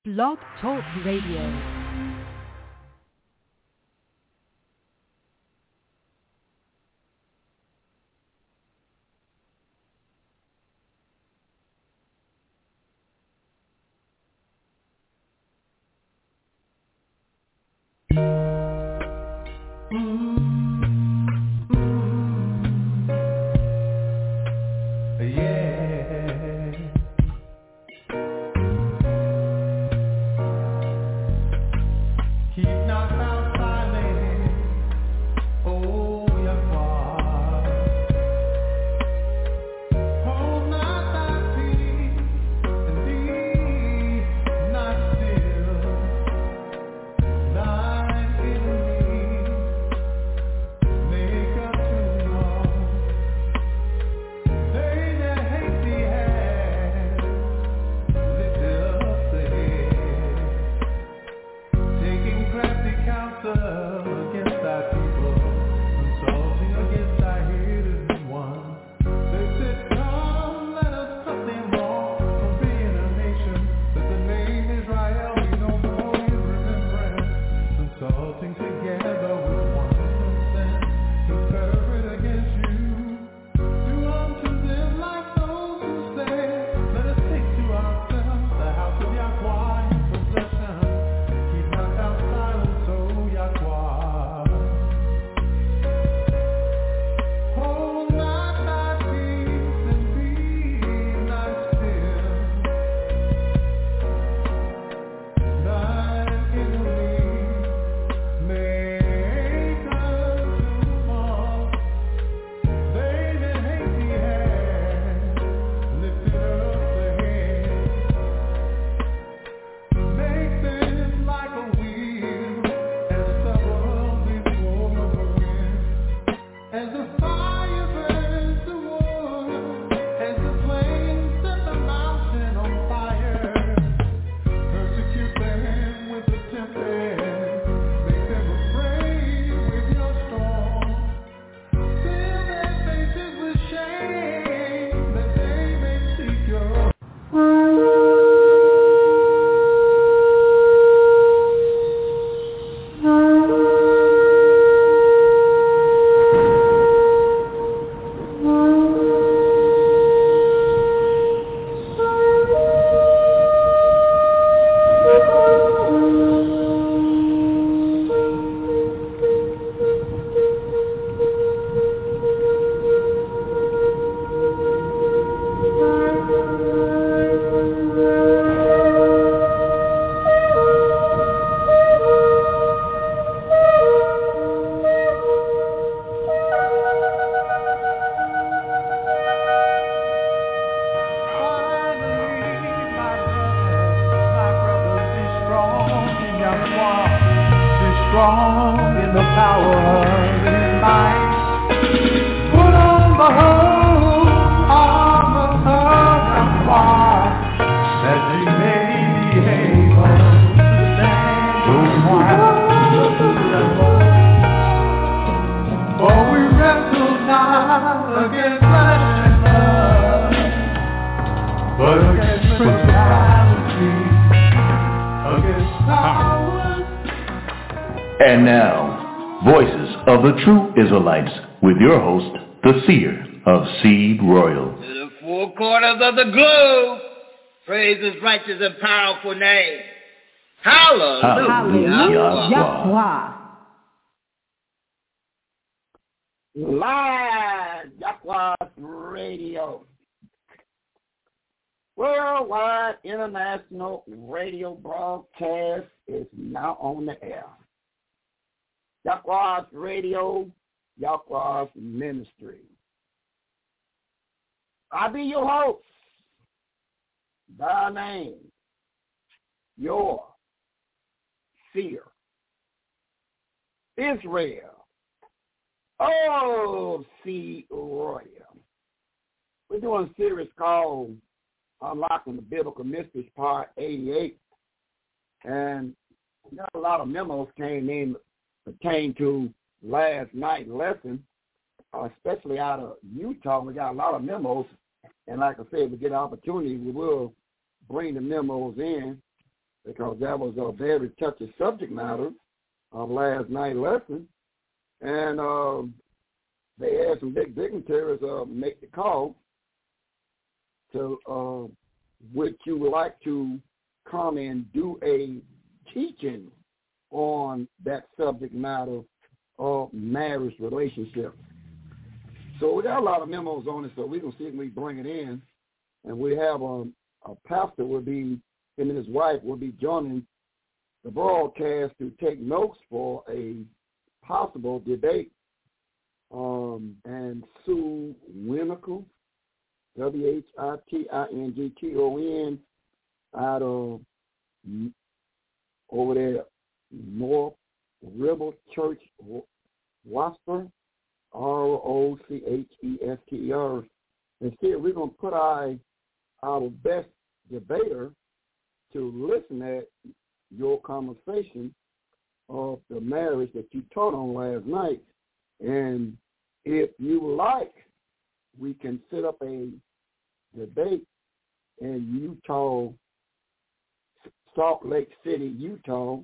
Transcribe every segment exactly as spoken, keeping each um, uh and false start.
Blog Talk Radio. And now, Voices of the True Israelites, with your host, the Seer of Seed Royal. To the four corners of the globe, praise His righteous and powerful name. Hallelujah. Hallelujah. Live Yahweh Radio. Worldwide International Radio broadcast is now on the air. Yahweh's Radio, Yahweh's Ministry. I'll be your host. Thy name, your seer, Israel. Oh, Seed Royal. We're doing a series called Unlocking the Biblical Mysteries, Part eighty-eight. And we got a lot of memos came in pertain to last night's lesson, uh, especially out of Utah. We got a lot of memos. And like I said, if we get an opportunity, we will bring the memos in because that was a very touchy subject matter of last night's lesson. And uh, they had some big dignitaries uh, make the call to uh, would you like to come and do a teaching on that subject matter of marriage relationships. So we got a lot of memos on it, so we're going to see if we bring it in. And we have um, a pastor will be, him and his wife will be joining the broadcast to take notes for a possible debate. Um, and Sue Winokur, W H I T I N G T O N, out of over there, North River Church, Wasper, R O C H E S T E R. And see, we're going to put our, our best debater to listen at your conversation of the marriage that you taught on last night. And if you like, we can set up a debate in Utah, Salt Lake City, Utah.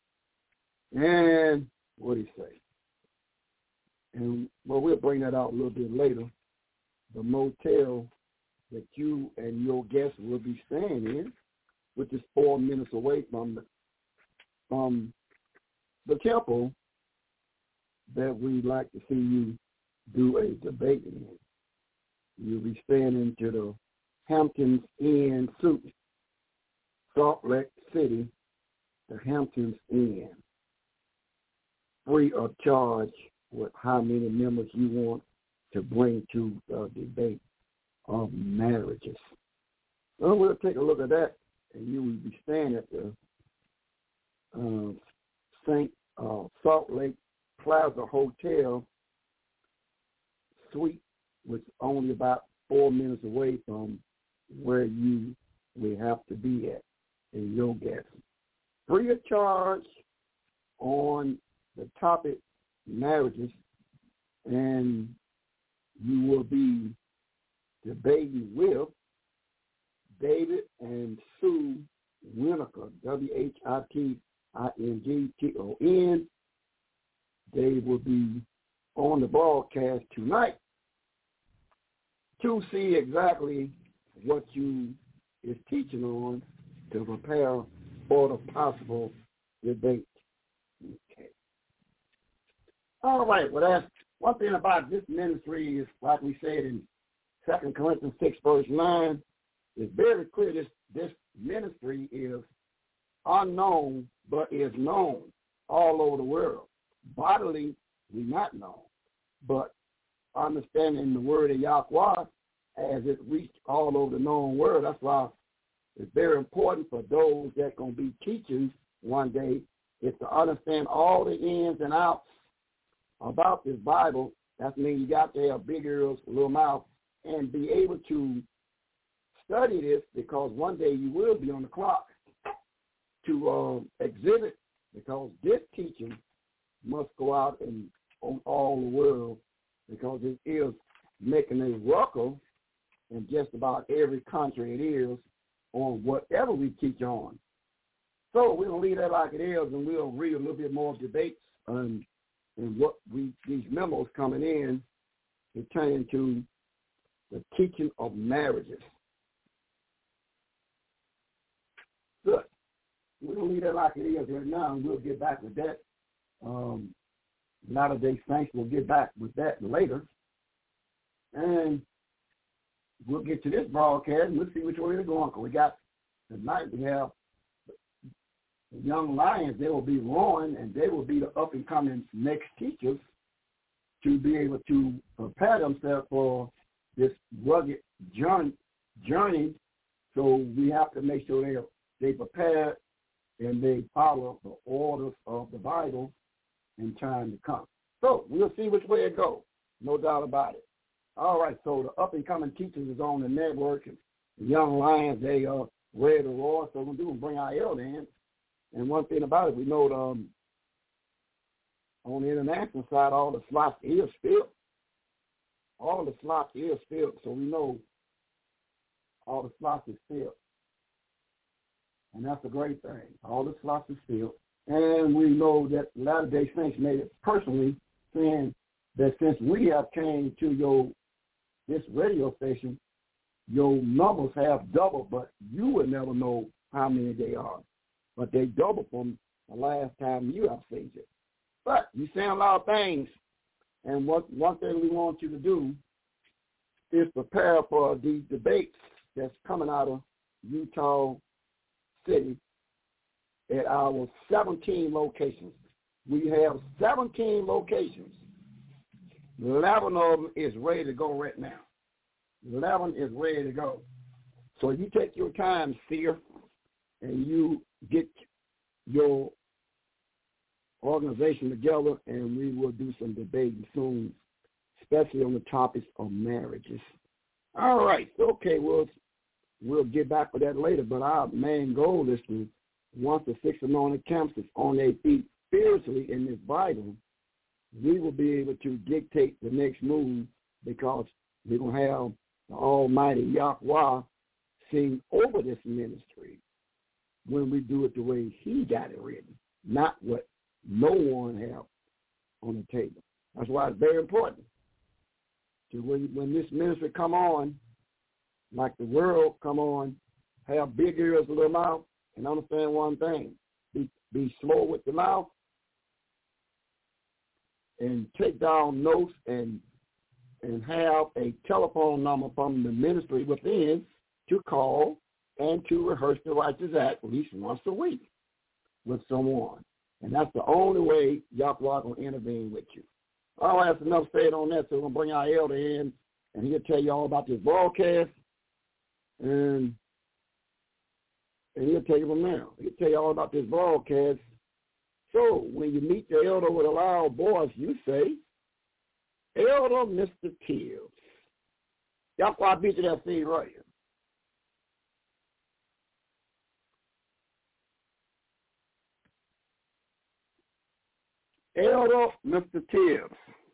And what do you say? And, well, we'll bring that out a little bit later. The motel that you and your guests will be staying in, which is four minutes away from the, from the temple that we'd like to see you do a debate in. You'll be staying into the Hamptons Inn Suite, Salt Lake City, the Hamptons Inn. Free of charge with how many members you want to bring to the debate of marriages. Well, we'll take a look at that, and you will be staying at the uh, Saint uh, Salt Lake Plaza Hotel Suite, which is only about four minutes away from where you will have to be at in your guest. Free of charge on the topic marriages, and you will be debating with David and Sue Winokur, W H I T I N G T O N. They will be on the broadcast tonight to see exactly what you is teaching on to prepare for the possible debate. Okay. All right. Well, that's one thing about this ministry is, like we said in Second Corinthians six, verse nine, it's very clear this, this ministry is unknown but is known all over the world. Bodily, we're not known, but understanding the word of Yahweh as it reached all over the known world. That's why it's very important for those that are going to be teaching one day is to understand all the ins and outs about this Bible. That means you got to have big ears, little mouth, and be able to study this, because one day you will be on the clock to uh, exhibit, because this teaching must go out and on all the world, because it is making a ruckus in just about every country it is on whatever we teach on. So we're going to leave that like it is, and we'll read a little bit more debates and, and what we these memos coming in pertaining to the teaching of marriages. Good. We're going to leave that like it is right now, and we'll get back with that. Um, Latter-day Saints will get back with that later. And we'll get to this broadcast, and we'll see which way they're going. We got, tonight we have the young lions. They will be roaring, and they will be the up-and-coming next teachers to be able to prepare themselves for this rugged journey. journey. So we have to make sure they they prepare and they follow the orders of the Bible in time to come. So we'll see which way it goes, no doubt about it. All right, so the up-and-coming teachers is on the network, and the young lions, they are ready to roar, so we're going to do is bring our elder in. And one thing about it, we know the, um, on the international side, all the slots is filled. All the slots is filled, so we know all the slots is filled. and that's a great thing. All the slots is filled. And we know that Latter-day Saints made it personally, saying that since we have came to your this radio station, your numbers have doubled, but you will never know how many they are. But they doubled from the last time you have seen it. But you saying a lot of things, and what one thing we want you to do is prepare for the debates that's coming out of Utah City at our seventeen locations. We have seventeen locations. eleven of them is ready to go right now. eleven is ready to go. So you take your time, Seer, and you get your organization together, and we will do some debating soon, especially on the topics of marriages. All right. Okay, we'll, we'll get back to that later, but our main goal is to, once the six anointed camps is on their feet spiritually in this Bible, we will be able to dictate the next move, because we're going to have the Almighty Yahweh sing over this ministry when we do it the way he got it written, not what no one have on the table. That's why it's very important. So when, when this ministry come on, like the world come on, have big ears, a little mouth, and understand one thing. Be, be slow with the mouth and take down notes and and have a telephone number from the ministry within to call and to rehearse the righteous act at least once a week with someone. And that's the only way Yahweh will intervene with you. All right, that's enough said on that, so we're going to bring our elder in, and he'll tell you all about this broadcast, and, and he'll tell you from there. He'll tell you all about this broadcast. So when you meet the elder with a loud voice, you say, Elder Mister Tibbs. Yahweh beat you that seed right here. Elder Mister Tibbs.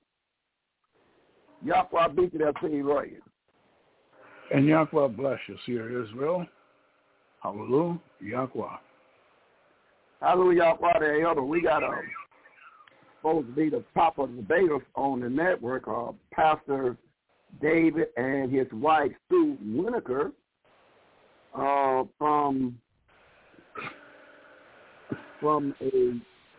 Yahweh beat you that seed right here. And Yahweh bless you, Seer Israel. Hallelujah, Yahweh. Hallelujah, Yahweh, the elder. We got a supposed to be the top of the debaters on the network, uh, Pastor David and his wife, Sue Winokur, uh, from from a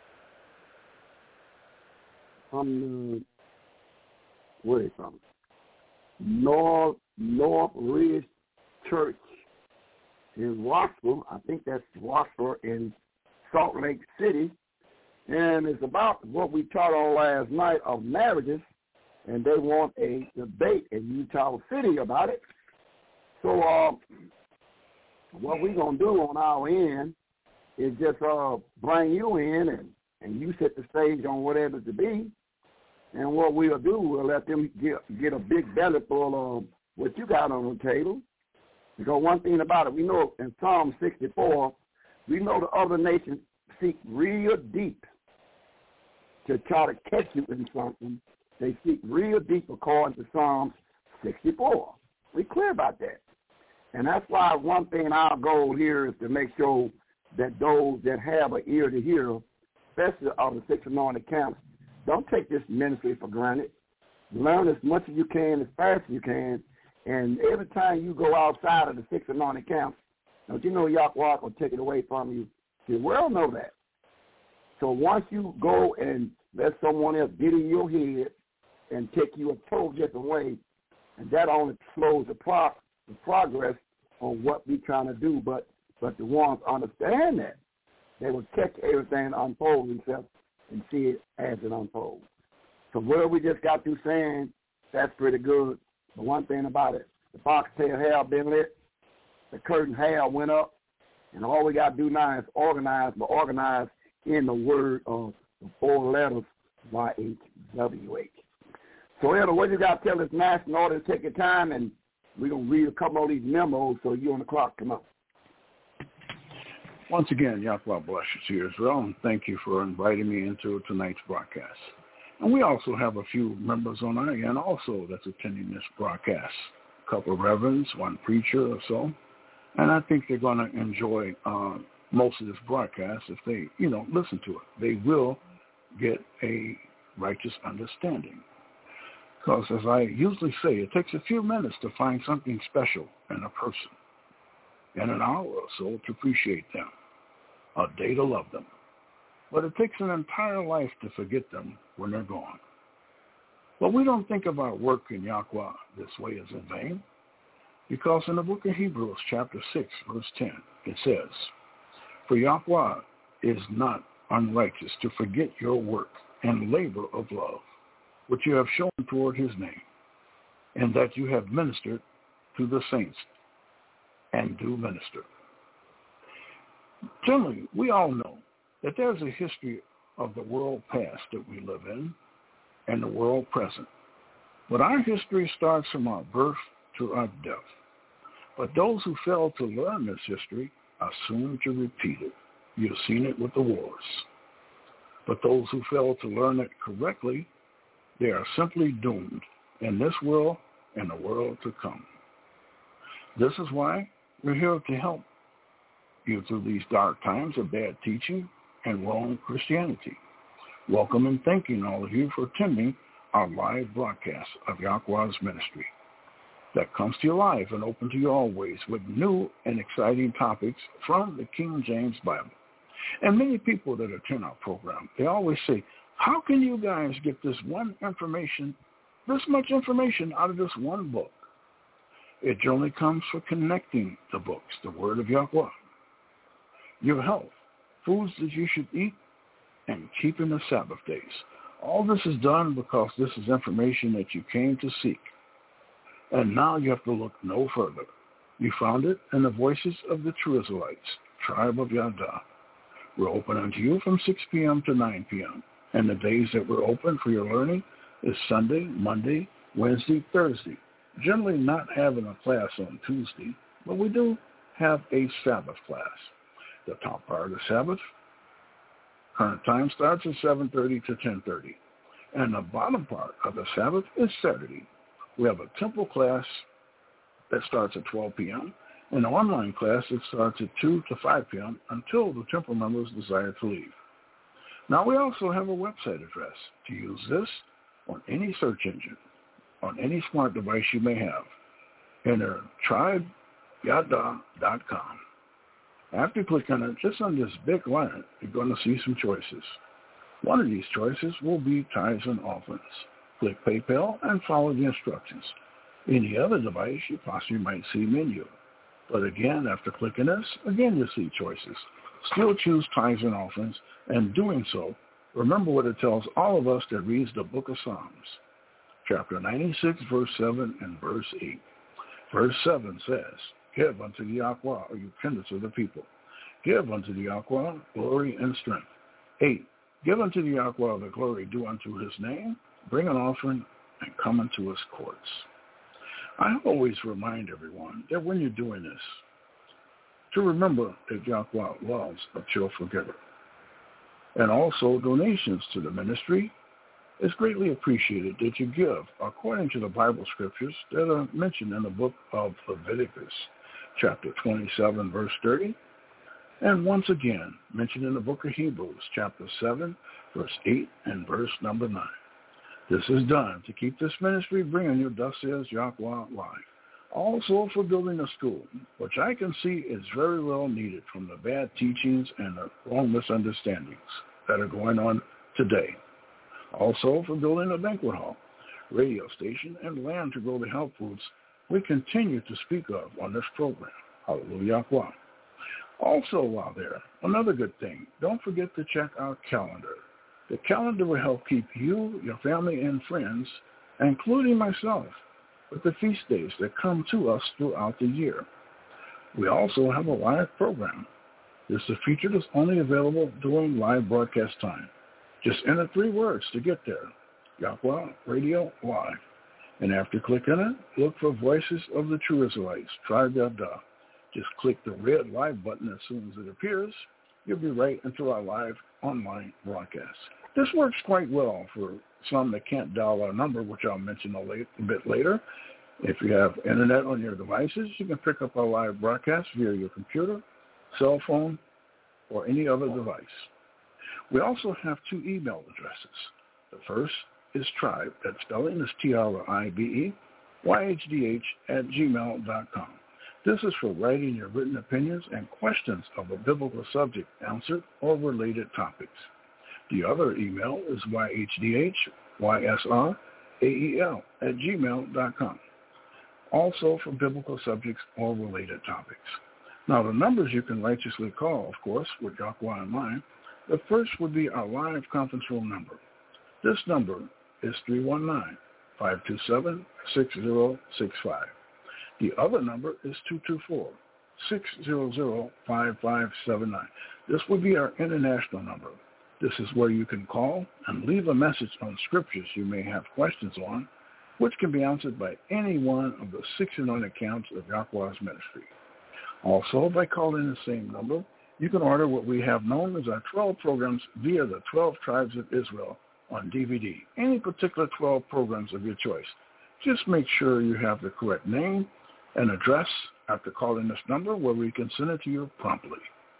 from the where are they from? North North Ridge Church in Rossville. I think that's Rossville in Salt Lake City. And it's about what we taught on last night of marriages, and they want a debate in Utah City about it. So uh, what we're going to do on our end is just uh, bring you in, and, and you set the stage on whatever to be. And what we'll do, we'll let them get, get a big belly full of what you got on the table. Because one thing about it, we know in Psalm sixty-four, we know the other nations seek real deep to try to catch you in something. They seek real deep according to Psalms sixty-four. We're clear about that. And that's why one thing our goal here is to make sure that those that have an ear to hear, especially of the six anointed camps, don't take this ministry for granted. Learn as much as you can, as fast as you can, and every time you go outside of the six anointed camps, don't you know Yahweh will take it away from you? The world know that. So once you go and let someone else get in your head and take you a total different way, and that only slows the, pro- the progress on what we're trying to do. But but the ones understand that, they will catch everything unfold themselves and see it as it unfolds. So what we just got through saying, that's pretty good. But one thing about it, the foxtail have been lit, the curtain have went up, and all we got to do now is organize, but organize in the word of the four letters Y H W H. So, Elder, what you got to tell us now in order to take your time, and we're going to read a couple of these memos so you on the clock come up. Once again, Yahweh bless you, Seer Israel, and thank you for inviting me into tonight's broadcast. And we also have a few members on our end also that's attending this broadcast. A couple of reverends, one preacher or so. And I think they're going to enjoy uh, most of this broadcast if they, you know, listen to it. They will get a righteous understanding. Because as I usually say, it takes a few minutes to find something special in a person, and an hour or so to appreciate them, a day to love them. But it takes an entire life to forget them when they're gone. But we don't think of our work in Yahweh this way as in vain, because in the book of Hebrews, chapter six, verse ten, it says, "For Yahweh is not unrighteous to forget your work and labor of love, which you have shown toward his name, and that you have ministered to the saints and do minister." Generally, we all know that there's a history of the world past that we live in and the world present. But our history starts from our birth to our death. But those who fail to learn this history are soon to repeat it. You've seen it with the wars. But those who fail to learn it correctly, they are simply doomed in this world and the world to come. This is why we're here to help you through these dark times of bad teaching and wrong Christianity. Welcome and thanking all of you for attending our live broadcast of Yahweh's ministry that comes to you live and open to you always with new and exciting topics from the King James Bible. And many people that attend our program, they always say, how can you guys get this one information, this much information out of this one book? It generally comes from connecting the books, the Word of Yahweh, your health, foods that you should eat, and keeping the Sabbath days. All this is done because this is information that you came to seek. And now you have to look no further. You found it in the Voices of the True Israelites, Tribe of Yada. We're open unto you from six p.m. to nine p.m. And the days that we're open for your learning is Sunday, Monday, Wednesday, Thursday. Generally not having a class on Tuesday, but we do have a Sabbath class. The top part of the Sabbath, current time starts at seven thirty to ten thirty. And the bottom part of the Sabbath is Saturday. We have a temple class that starts at twelve p.m. and an online class that starts at two to five p.m. until the temple members desire to leave. Now, we also have a website address to use this on any search engine, on any smart device you may have. Enter tribe yada dot com. After you click on it, just on this big line, you're going to see some choices. One of these choices will be tithes and offerings. Click PayPal and follow the instructions. Any other device, you possibly might see menu. But again, after clicking this, again you'll see choices. Still choose tithes and offerings, and doing so, remember what it tells all of us that reads the book of Psalms, chapter ninety-six, verse seven and verse eight. Verse seven says, "Give unto the Yahweh, or you kindreds of the people. Give unto the Yahweh glory and strength." Eight, "Give unto the Yahweh the glory due unto his name. Bring an offering and come into his courts." I always remind everyone that when you're doing this, to remember that Yahweh loves a cheerful giver. And also donations to the ministry is greatly appreciated that you give according to the Bible scriptures that are mentioned in the book of Leviticus, chapter twenty-seven, verse thirty, and once again mentioned in the book of Hebrews, chapter seven, verse eight, and verse number nine. This is done to keep this ministry bringing you, thus says Yahweh, live. Also for building a school, which I can see is very well needed from the bad teachings and the wrong misunderstandings that are going on today. Also for building a banquet hall, radio station, and land to grow the health foods we continue to speak of on this program. Hallelujah. Also while there, another good thing, don't forget to check our calendar. The calendar will help keep you, your family, and friends, including myself, with the feast days that come to us throughout the year. We also have a live program. This is a feature that's only available during live broadcast time. Just enter three words to get there. Yahweh Radio Live. And after clicking it, look for Voices of the True Israelites, Tribe Yada. Just click the red live button as soon as it appears. You'll be right into our live online broadcast. This works quite well for some that can't dial our number, which I'll mention a, late, a bit later. If you have internet on your devices, you can pick up our live broadcast via your computer, cell phone, or any other device. We also have two email addresses. The first is tribe, that spelling is T R I B E, Y H D H at gmail dot com. This is for writing your written opinions and questions of a biblical subject answered or related topics. The other email is Y H D H Y S R A E L at gmail dot com, also for biblical subjects or related topics. Now, the numbers you can righteously call, of course, with Yahweh in mind. The first would be our live conference room number. This number is three one nine, five two seven, six zero six five. The other number is two two four, six zero zero, five five seven nine. This would be our international number. This is where you can call and leave a message on scriptures you may have questions on, which can be answered by any one of the sixty-nine accounts of Yahweh's ministry. Also, by calling the same number, you can order what we have known as our twelve programs via the twelve Tribes of Israel on D V D. Any particular twelve programs of your choice. Just make sure you have the correct name and address after calling this number, where we can send it to you promptly.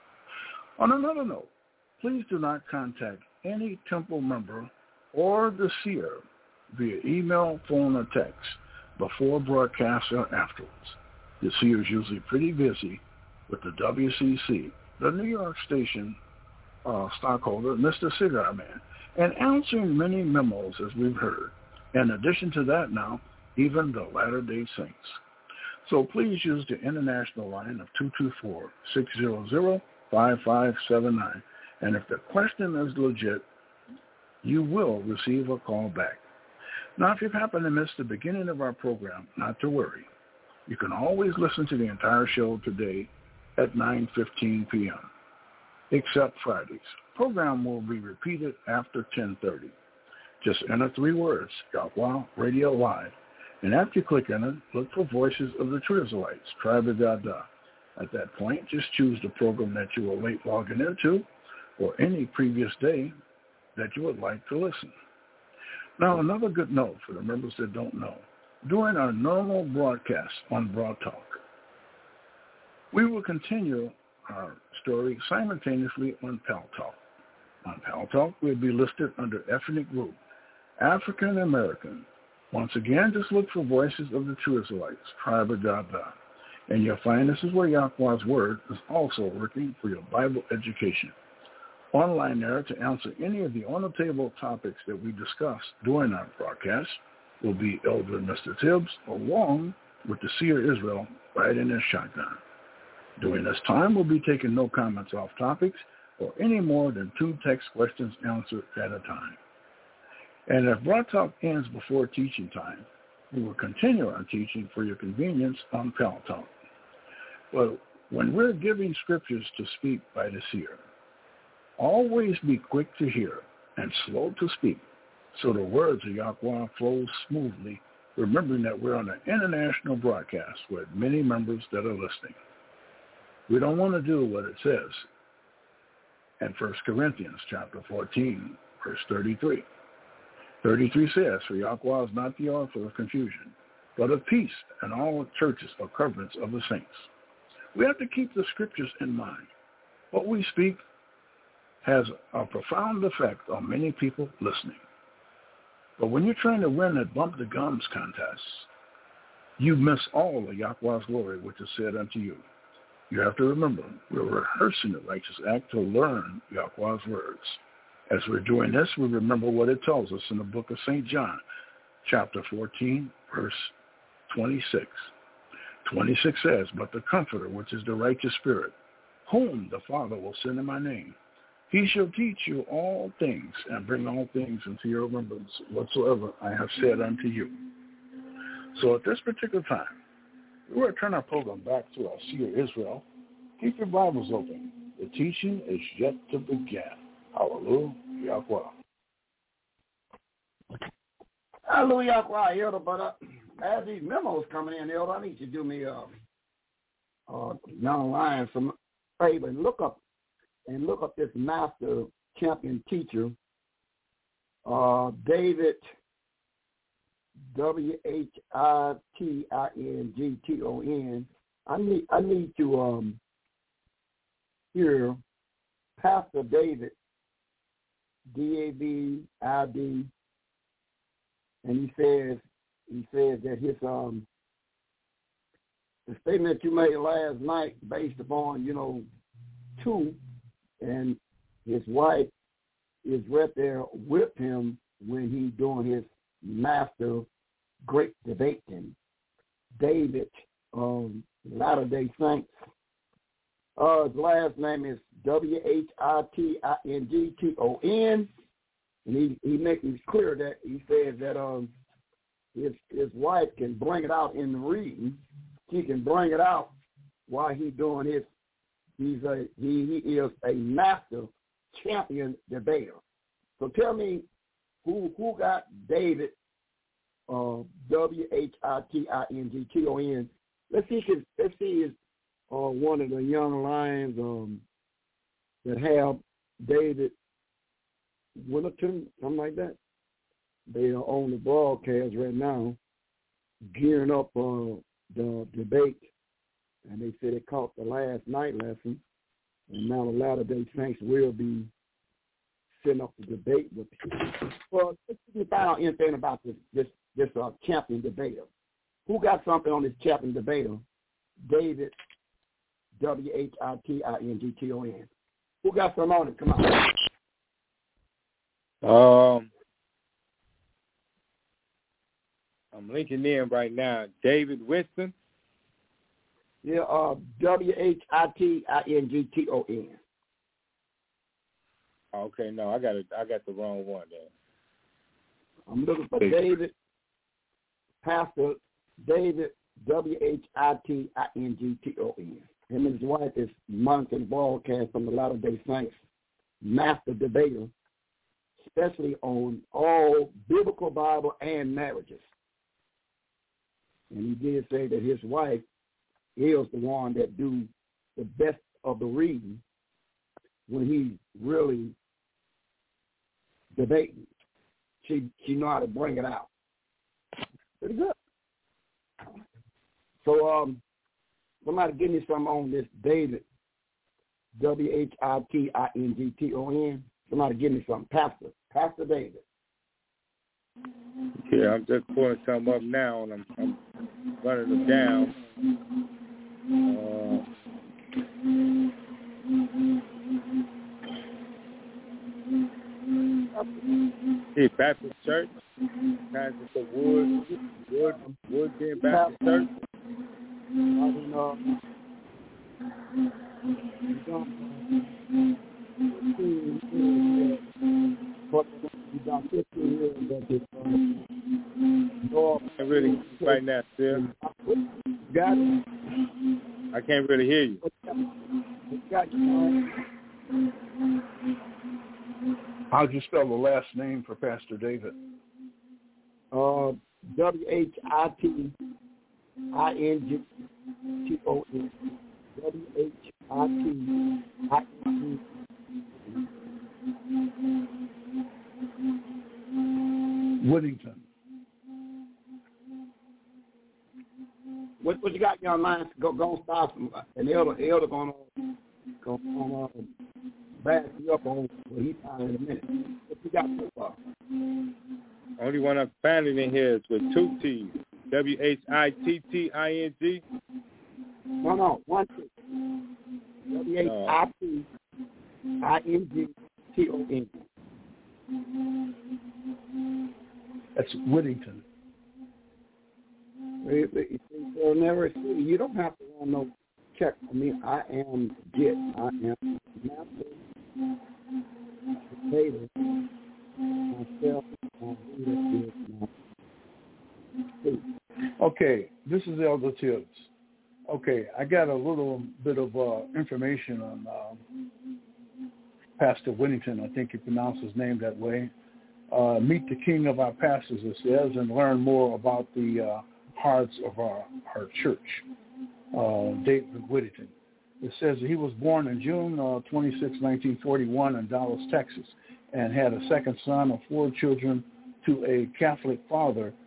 On another note, please do not contact any temple member or the seer via email, phone, or text before broadcast or afterwards. The seer is usually pretty busy with the W C C, the New York station uh, stockholder, Mister Cigar Man, and answering many memos, as we've heard. In addition to that now, even the Latter-day Saints. So please use the international line of two two four, six zero zero, five five seven nine. And if the question is legit, you will receive a call back. Now, if you happen to miss the beginning of our program, not to worry. You can always listen to the entire show today at nine fifteen p.m., except Fridays. Program will be repeated after ten thirty. Just enter three words, Yahweh Radio Live. And after you click on it, look for Voices of the True Israelites, Tribe of Dada. At that point, just choose the program that you were late logging into or any previous day that you would like to listen. Now, another good note for the members that don't know. During our normal broadcast on Broad Talk, we will continue our story simultaneously on Pal Talk. On Pal Talk, we'll be listed under ethnic group, African American. Once again, just look for Voices of the True Israelites, Tribe of Dada. And you'll find this is where Yahweh's Word is also working for your Bible education. Online there to answer any of the on-the-table topics that we discuss during our broadcast will be Elder Mister Tibbs, along with the Seer Israel riding his shotgun. During this time, we'll be taking no comments off topics or any more than two text questions answered at a time. And if Broad Talk ends before teaching time, we will continue our teaching for your convenience on Pal Talk. But when we're giving scriptures to speak by the seer, always be quick to hear and slow to speak, so the words of Yahweh flow smoothly, remembering that we're on an international broadcast with many members that are listening. We don't want to do what it says in First Corinthians chapter fourteen, verse thirty-three. thirty-three says, for Yahweh is not the author of confusion, but of peace in all churches or covenants of the saints. We have to keep the scriptures in mind. What we speak has a profound effect on many people listening. But when you're trying to win at Bump the Gums contest, you miss all of Yahweh's glory, which is said unto you. You have to remember, we're rehearsing the righteous act to learn Yahweh's words. As we're doing this, we remember what it tells us in the book of Saint John, chapter fourteen, verse twenty-six. twenty-six says, but the Comforter, which is the righteous Spirit, whom the Father will send in my name, he shall teach you all things and bring all things into your remembrance whatsoever I have said unto you. So at this particular time, we will turn our program back to our Seer Israel. Keep your Bibles open. The teaching is yet to begin. Hallelujah, Yahweh. Hallelujah, Yahweh, Elder. But uh, as these memos coming in, Elder, I need you to do me a uh, uh, young lion some favor and look up and look up this master champion teacher, uh, David W H I T I N G T O N. I need I need to um hear Pastor David, D A V I D, and he says he says that his um the statement you made last night based upon, you know, two, and his wife is right there with him when he's doing his master great debating. David, um, Latter-day Saints. Uh, his last name is W H I T I N G T O N, and he, he makes it clear that he says that um his his wife can bring it out in the reading. He can bring it out while he's doing his. He's a he, he is a master champion debater. So tell me, who who got David, uh, W H I T I N G T O N? Let's see if let's see if uh, one of the young lions um, that have David Winston, something like that. They are on the broadcast right now, gearing up uh, the debate, and they said they caught the last night lesson, and now the Latter-day Saints will be setting up the debate with you. Well, let's see if I don't anything about this this this uh, champion debater. Who got something on this champion debater? David, W H I T I N G T O N. Who got something on it? Come on. Um, I'm linking in right now. David Winston. Yeah, uh, W H I T I N G T O N. Okay, no, I got it. I got the wrong one there. I'm looking for David, Pastor David, W H I T I N G T O N. Him and his wife is monitoring broadcast from the Latter-day Saints, master debater, especially on all biblical Bible and marriages. And he did say that his wife is the one that do the best of the reading when he's really debating. She she know how to bring it out. Pretty good. So um, somebody give me some on this David, W H I T I N G T O N. Somebody give me some. Pastor, Pastor David. Yeah, I'm just pulling some up now, and I'm, I'm running them down. Uh, Hey, Baptist Church, Kansas of Wood, Wood, Wood being Baptist Church. I don't know. I can't really right now, still. Got it. I can't really hear you. Got you. How'd you spell the last name for Pastor David? Uh, W H I T I N G T O N. W H I T I N G. Whittington. What what you got in your mind? Go go stop him. And the elder elder gonna gonna uh, back you up on what he found in a minute. What you got so far? Only one I'm finding in here is with two T's. W H I T T I N G. No, no, one T. W H I T I N G T O N. That's Whittington. They'll never see. You don't have to run no check. I mean, I am Git. I am master debater myself. Okay, this is Elder Tibbs. Okay, I got a little bit of uh, information on uh, Pastor Whittington. I think you pronounce his name that way. Uh, meet the king of our pastors, it says, and learn more about the uh, hearts of our, our church, uh, David Whittington. It says that he was born in June uh, twenty-sixth, nineteen forty-one in Dallas, Texas, and had a second son of four children to a Catholic father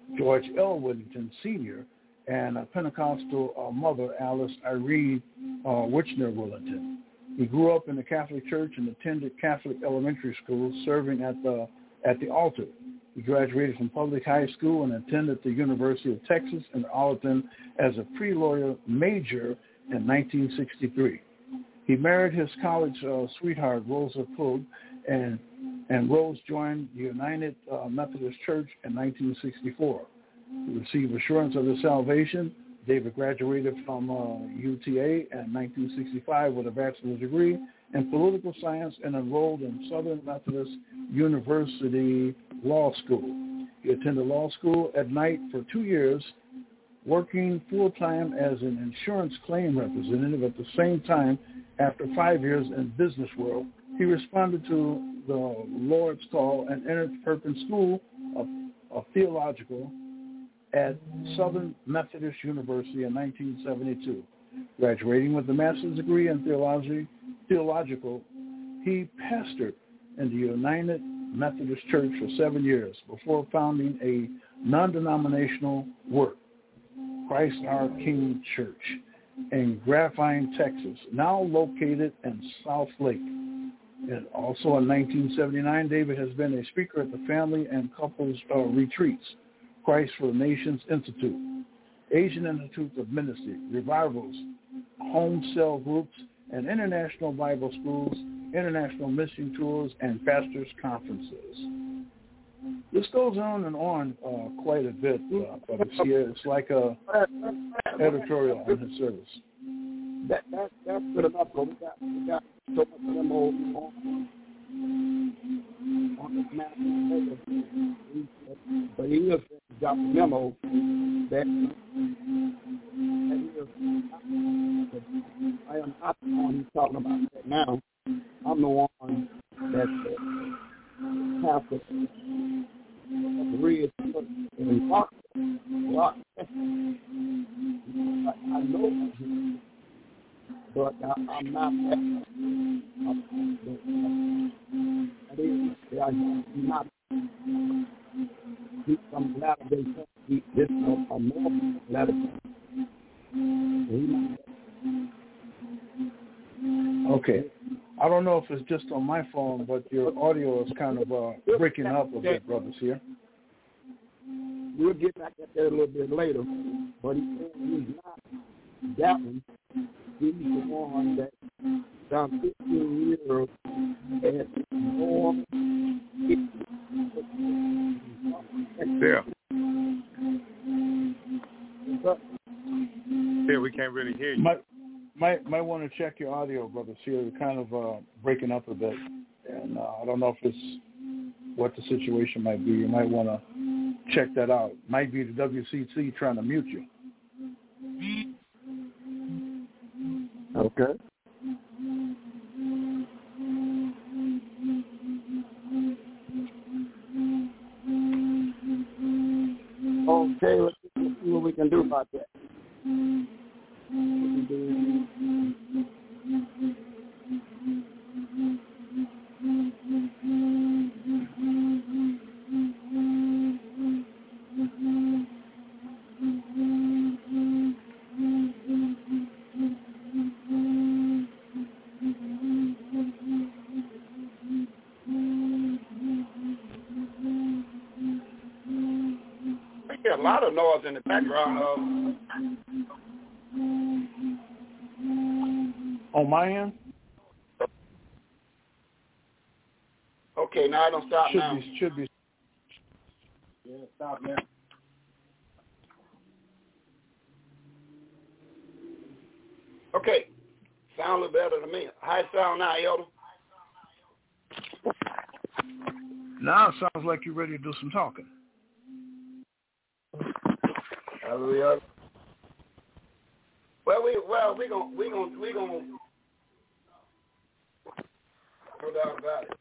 George L. Whittington, Senior, and a Pentecostal uh, mother, Alice Irene uh, Wichner Willington. He grew up in the Catholic Church and attended Catholic elementary school, serving at the at the altar. He graduated from public high school and attended the University of Texas in Arlington as a pre-lawyer major in nineteen sixty-three. He married his college uh, sweetheart, Rosa Pogue, and and Rose joined the United uh, Methodist Church in nineteen sixty-four. He received assurance of his salvation. David graduated from uh, U T A in nineteen sixty-five with a bachelor's degree in political science and enrolled in Southern Methodist University Law School. He attended law school at night for two years, working full-time as an insurance claim representative. At the same time, after five years in business world, he responded to the Lord's call and entered Perkins School of, of Theological at Southern Methodist University in nineteen seventy-two. Graduating with a master's degree in theology, theological, he pastored in the United Methodist Church for seven years before founding a non-denominational work, Christ Our King Church, in Grapevine, Texas, now located in South Lake. And also in nineteen seventy-nine, David has been a speaker at the Family and Couples uh, Retreats, Christ for the Nations Institute, Asian Institute of Ministry, revivals, home cell groups, and international Bible schools, international mission tours, and pastors' conferences. This goes on and on uh, quite a bit, uh, but it's, yeah, it's like a editorial on his service. That, that, that's good enough, but we got, we got so much of them old on, on this map. But he just got the memo that, that he is, I am not the one he's talking about right now. I'm the one that's uh, half the red and rock. rock. I, I know him, but I, I'm not that. I'm not. He's from Latter-day Saints. He, this is a more Latter-day Saints. Okay. I don't know if it's just on my phone, but your audio is kind of uh, breaking up a bit, brothers here. We'll get back at that a little bit later, but he's not that one. He's the one that done fifteen years at more. Yeah. Yeah, we can't really hear you. Might, might, might want to check your audio, brothers here. You're kind of uh, breaking up a bit, and uh, I don't know if it's what the situation might be. You might want to check that out. Might be the W C C trying to mute you. Okay. Okay, let's see what we can do about that. A lot of noise in the background. On my end? Okay, now I don't stop should now. Be, should be. Yeah, stop now. Okay, sound a little better to me. How it sound now, Elder? Now it sounds like you're ready to do some talking. Hallelujah. Well, we well we gonna we gonna we gonna no doubt about it.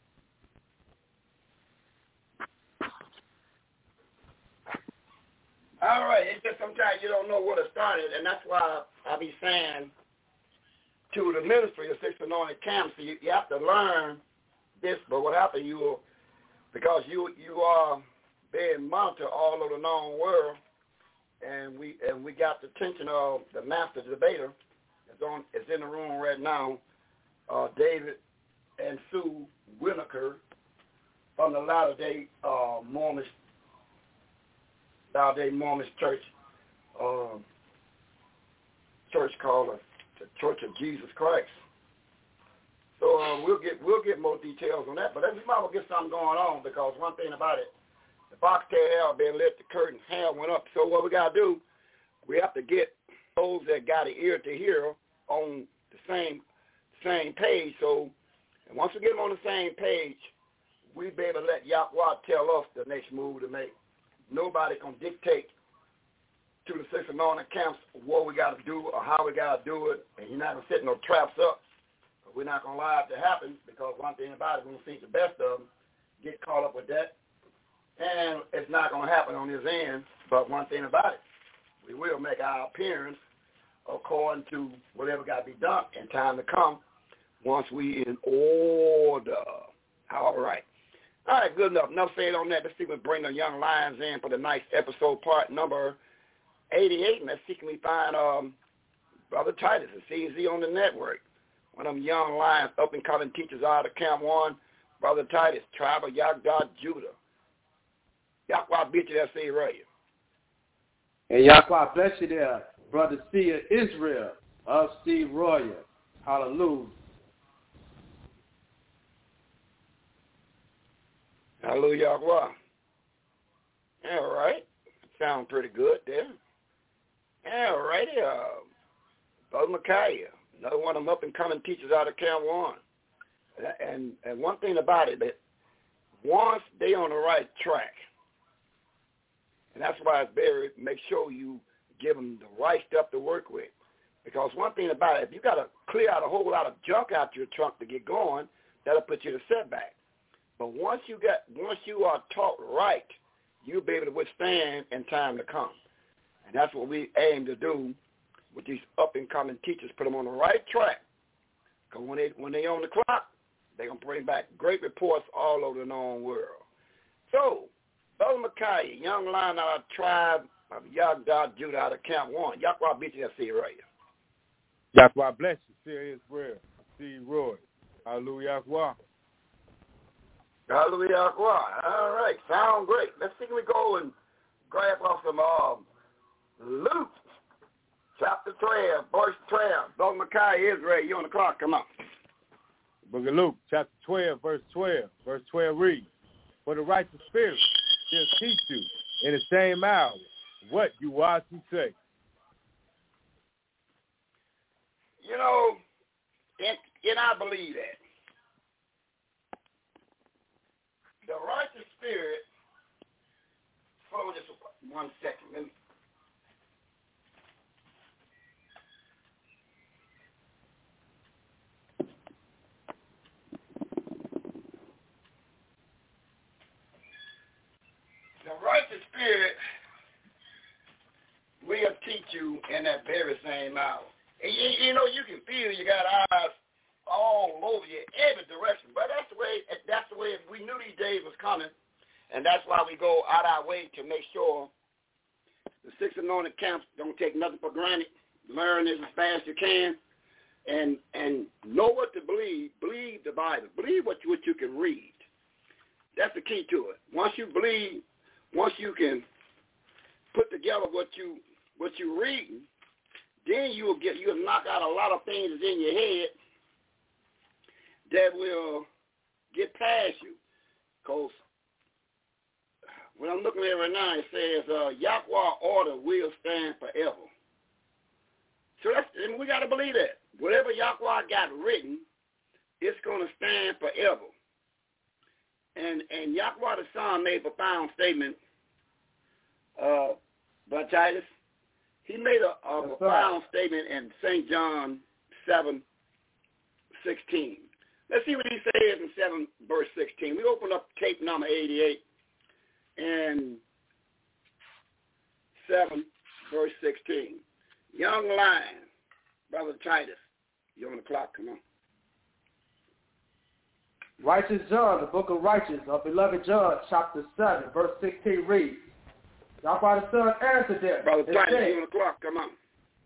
All right, it's just sometimes you don't know where to start it, and that's why I be saying to the ministry of Six Anointed Camps, you, you have to learn this. But what happened, you because you you are being monitored all over the known world, and we and we got the attention of the master debater. It's on. It's in the room right now. Uh, David and Sue Winokur from the Latter Day uh, Mormon Latter Day Mormon Church, uh, church called the Church of Jesus Christ. So uh, we'll get we'll get more details on that. But we might well get something going on, because one thing about it, the foxtail been lit, the curtain hair went up. So what we gotta do, we have to get those that got an ear to hear on the same same page. So and once we get them on the same page, we be able to let Yahweh tell us the next move to make. Nobody can dictate to the six anointed camps what we got to do or how we got to do it, and you're not going to set no traps up. But we're not going to allow it to happen, because one thing about it, we're going to see the best of them get caught up with that, and it's not going to happen on this end. But one thing about it, we will make our appearance according to whatever got to be done in time to come once we in order. All right. All right, good enough. Enough said on that. Let's see if we bring the young lions in for the nice episode, part number eighty-eight. And let's see if we find um, Brother Titus, the C Z on the network. One of them young lions, up-and-coming teachers out of Camp One. Brother Titus, tribe of Yagdad, Judah. Yahweh beat you there, see right here. And Yahweh bless you there, Brother Seer Israel of Steve Royer. Hallelujah. Hallelujah, Yahweh. All right. Sound pretty good there. All right. Uh, Brother Micaiah, another one of them up-and-coming teachers out of Camp One. And, and one thing about it, that once they on the right track, and that's why it's very, make sure you give them the right stuff to work with. Because one thing about it, if you got to clear out a whole lot of junk out your trunk to get going, that'll put you in a setback. But once you get, once you are taught right, you'll be able to withstand in time to come. And that's what we aim to do with these up-and-coming teachers, put them on the right track. Because when they when they on the clock, they're going to bring back great reports all over the known world. So, Brother Micaiah, young lion out of the tribe of Yagdad, Judah, out of Camp One. Yahweh beat you that see right here. Yahweh bless you, Seer Israel, Steve Roy. Hallelujah, Yahweh. Hallelujah, Yahweh. All right, sound great. Let's see if we go and grab off some um, Luke, chapter twelve, verse twelve. Brother Micaiah Israel, you on the clock, come on. Book of Luke, chapter twelve, verse twelve. Verse twelve reads, "For the righteous spirit shall teach you in the same hour what you ought to say." You know, and, and I believe that. The righteous spirit, hold on just one second. Let me, the righteous spirit will teach you in that very same hour. And you, you know, you can feel you got eyes all over you, every direction. But that's the way, that's the way we knew these days was coming. And that's why we go out our way to make sure the six anointed camps don't take nothing for granted. Learn this as fast as you can. And and know what to believe. Believe the Bible. Believe what you, what you can read. That's the key to it. Once you believe, once you can put together what you what you reading, then you'll get you'll knock out a lot of things that's in your head that will get past you. Because what I'm looking at right now, it says uh, Yahweh order will stand forever. So that's, and we got to believe that. Whatever Yahweh got written, it's going to stand forever. And and Yahweh the Son made a profound statement, uh, by Titus. He made a, a profound statement in Saint John seven sixteen. Let's see what he says in seven verse sixteen. We open up tape number eighty-eight and seven verse sixteen. Young lion, Brother Titus, you're on the clock, come on. Righteous John, the book of Righteous, of beloved John, chapter seven, verse sixteen reads, Yahweh the Son answered them. Brother and Titus, said, seven o'clock, come on.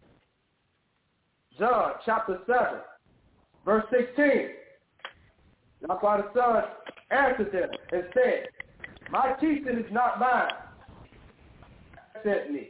John, chapter seven, verse sixteen. Yahweh the Son answered them and said, my teaching is not mine, sent me.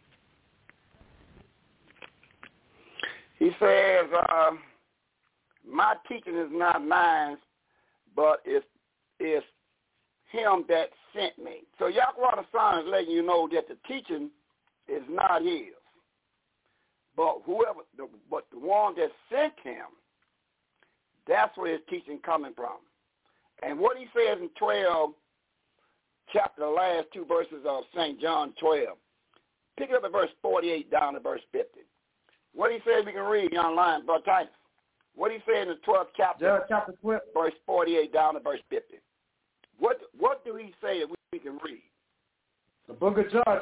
He says, uh, my teaching is not mine, but it's, it's him that sent me. So Yahweh the Son is letting you know that the teaching is not his. But whoever, the, but the one that sent him, that's where his teaching coming from. And what he says in twelve, chapter, the last two verses of Saint John twelve, pick it up at verse forty-eight down to verse fifty. What he says we can read online, Brother Titus. What he said in the twelfth chapter, John chapter twelve, verse forty-eight down to verse fifty. What what do he say that we, we can read? The book of John.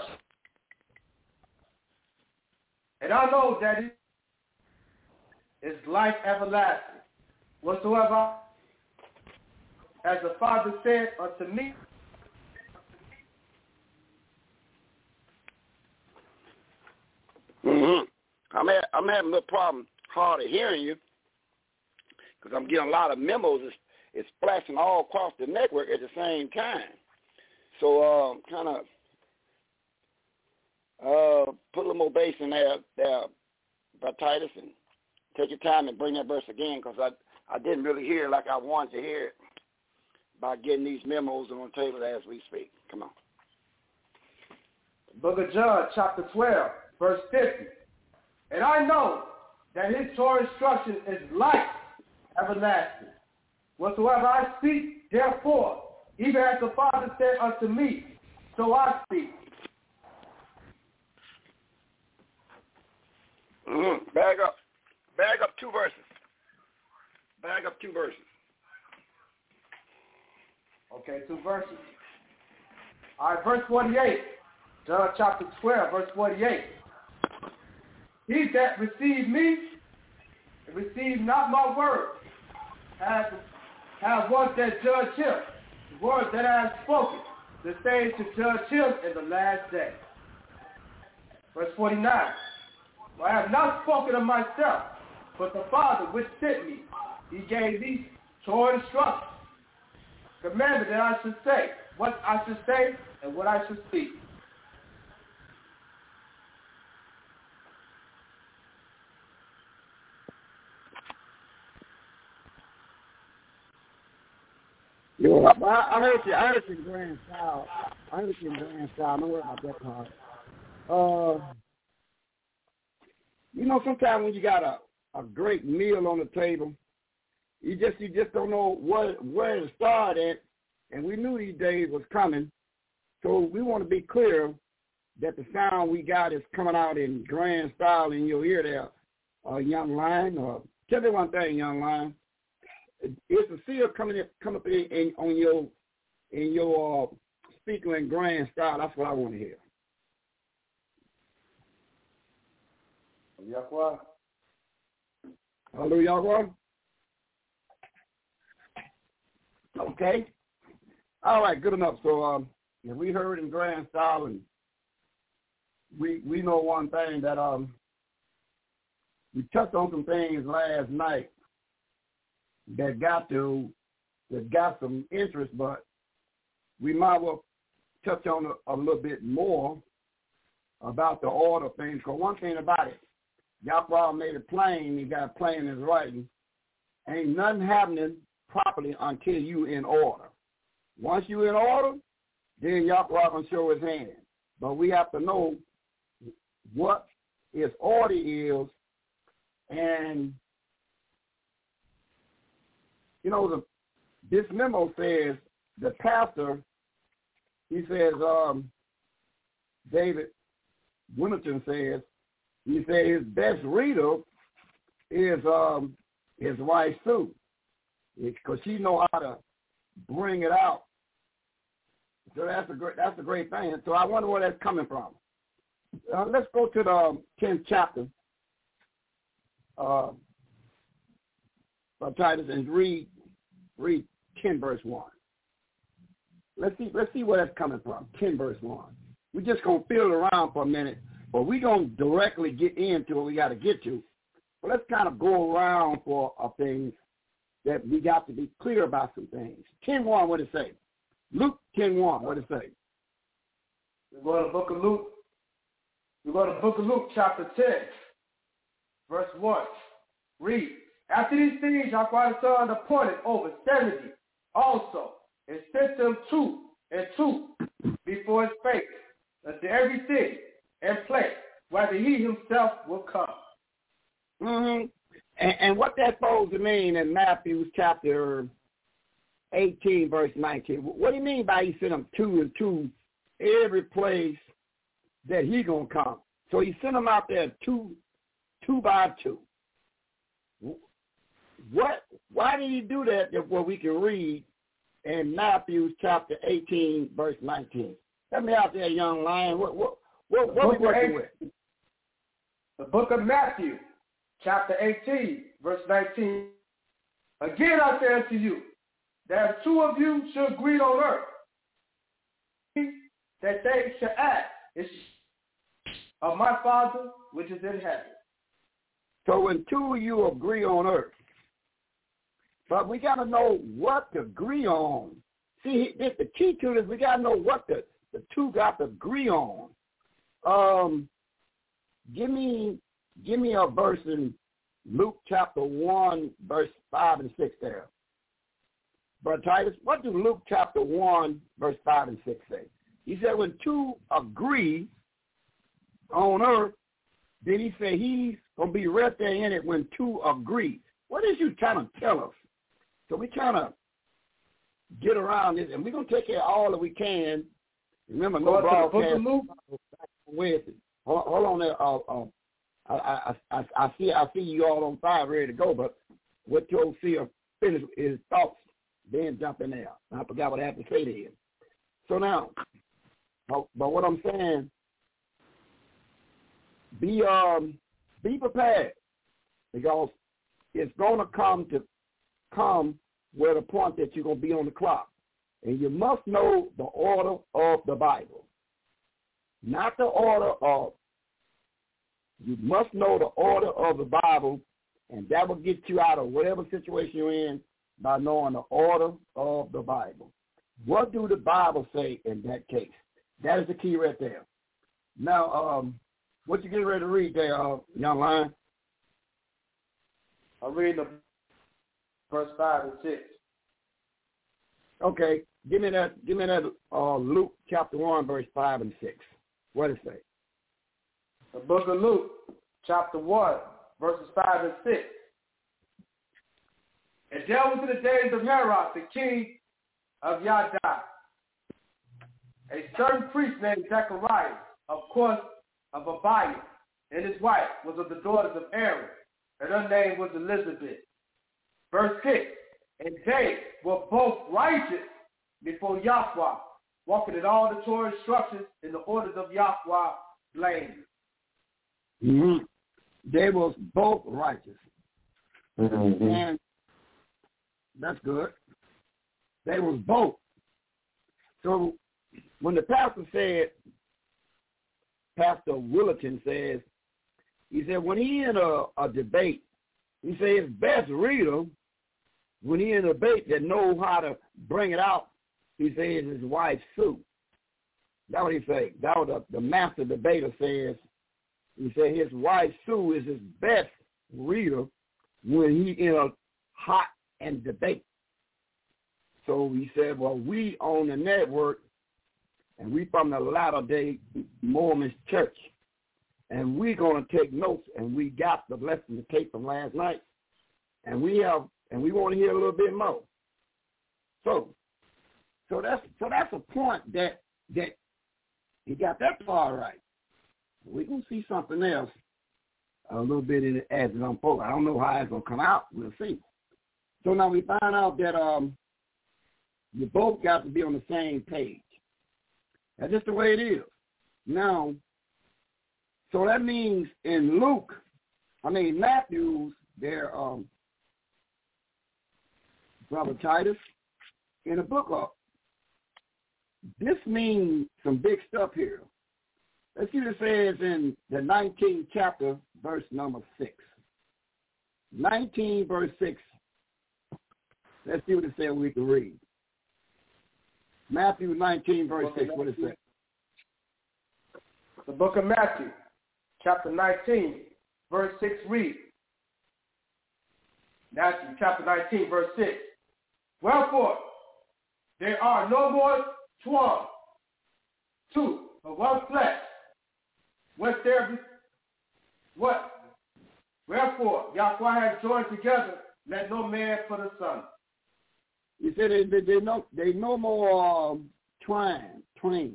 And I know that it is life everlasting. Whatsoever, as the Father said unto me, Mm-hmm. I'm, ha- I'm having a little problem hard of hearing you because I'm getting a lot of memos. It's, it's flashing all across the network at the same time. So um, kind of uh, put a little more bass in there, there, Brother Titus, and take your time and bring that verse again because I, I didn't really hear it like I wanted to hear it by getting these memos on the table as we speak. Come on. Book of John, chapter twelve, verse fifty. And I know that his Torah instruction is life everlasting. Whatsoever I speak, therefore, even as the Father said unto me, so I speak. Mm-hmm. Bag up. Bag up two verses. Bag up two verses. Okay, two verses. All right, verse forty-eight. John chapter twelve, verse forty-eight. He that received me and received not my word has, has one that judge him. The word that I have spoken, the same to judge him in the last day. Verse forty-nine. For I have not spoken of myself, but the Father which sent me, he gave me Torah instructions, commanded that I should say what I should say and what I should speak. Yo, I, I heard you. I heard you in grand style. I heard you in grand style. Don't worry about that part. Uh, you know, sometimes when you got a, a great meal on the table, you just you just don't know what where to start at. And we knew these days was coming, so we want to be clear that the sound we got is coming out in grand style in your ear there, uh, young lion. Uh, tell me one thing, young lion. Is the seal coming in, come up in, in on your in your uh, speaker in grand style? That's what I want to hear. Yahweh. Hello, Yahweh. Okay. All right, good enough. So um, yeah, we heard in grand style, and we we know one thing that um we touched on some things last night that got to that got some interest, but we might well touch on a, a little bit more about the order of things. Because one thing about it, Yahweh made it plain. He got it plain in his writing. Ain't nothing happening properly until you in order. Once you in order, then Yahweh can show his hand. But we have to know what his order is, and you know, the, this memo says the pastor, he says, um, David Winterton says, he said his best reader is um, his wife Sue, because she know how to bring it out. So that's a great that's a great thing. So I wonder where that's coming from. Uh, let's go to the tenth chapter, uh, of Titus, and read read ten verse one. Let's see, let's see where that's coming from. ten verse one. We're just gonna fiddle around for a minute, but we're gonna directly get into what we gotta get to. But let's kind of go around for a things that we got to be clear about some things. ten one, what it say? Luke ten one, what it say? We go to the book of Luke. We go to the book of Luke, chapter ten, verse one. Read. After these things, Yahweh the Son appointed over seventy also, and sent them two and two before his face, unto every city and place, whether he himself will come. Mm-hmm. And, and what that's supposed to mean in Matthew chapter eighteen, verse nineteen. What do you mean by he sent them two and two every place that he gonna come? So he sent them out there two, two by two. What? Why did he do that? If what we can read in Matthew chapter eighteen, verse nineteen. Let me out there, young lion. What? What? What? What we working with? The book of Matthew, chapter eighteen, verse nineteen. Again, I say unto you, that if two of you should agree on earth, that they should ask is of my Father which is in heaven. So when two of you agree on earth, but we got to know what to agree on. See, this, the key to this, we got to know what the, the two got to agree on. Um, give me, give me a verse in Luke chapter one, verse five and six there. Brother Titus, what do Luke chapter one, verse five and six say? He said, when two agree on earth, then he said he's going to be right there in it when two agree. What is you trying to tell us? So we trying to get around this, and we're going to take care of all that we can. Remember, no broadcast. With it. Hold, hold on there. Uh, uh, I, I, I, I see I see you all on fire, ready to go, but what your seer finish his thoughts, then jump in there. I forgot what I have to say to him. So now, but what I'm saying, be um be prepared, because it's going to come to come where the point that you're going to be on the clock, and you must know the order of the Bible, not the order of. You must know the order of the Bible, and that will get you out of whatever situation you're in by knowing the order of the Bible. What do the Bible say in that case? That is the key right there. Now, um, what you getting ready to read there, uh, young lion? I'm reading the verse five and six. Okay, give me that. Give me that. Uh, Luke chapter one, verse five and six. What does it say? The book of Luke, chapter one, verses five and six. And there was in the days of Herod, the king of Yada, a certain priest named Zechariah, of course of Abiah, and his wife was of the daughters of Aaron, and her name was Elizabeth. Verse six, and they were both righteous before Yahweh, walking in all the Torah instructions in the orders of Yahweh, blameless. Mm-hmm. They was both righteous. Mm-hmm. And that's good. They was both. So when the pastor said, Pastor Willerton says, he said when he in a, a debate, he said his best reader, when he in a debate that know how to bring it out, he says his wife Sue. That's what he said. That was the, the master debater says. He said his wife Sue is his best reader when he in a hot and debate. So he said, well, we on the network, and we from the Latter-day Mormon Church, and we going to take notes, and we got the lesson to take from last night, and we have, and we want to hear a little bit more. So, so that's so that's a point that that he got that far right. We're going to see something else a little bit in it as it unfolds. I don't know how it's going to come out. We'll see. So now we find out that um, you both got to be on the same page. That's just the way it is. Now, so that means in Luke, I mean Matthew's, their um, brother Titus, in the book of, this means some big stuff here. Let's see what it says in the nineteenth chapter, verse number six. nineteen, verse six. Let's see what it says we can read. Matthew nineteen, verse six, what it says. The book of Matthew, chapter nineteen, verse six reads. Matthew chapter nineteen, verse six. Wherefore, there are no more twelve, two of one flesh. What there be, what? Wherefore, Yahweh has joined together, let no man put asunder. He said they, they, they, no, they no more um, twine, twin.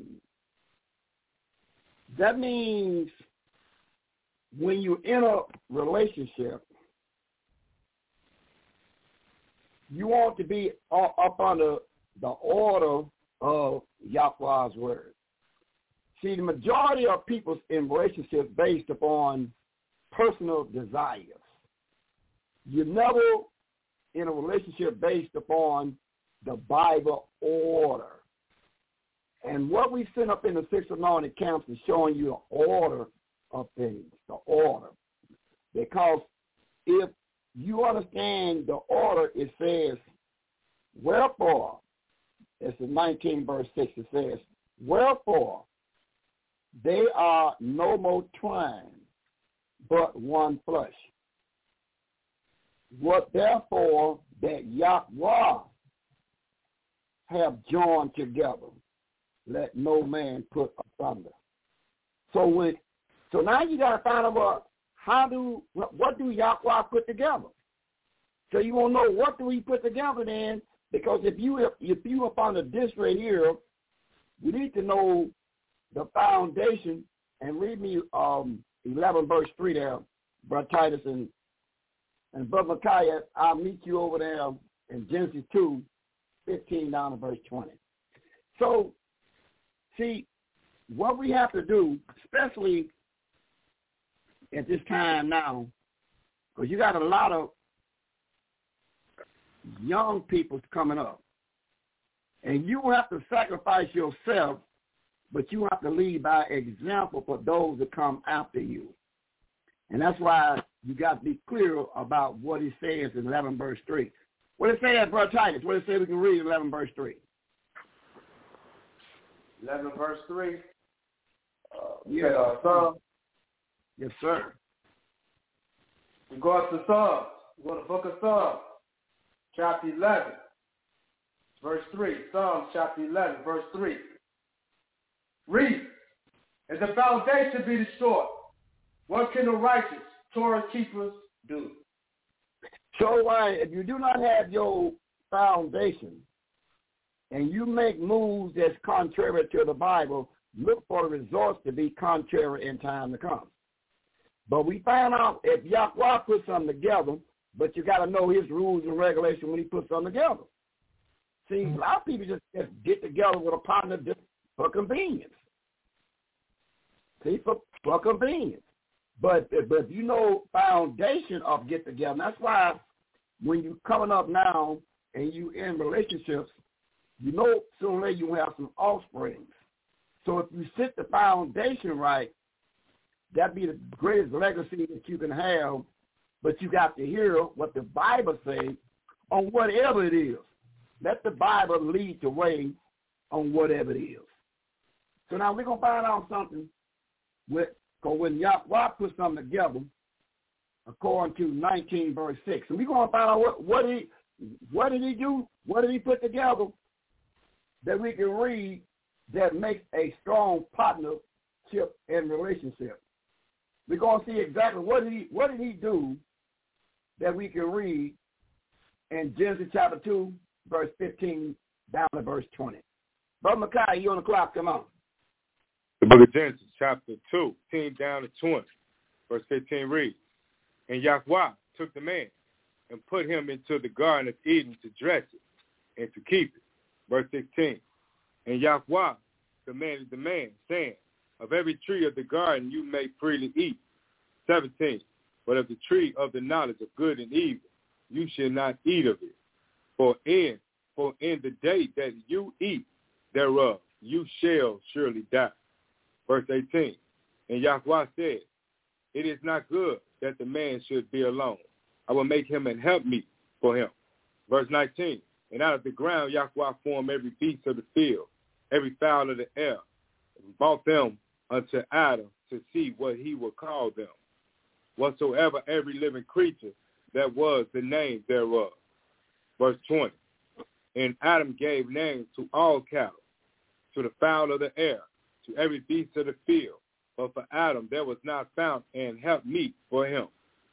That means when you in a relationship, you want to be up under the order of Yahweh's word. See, the majority of people in relationships based upon personal desires. You're never in a relationship based upon the Bible order. And what we send up in the six anointed camps is showing you the order of things, the order. Because if you understand the order, it says, wherefore, it's in nineteen verse six, it says, wherefore, they are no more twine, but one flesh. What therefore that Yahweh have joined together, let no man put asunder. So when, so now you got to find out what, how do, what, what do Yahweh put together? So you won't know what do he put together then, because if you if you up on this right here, you need to know the foundation. And read me um, eleven verse three there, Brother Titus and and Brother Micaiah. I'll meet you over there in Genesis two, fifteen down to verse twenty. So, see, what we have to do, especially at this time now, because you got a lot of young people coming up, and you have to sacrifice yourself, but you have to lead by example for those that come after you. And that's why you got to be clear about what he says in eleven verse three. What it says, Brother Titus? What it says we can read in eleven verse three? eleven verse three. Uh, yeah. Uh, Psalms. Yes, sir. We go up to Psalms. We go to the book of Psalms, chapter eleven, verse three. Psalms chapter eleven, verse three. Read. If the foundation be destroyed, what can the righteous Torah keepers do? So uh, if you do not have your foundation and you make moves that's contrary to the Bible, look for the results to be contrary in time to come. But we find out if Yahweh puts something together, but you got to know his rules and regulations when he puts something together. See, a lot of people just, just get together with a partner just for convenience. See, for, for convenience. But, but if you know foundation of get together, that's why when you coming up now and you in relationships, you know sooner or later you have some offspring. So if you set the foundation right, that'd be the greatest legacy that you can have. But you got to hear what the Bible says on whatever it is. Let the Bible lead the way on whatever it is. So now we're going to find out something with, because when Yahweh put something together, according to nineteen verse six, and we're going to find out what, what, he, what did he do, what did he put together that we can read that makes a strong partnership and relationship. We're going to see exactly what did he, what did he do that we can read in Genesis chapter two, verse fifteen down to verse twenty. Brother Micaiah, you on the clock, come on. The book of Genesis, chapter two, fifteen down to twenty, verse fifteen reads, And Yahweh took the man and put him into the garden of Eden to dress it and to keep it. Verse sixteen, And Yahweh commanded the man, saying, Of every tree of the garden you may freely eat. seventeen, But of the tree of the knowledge of good and evil you shall not eat of it. For in for in the day that you eat thereof, you shall surely die. Verse eighteen, and Yahweh said, it is not good that the man should be alone. I will make him an helpmeet for him. Verse nineteen, and out of the ground Yahweh formed every beast of the field, every fowl of the air, and brought them unto Adam to see what he would call them. Whatsoever every living creature, that was the name thereof. Verse twenty, and Adam gave names to all cattle, to the fowl of the air, to every beast of the field. But for Adam there was not found an helpmeet for him.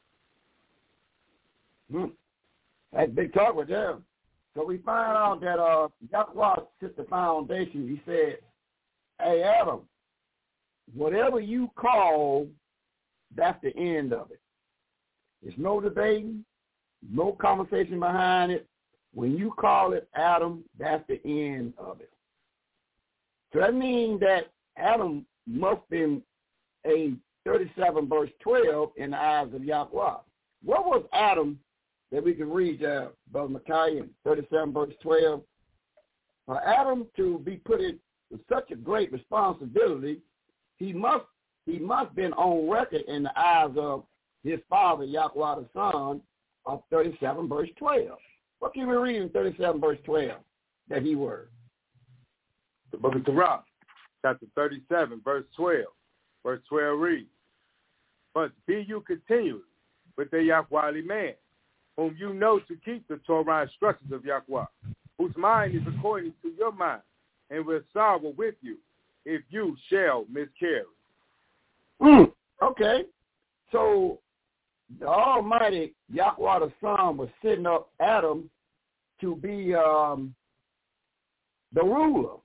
Hmm. That's big talk with them. So we find out that uh, Yahweh set the foundation. He said, hey, Adam, whatever you call, that's the end of it. There's no debating, no conversation behind it. When you call it Adam, that's the end of it. So that means that Adam must have been a thirty-seven verse twelve in the eyes of Yahweh. What was Adam that we can read, uh, Brother Micaiah, in thirty-seven verse twelve? For Adam to be put in such a great responsibility, he must he must have been on record in the eyes of his father, Yahweh the Son, of thirty-seven verse twelve. What can we read in thirty-seven verse twelve that he were? The book of Torah, chapter thirty-seven, verse twelve. Verse twelve reads, but be you continually with the Yahweh man, whom you know to keep the Torah instructions of Yahweh, whose mind is according to your mind, and will sorrow with you if you shall miscarry. Mm, okay. So the Almighty Yahweh the Son was setting up Adam to be um, the ruler.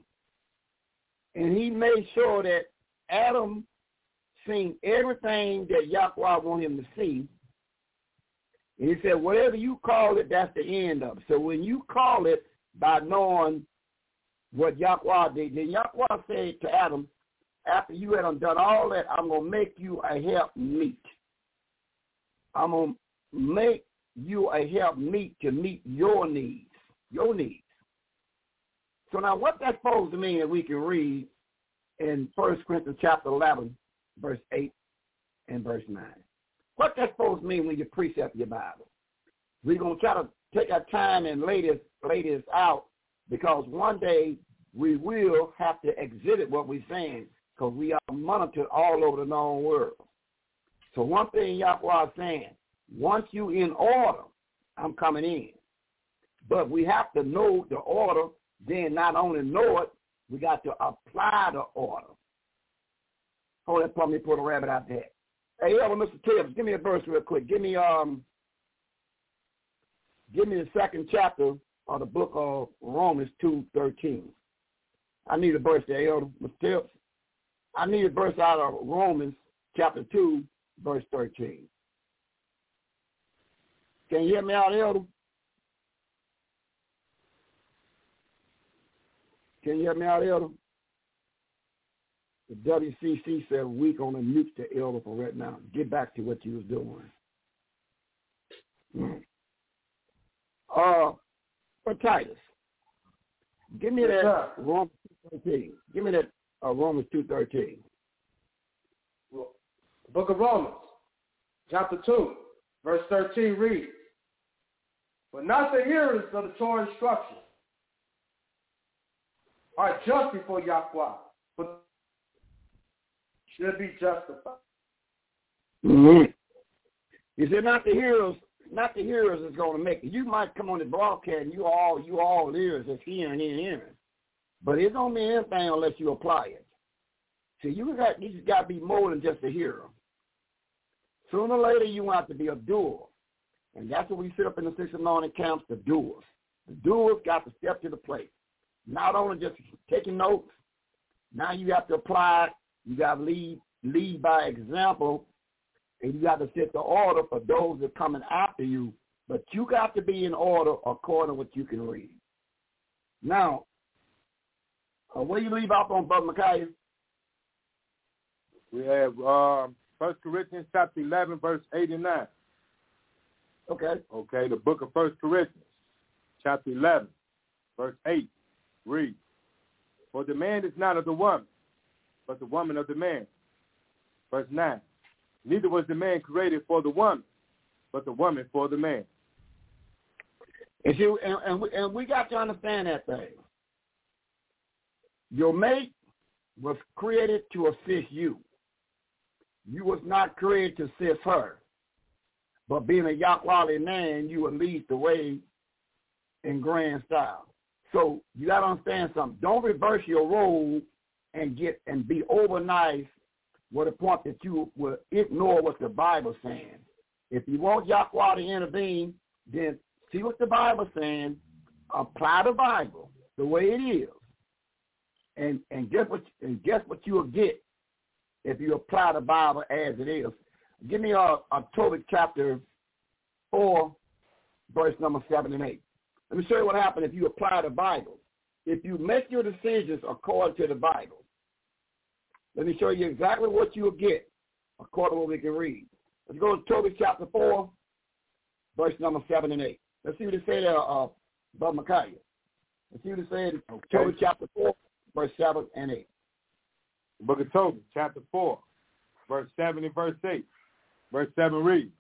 And he made sure that Adam seen everything that Yahweh wanted him to see. And he said, whatever you call it, that's the end of it. So when you call it by knowing what Yahweh did, then Yahweh said to Adam, after you had done all that, I'm going to make you a helpmeet. I'm going to make you a helpmeet to meet your needs, your needs. So now what that's supposed to mean that we can read in First Corinthians chapter eleven, verse eight and verse nine. What that's supposed to mean when you precept your Bible? We're going to try to take our time and lay this, lay this out, because one day we will have to exhibit what we're saying, because we are monitored all over the known world. So one thing Yahweh is saying, once you in order, I'm coming in. But we have to know the order, then not only know it, we got to apply the order. Hold that for me, put a rabbit out there. Hey, Elder Mister Tibbs, give me a verse real quick. Give me um, give me the second chapter of the book of Romans two thirteen. I need a verse there, Elder Mister Tibbs. I need a verse out of Romans chapter two, verse thirteen. Can you hear me out, Elder? Can you hear me out, Elder? The W C C said weak on the mute to Elder for right now. Get back to what you was doing. Mm. Uh, for Titus, give me that yes, Romans two thirteen. Give me that uh, Romans two thirteen. The book of Romans, chapter two, verse thirteen reads, but not the hearers of the Torah instruction are just before Yahweh, but should be justified. Mm-hmm. You said not the hearers, not the hearers is going to make it. You might come on the broadcast and you all, you all ears is hearing and hearing, but it don't mean anything unless you apply it. So you got, you just got to be more than just a hearer. Sooner or later, you want to be a doer, and that's what we sit up in the six anointing camps, the doers. The doers got to step to the plate. Not only just taking notes, now you have to apply it. You got to lead, lead by example, and you got to set the order for those that are coming after you. But you got to be in order according to what you can read. Now, uh, where you leave off on, Brother Micaiah? We have um, First Corinthians chapter eleven, verse eight and nine. Okay. Okay, the book of First Corinthians, chapter eleven, verse eight, read, for the man is not of the woman, but the woman of the man. Verse nine, neither was the man created for the woman, but the woman for the man. And, see, and, and, we, and we got to understand that thing. Your mate was created to assist you. You was not created to assist her. But being a Yahweh man, you would lead the way in grand style. So you got to understand something. Don't reverse your role and get and be over nice with a point that you will ignore what the Bible's saying. If you want Yahweh to intervene, then see what the Bible's saying, apply the Bible the way it is, and and guess what and guess what you'll get if you apply the Bible as it is. Give me a, a Tobit chapter four, verse number seven and eight. Let me show you what happened if you apply the Bible. If you make your decisions according to the Bible, let me show you exactly what you'll get according to what we can read. Let's go to Tobit chapter four, verse number seven and eight. Let's see what it said there, uh, Brother Micaiah. Let's see what it said in okay. Tobit chapter four, verse seven and eight. The book of Tobit, chapter four, verse seven and verse eight. Verse seven reads,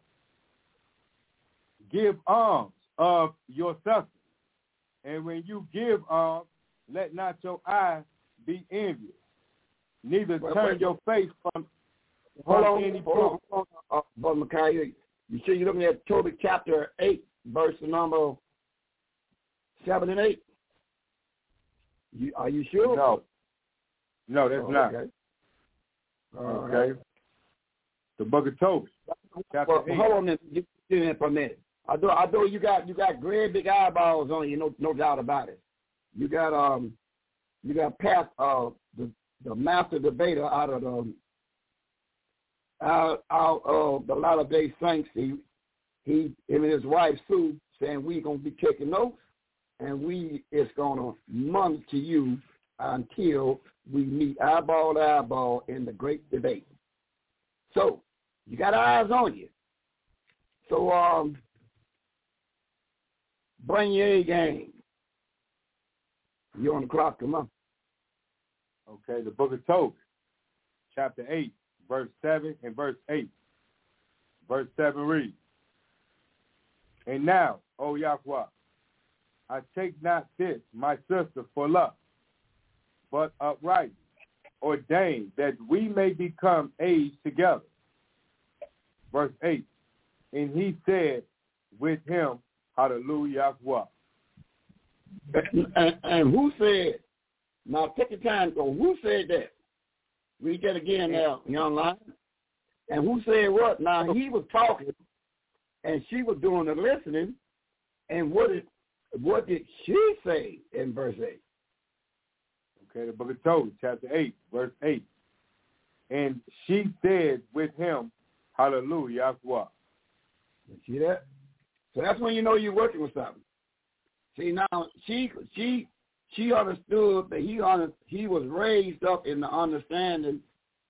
give alms of your substance, and when you give alms, let not your eye be envious, neither wait, turn wait, your face from, hold from on, any hold on, hold on, uh, Brother Micaiah. You sure you're looking at Tobit chapter eight, verse number seven and eight? You, are you sure? No. No, that's oh, not. Okay. All okay. Right. The book of Tobit, chapter well, eight. Hold on, get in for a minute. I know, I know you got you got great big eyeballs on you, no no doubt about it. You got um, you got Pat, uh, the the master debater out of the out out of the Latter-day Saints. He he him and his wife Sue saying we gonna be taking notes, and we is gonna monitor you until we meet eyeball to eyeball in the great debate. So you got eyes on you. So um, bring your A game. You're on the clock, come on. Okay, the book of Tobit, chapter eight, verse seven and verse eight. Verse seven reads, and now, O Yahweh, I take not this, my sister, for love, but upright, ordained that we may become aids together. Verse eight, and he said with him, hallelujah, Yahweh. And, and who said, now take your time, go, who said that? Read that again now, young lion. And who said what? Now he was talking, and she was doing the listening, and what did, what did she say in verse eight? Okay, the book of Tobit, chapter eight, verse eight. And she said with him, hallelujah, Yahweh. You see that? So that's when you know you're working with something. See, now, she she she understood that he under, he was raised up in the understanding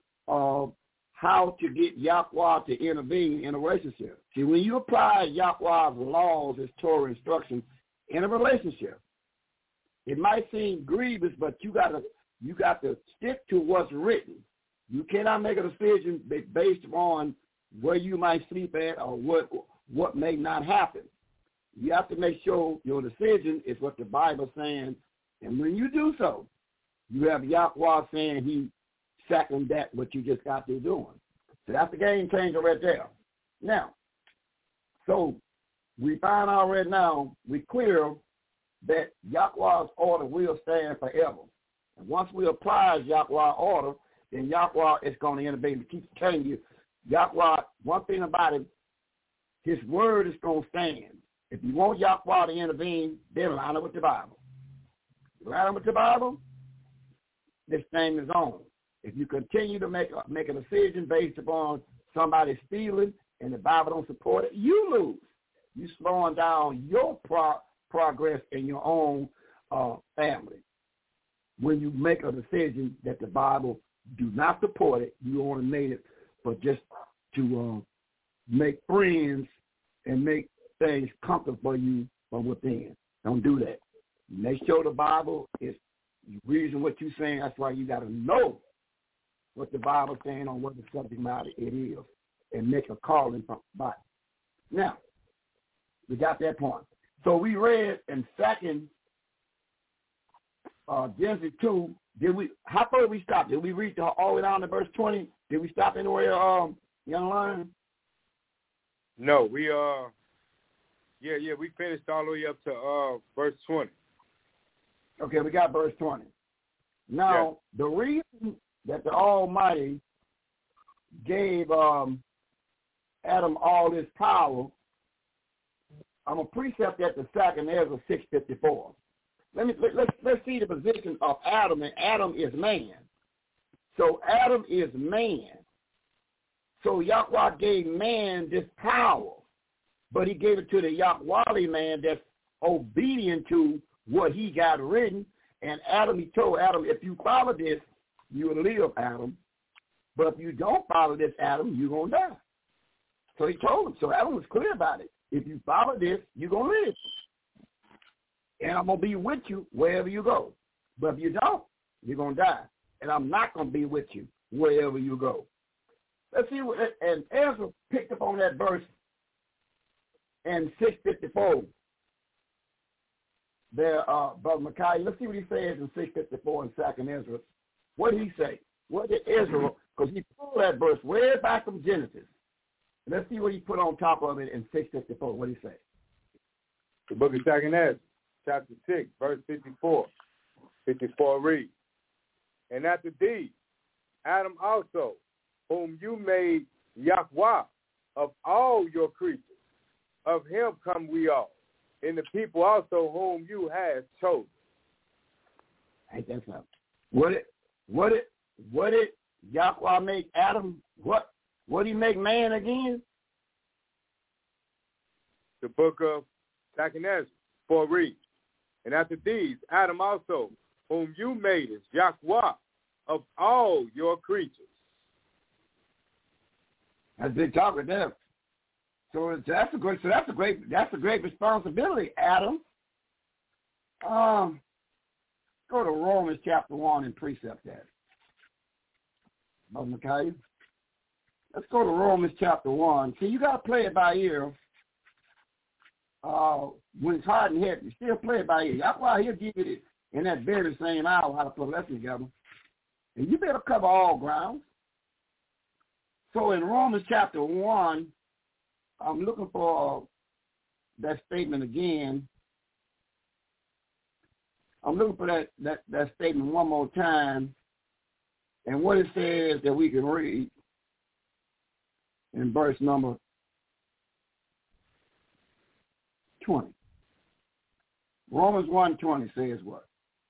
of how to get Yahweh to intervene in a relationship. See, when you apply Yahweh's laws, his Torah instructions in a relationship, it might seem grievous, but you gotta you got to stick to what's written. You cannot make a decision based on where you might sleep at or what what may not happen. You have to make sure your decision is what the Bible's saying, and when you do so, you have Yahweh saying he second that what you just got through doing. So that's the game changer right there. Now, so we find out right now, we clear that Yahweh's order will stand forever. And once we apply Yahweh's order, then Yahweh is going to intervene. To keep telling you, Yahweh, one thing about it, his word is going to stand. If you want Yahweh to intervene, then line up with the Bible. Line up with the Bible, this thing is on. If you continue to make a, make a decision based upon somebody's feeling and the Bible don't support it, you lose. You're slowing down your pro- progress in your own uh, family. When you make a decision that the Bible do not support it, you only made it for just to uh, make friends and make things comfortable for you from within. Don't do that. Make sure the Bible is reading what you're saying. That's why you got to know what the Bible's saying on what the subject matter it is and make a calling from the Bible. Now, we got that point. So we read in second uh, Genesis two. Did we? How far did we stop? Did we read the, all the way down to verse twenty? Did we stop anywhere, um, young lion? No, we uh, yeah, yeah, we finished all the way up to uh verse twenty. Okay, we got verse twenty. Now, yeah. The reason that the Almighty gave um, Adam all this power, I'm gonna precept that the second Ezra six fifty-four. Let me let, let's let's see the position of Adam, and Adam is man. So Adam is man. So Yahweh gave man this power, but he gave it to the Yahweh man that's obedient to what he got written. And Adam, he told Adam, if you follow this, you will live, Adam. But if you don't follow this, Adam, you're going to die. So he told him. So Adam was clear about it. If you follow this, you're going to live. And I'm going to be with you wherever you go. But if you don't, you're going to die. And I'm not going to be with you wherever you go. Let's see what, and Ezra picked up on that verse in six fifty-four. There, uh, Brother Micaiah, let's see what he says in six fifty-four in second Ezra. What did he say? What did Ezra, because he pulled that verse way back from Genesis. Let's see what he put on top of it in six fifty-four. What did he say? The book of second Ezra, chapter six, verse fifty-four. fifty-four reads, and after these, Adam also, whom you made Yahweh of all your creatures, of him come we all, and the people also whom you have chosen. Ain't that something? What it, what it, what it, Yahweh make Adam, what, what did he make man again? The book of second Ezra, four reads, and after these, Adam also, whom you made is Yahweh of all your creatures. That's big talk with them. So that's a great. So that's a great. That's a great responsibility, Adam. Um, go to Romans chapter one and precept that. Brother Micaiah. Let's go to Romans chapter one. See, you got to play it by ear. Uh, when it's hard and heavy, you still play it by ear. That's why he'll give you it in that very same hour how to put a lesson together, and you better cover all grounds. So in Romans chapter one, I'm looking for that statement again. I'm looking for that, that, that statement one more time and what it says that we can read in verse number twenty. Romans one twenty says what?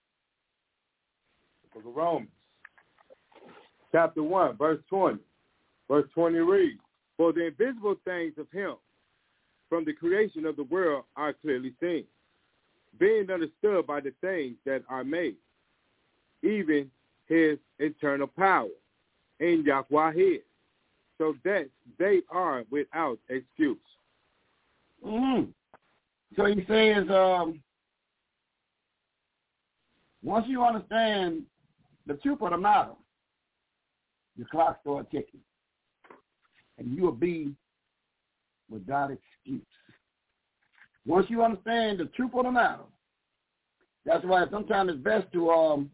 Book of Romans, chapter one, verse twenty. Verse twenty reads, for the invisible things of him from the creation of the world are clearly seen, being understood by the things that are made, even his eternal power in Yahweh head, so that they are without excuse. Mm-hmm. So he says, um, once you understand the truth of the matter, the clock starts ticking. And you will be without excuse. Once you understand the truth of the matter, that's why sometimes it's best to, um,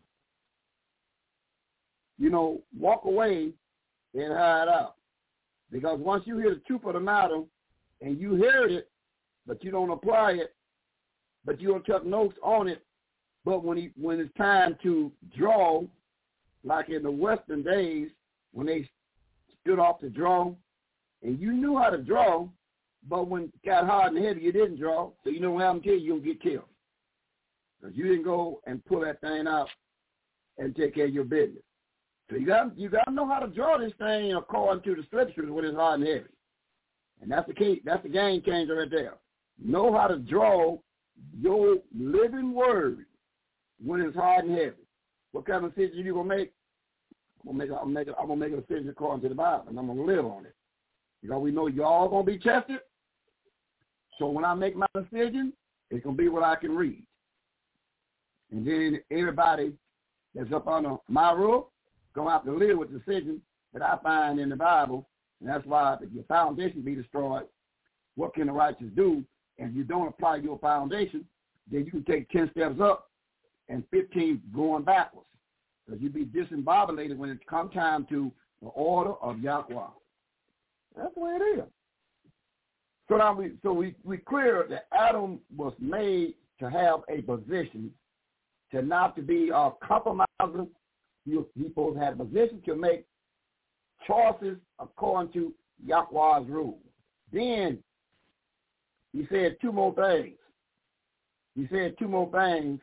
you know, walk away and hide out. Because once you hear the truth of the matter and you heard it, but you don't apply it, but you don't take notes on it, but when he, when it's time to draw, like in the Western days, when they stood off to draw, and you knew how to draw, but when it got hard and heavy, you didn't draw. So you know what happened to you? You'll get killed. Because you didn't go and pull that thing out and take care of your business. So you got you got to know how to draw this thing according to the scriptures when it's hard and heavy. And that's the key. That's the game changer right there. Know how to draw your living word when it's hard and heavy. What kind of decision you gonna make? I'm gonna make. I'm gonna make. I'm gonna make a decision according to the Bible, and I'm gonna live on it. Because we know you're all going to be tested. So when I make my decision, it's going to be what I can read. And then everybody that's up under my roof going to have to live with the decisions that I find in the Bible. And that's why if your foundation be destroyed, what can the righteous do? And if you don't apply your foundation, then you can take ten steps up and fifteen going backwards. Because you be disembobulated when it comes time to the order of Yahweh. That's the way it is. So now we so we, we clear that Adam was made to have a position, to not to be a compromiser. He, he supposed to have a position to make choices according to Yahweh's rule. Then he said two more things. He said two more things.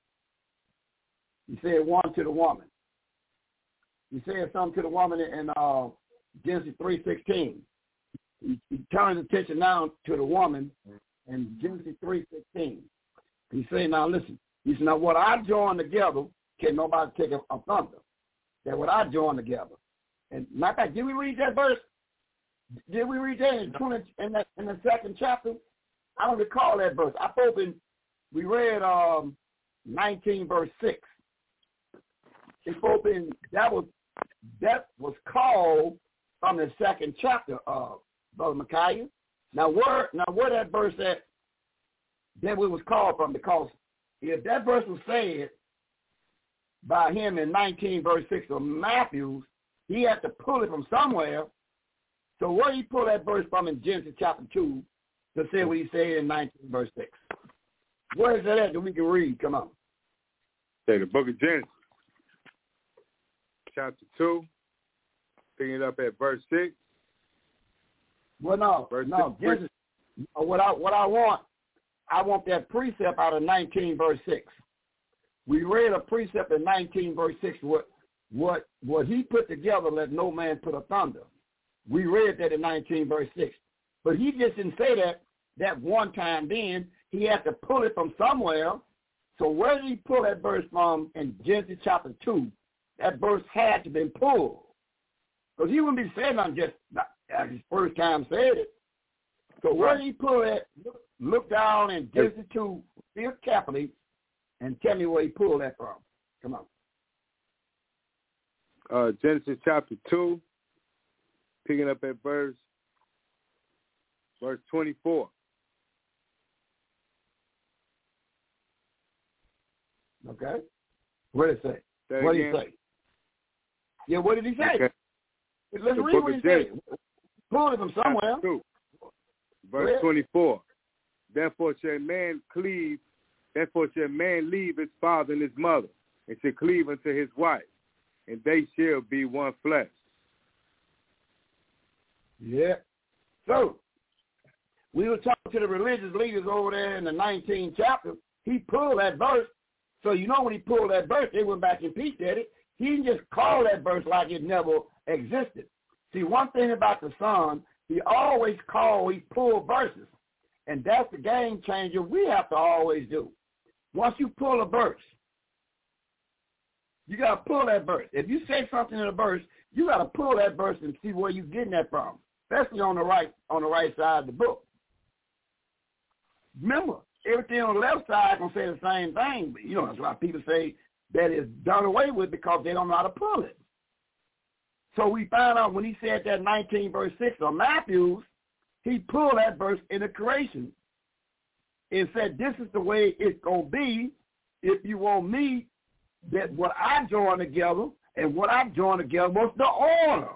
He said one to the woman. He said something to the woman in uh, Genesis three sixteen. He, he turned attention now to the woman in Genesis three sixteen. He said, now listen. He said, now what I joined together, can nobody take a, a thunder. That what I joined together. And matter of fact, did we read that verse? Did we read that in, twenty, in, that, in the second chapter? I don't recall that verse. I opened, we read um, nineteen verse six. It opened, that was that was called from the second chapter of Brother Micaiah. Now where now where that verse at, that it was called from, because if that verse was said by him in nineteen verse six of Matthew, he had to pull it from somewhere. So where did he pull that verse from in Genesis chapter two to say what he said in nineteen verse six? Where is that at that we can read? Come on. Say the book of Genesis, chapter two, picking it up at verse six. Well, no, verse no, six, Genesis, what I what I want, I want that precept out of nineteen verse six. We read a precept in nineteen verse six. What what what he put together, let no man put asunder. We read that in nineteen verse six. But he just didn't say that that one time then. He had to pull it from somewhere. So where did he pull that verse from in Genesis chapter two? That verse had to be pulled. Because he wouldn't be saying nothing just as his first time said it. So where did he pull that? Look, look down in Genesis two real carefully and tell me where he pulled that from. Come on. Uh, Genesis chapter two, picking up at verse verse twenty-four. Okay. What did it say? say what again? did he say? Yeah, what did he say? Okay. Let's the read what he said. Pull it from somewhere. two, verse twenty-four. Therefore shall man cleave, therefore shall man leave his father and his mother, and shall cleave unto his wife, and they shall be one flesh. Yeah. So, we were talking to the religious leaders over there in the nineteenth chapter. He pulled that verse. So you know when he pulled that verse, they went back and peeked at it. He didn't just call that verse like it never existed. See, one thing about the Son, he always called, he pulled verses. And that's the game changer we have to always do. Once you pull a verse, you got to pull that verse. If you say something in a verse, you got to pull that verse and see where you're getting that from, especially on the right on the right side of the book. Remember, everything on the left side going to say the same thing. But, you know, that's why people say that is done away with because they don't know how to pull it. So we found out when he said that nineteen verse six of Matthew, he pulled that verse in the creation and said, this is the way it's going to be if you want me, that what I joined together and what I joined together was the order.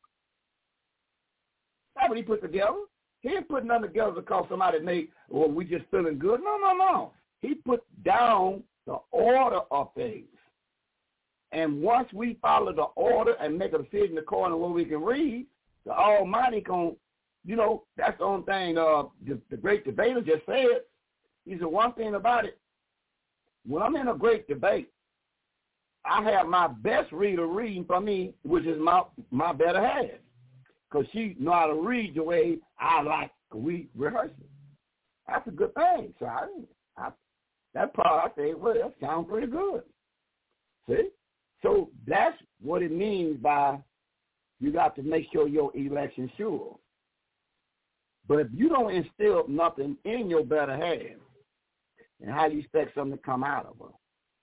That's what he put together. He didn't put nothing together because somebody made, well, we just feeling good. No, no, no. He put down the order of things. And once we follow the order and make a decision according to what we can read, the Almighty can, you know, that's the only thing uh, the, the great debater just said. He said one thing about it. When I'm in a great debate, I have my best reader reading for me, which is my my better half. Because she know how to read the way I like. We rehearse it. That's a good thing. So I, I, that part, I say, well, that sounds pretty good. See? So that's what it means by you got to make sure your election's sure. But if you don't instill nothing in your better half, and how do you expect something to come out of her?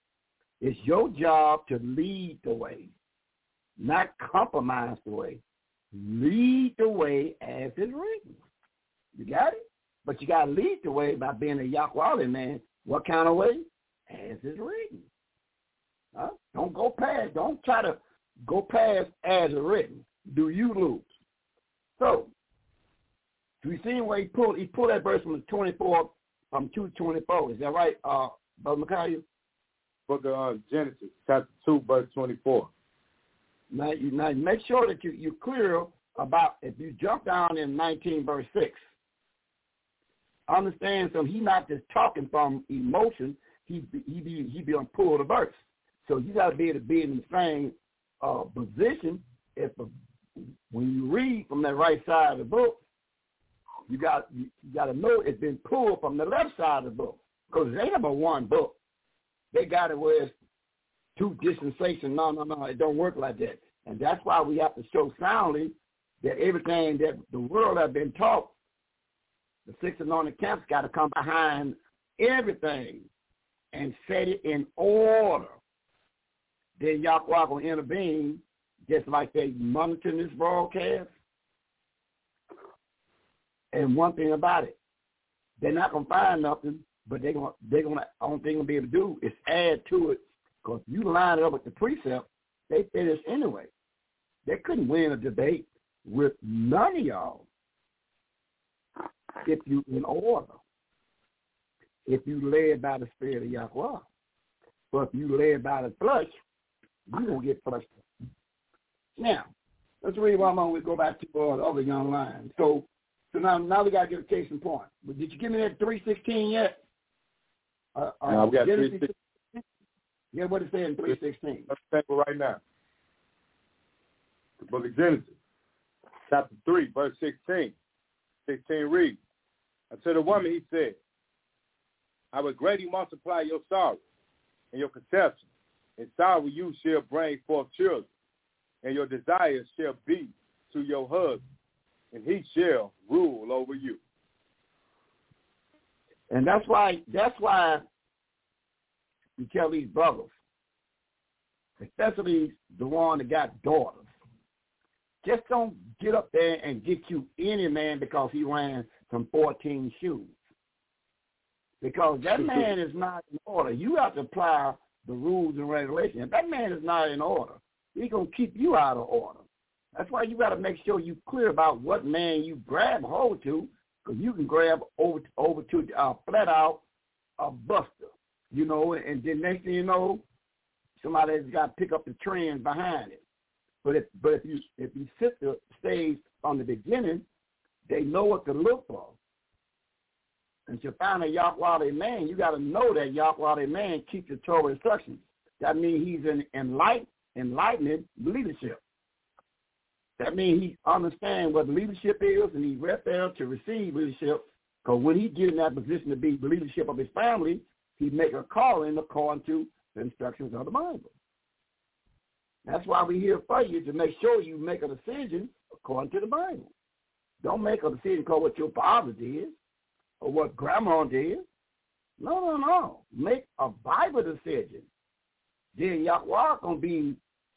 It's your job to lead the way, not compromise the way. Lead the way as it's written. You got it? But you got to lead the way by being a Yahweh man. What kind of way? As it's written. Huh? Don't go past. Don't try to go past as it's written. Do you lose? So, do you see where he pulled? He pulled that verse from twenty-four, from two twenty-four. Is that right, uh, Brother Micaiah? Book of uh, Genesis, chapter two, verse twenty-four. Now, you, now make sure that you, you're clear about, if you jump down in nineteen, verse six, understand, so he's not just talking from emotion, he he be he be on pull the verse. So you got to be able to be in the same uh, position. If a, when you read from that right side of the book, you got you, you got to know it's been pulled from the left side of the book, because they have a one book. They got it where it's two dispensations. No, no, no, it don't work like that. And that's why we have to show soundly that everything that the world has been taught, the six anointed camps got to come behind everything and set it in order. Then Yahweh will intervene, just like they monitor this broadcast. And one thing about it, they're not gonna find nothing, but they're gonna they're gonna only thing they're gonna be able to do is add to it. Because if you line it up with the precept, they finish anyway. They couldn't win a debate with none of y'all if you in order. If you led by the Spirit of Yahweh. But if you led by the flesh, you're going to get flushed. Now, let's read one more. We go back to uh, the other young line. So so now, now we got to get a case in point. But did you give me that three sixteen yet? Uh, uh, no, we got three sixteen. Yeah, what it say in three sixteen? Let's take it right now. The book of Genesis, chapter three, verse sixteen. sixteen reads, unto the woman he said, I will greatly multiply your sorrow and your conception, and sorrow you shall bring forth children, and your desires shall be to your husband, and he shall rule over you. And that's why that's why we tell these brothers, especially the one that got daughters, just don't get up there and get you any man because he ran some fourteen shoes. Because that man is not in order. You have to apply the rules and regulations. If that man is not in order, he's going to keep you out of order. That's why you got to make sure you're clear about what man you grab hold to, because you can grab over over to uh, flat out a buster, you know, and then next thing you know, somebody's got to pick up the trend behind it. But if but if you if you sit the stage from the beginning, they know what to look for. And to find a Yahweh man, you got to know that Yahweh man keeps the Torah instructions. That means he's in enlighten, enlightening leadership. That means he understands what leadership is, and he's right there to receive leadership. Because when he gets in that position to be the leadership of his family, he make a calling according to the instructions of the Bible. That's why we're here for you, to make sure you make a decision according to the Bible. Don't make a decision because what your father did or what grandma did. No, no, no. Make a Bible decision. Then Yahweh going to be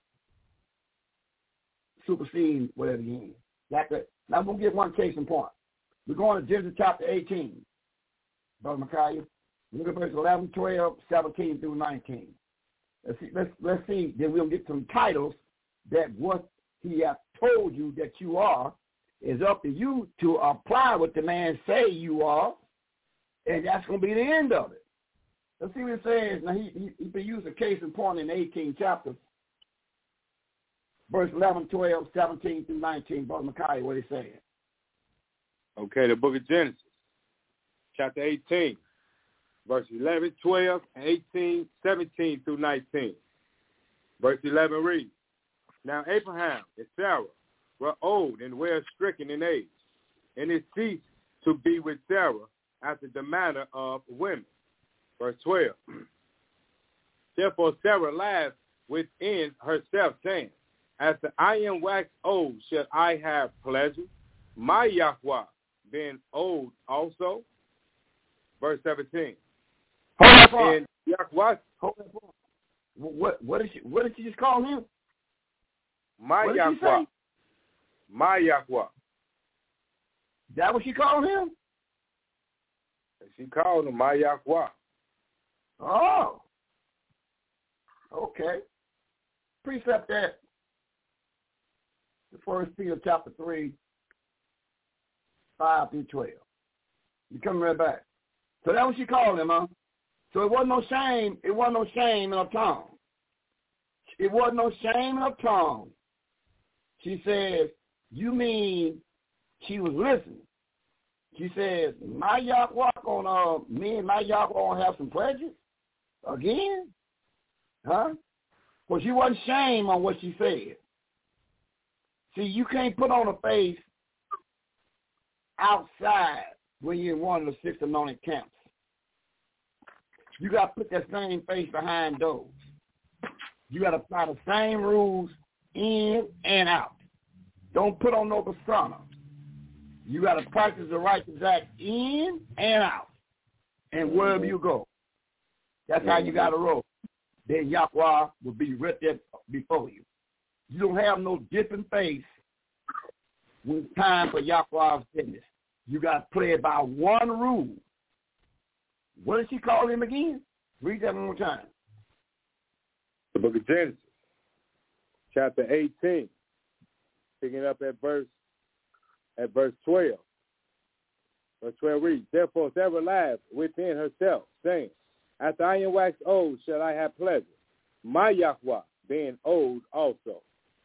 superseding whatever you need. Like that. Now I'm going to give one case in point. We're going to Genesis chapter eighteen, Brother Micaiah. Look at verse eleven, twelve, seventeen through nineteen. Let's see, let's, let's see. Then we'll get some titles that what he has told you that you are is up to you to apply what the man say you are, and that's going to be the end of it. Let's see what it says. Now, he, he, he used a case in point in the eighteenth chapter, verse eleven, twelve, seventeen through nineteen. Brother Micaiah, what he saying? Okay, the book of Genesis, chapter eighteen, verse eleven, twelve, eighteen, seventeen through nineteen. Verse eleven reads, now Abraham and Sarah were old and well stricken in age, and it ceased to be with Sarah after the manner of women. Verse twelve, therefore Sarah laughed within herself, saying, after I am waxed old, shall I have pleasure, my Yahweh being old also? Verse seventeen, Hold that point. and Yahweh, Hold that point. What what did she what did she just call him? My Yahweh. My Yahweh. That what she called him? She called him my Yahweh. Oh. Okay. Precept that. The First Peter chapter three, five through twelve. You come right back. So that's what she called him, huh? So it wasn't no shame. It wasn't no shame in her tongue. It wasn't no shame in her tongue. She says, you mean she was listening. She says, my Yahweh gonna, uh, me and my Yahweh gonna have some pleasures again? Huh? Well, she wasn't shame on what she said. See, you can't put on a face outside when you're in one of the six anointed camps. You got to put that same face behind doors. You got to apply the same rules in and out. Don't put on no persona. You got to practice the righteous act in and out, and wherever you go. That's how you got to roll. Then Yahweh will be right there before you. You don't have no different face when it's time for Yahweh's business. You got to play it by one rule. What did she call him again? Read that one more time. The book of Genesis, chapter eighteen, picking up at verse at verse twelve. Verse twelve reads, therefore Sarah laughed within herself, saying, after I am waxed old shall I have pleasure, my Yahweh being old also.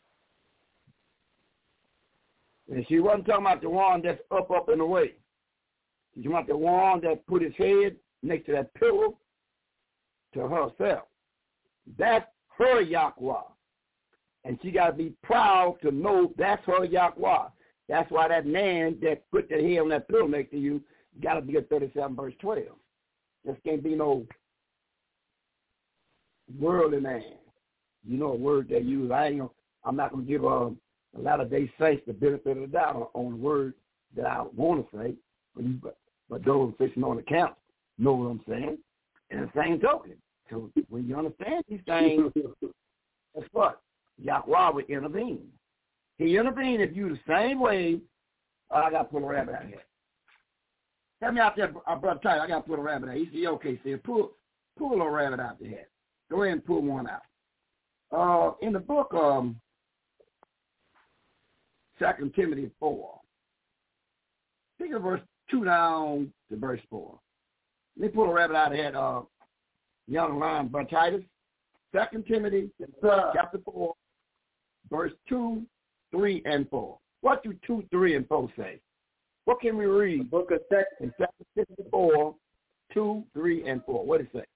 And she wasn't talking about the one that's up, up, and away. She's talking about the one that put his head next to that pillow to herself. That's her Yahweh. And she got to be proud to know that's her Yahweh. That's why that man that put their head on that pillow next to you got to be at thirty-seven verse twelve. This can't be no worldly man. You know a word they use. I ain't gonna, I'm not going to give a, a lot of day saints the benefit of the doubt on, on the word that I want to say. But, but those fishing on the camp know what I'm saying. And the same token. So when you understand these things, guess what? Yahweh will intervene. He intervened if you the same way. Oh, I got to pull a rabbit out here. Tell me out there, uh, Brother Tyler, I got to pull a rabbit out. He said, okay, said, pull, pull a rabbit out there. Go ahead and pull one out. Uh, in the book, um, Second Timothy four, take a verse two down to verse four. Let me pull a rabbit out of that uh, young lion, Brother Titus. Second Timothy chapter four, verse two, three, and four. What do two, three, and four say? What can we read? The book of Second Timothy four, two, three, and four. What does it say?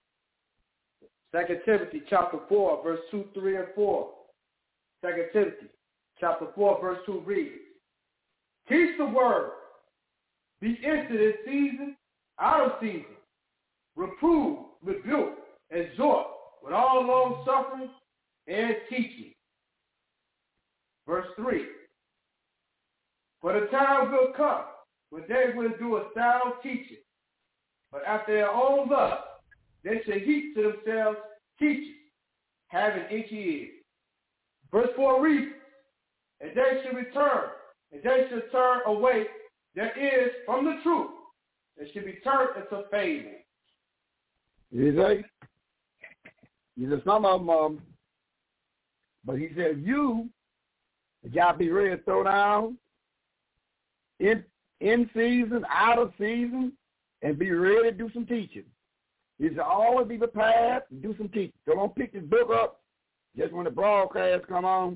Second Timothy chapter four, verse two, three, and four. Second Timothy chapter four, verse two reads, teach the word, be instant in season, out of season, reprove, rebuke, exhort, with all long suffering and teaching. Verse three, for the time will come when they will do a sound teaching, but after their own lust, they shall heap to themselves teachers, having itchy ears. Verse four reads, and they shall return, and they shall turn away their ears from the truth. They shall be turned into fables. You say? He said some of them, um, but he said you, you got to be ready to throw down in, in season, out of season, and be ready to do some teaching. He said always be prepared to do some teaching. So don't pick this book up just when the broadcast come on.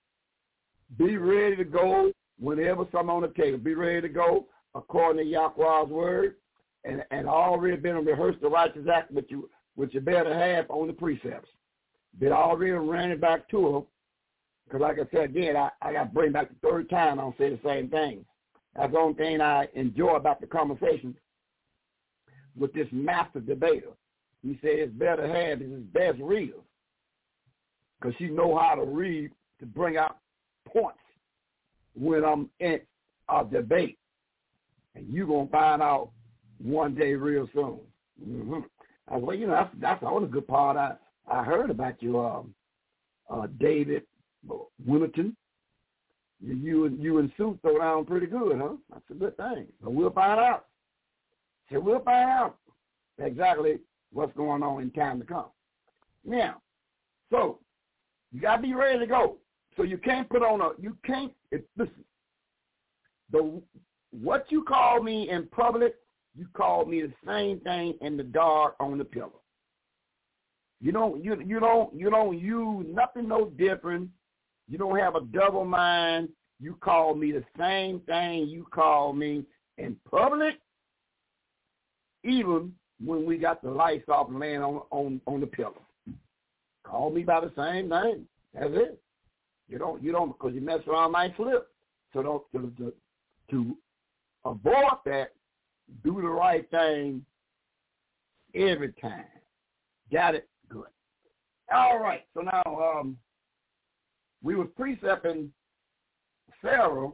Be ready to go whenever something on the table. Be ready to go according to Yahweh's word, and, and already been rehearsed the righteous act which you which you better have on the precepts. Been already ran it back to them, because like I said again, I, I got to bring back the third time. I don't say the same thing. That's the only thing I enjoy about the conversation with this master debater. He said it's better have is his best reader, because she know how to read to bring out points when I'm in a debate. And you're going to find out one day real soon. Mm-hmm. I said, well, you know, that's, that's all the good part I, I heard about you, um, uh, David Winterton. You, you and you and Sue throw down pretty good, huh? That's a good thing. But we'll find out. So we'll find out exactly what's going on in time to come. Now, so you gotta be ready to go. So you can't put on a you can't it, listen. The what you call me in public, you call me the same thing in the dark on the pillow. You don't you you don't you don't use nothing no different. You don't have a double mind. You call me the same thing you call me in public, even when we got the lights off and laying on on, on the pillow. Call me by the same name. That's it. You don't you don't because you mess around might slip. So don't to, to, to avoid that, do the right thing every time. Got it? Good. All right. So now um, we were precepting Sarah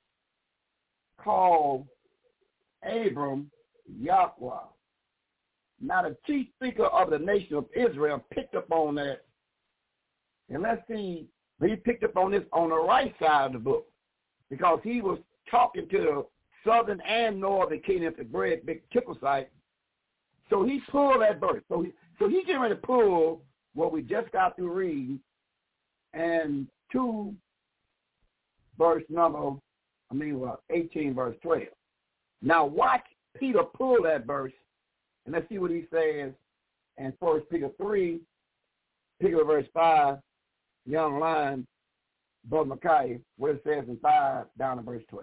called Abram Yahweh. Now the chief speaker of the nation of Israel picked up on that. And let's see, he picked up on this on the right side of the book because he was talking to the southern and northern kingdom to bread big tickle site. So he pulled that verse. So he so he getting ready to pull what we just got through reading and two verse number, I mean well, eighteen verse twelve. Now watch Peter pull that verse and let's see what he says in First Peter three, pick up verse five, young line, Brother Micaiah, what it says in five down to verse twelve.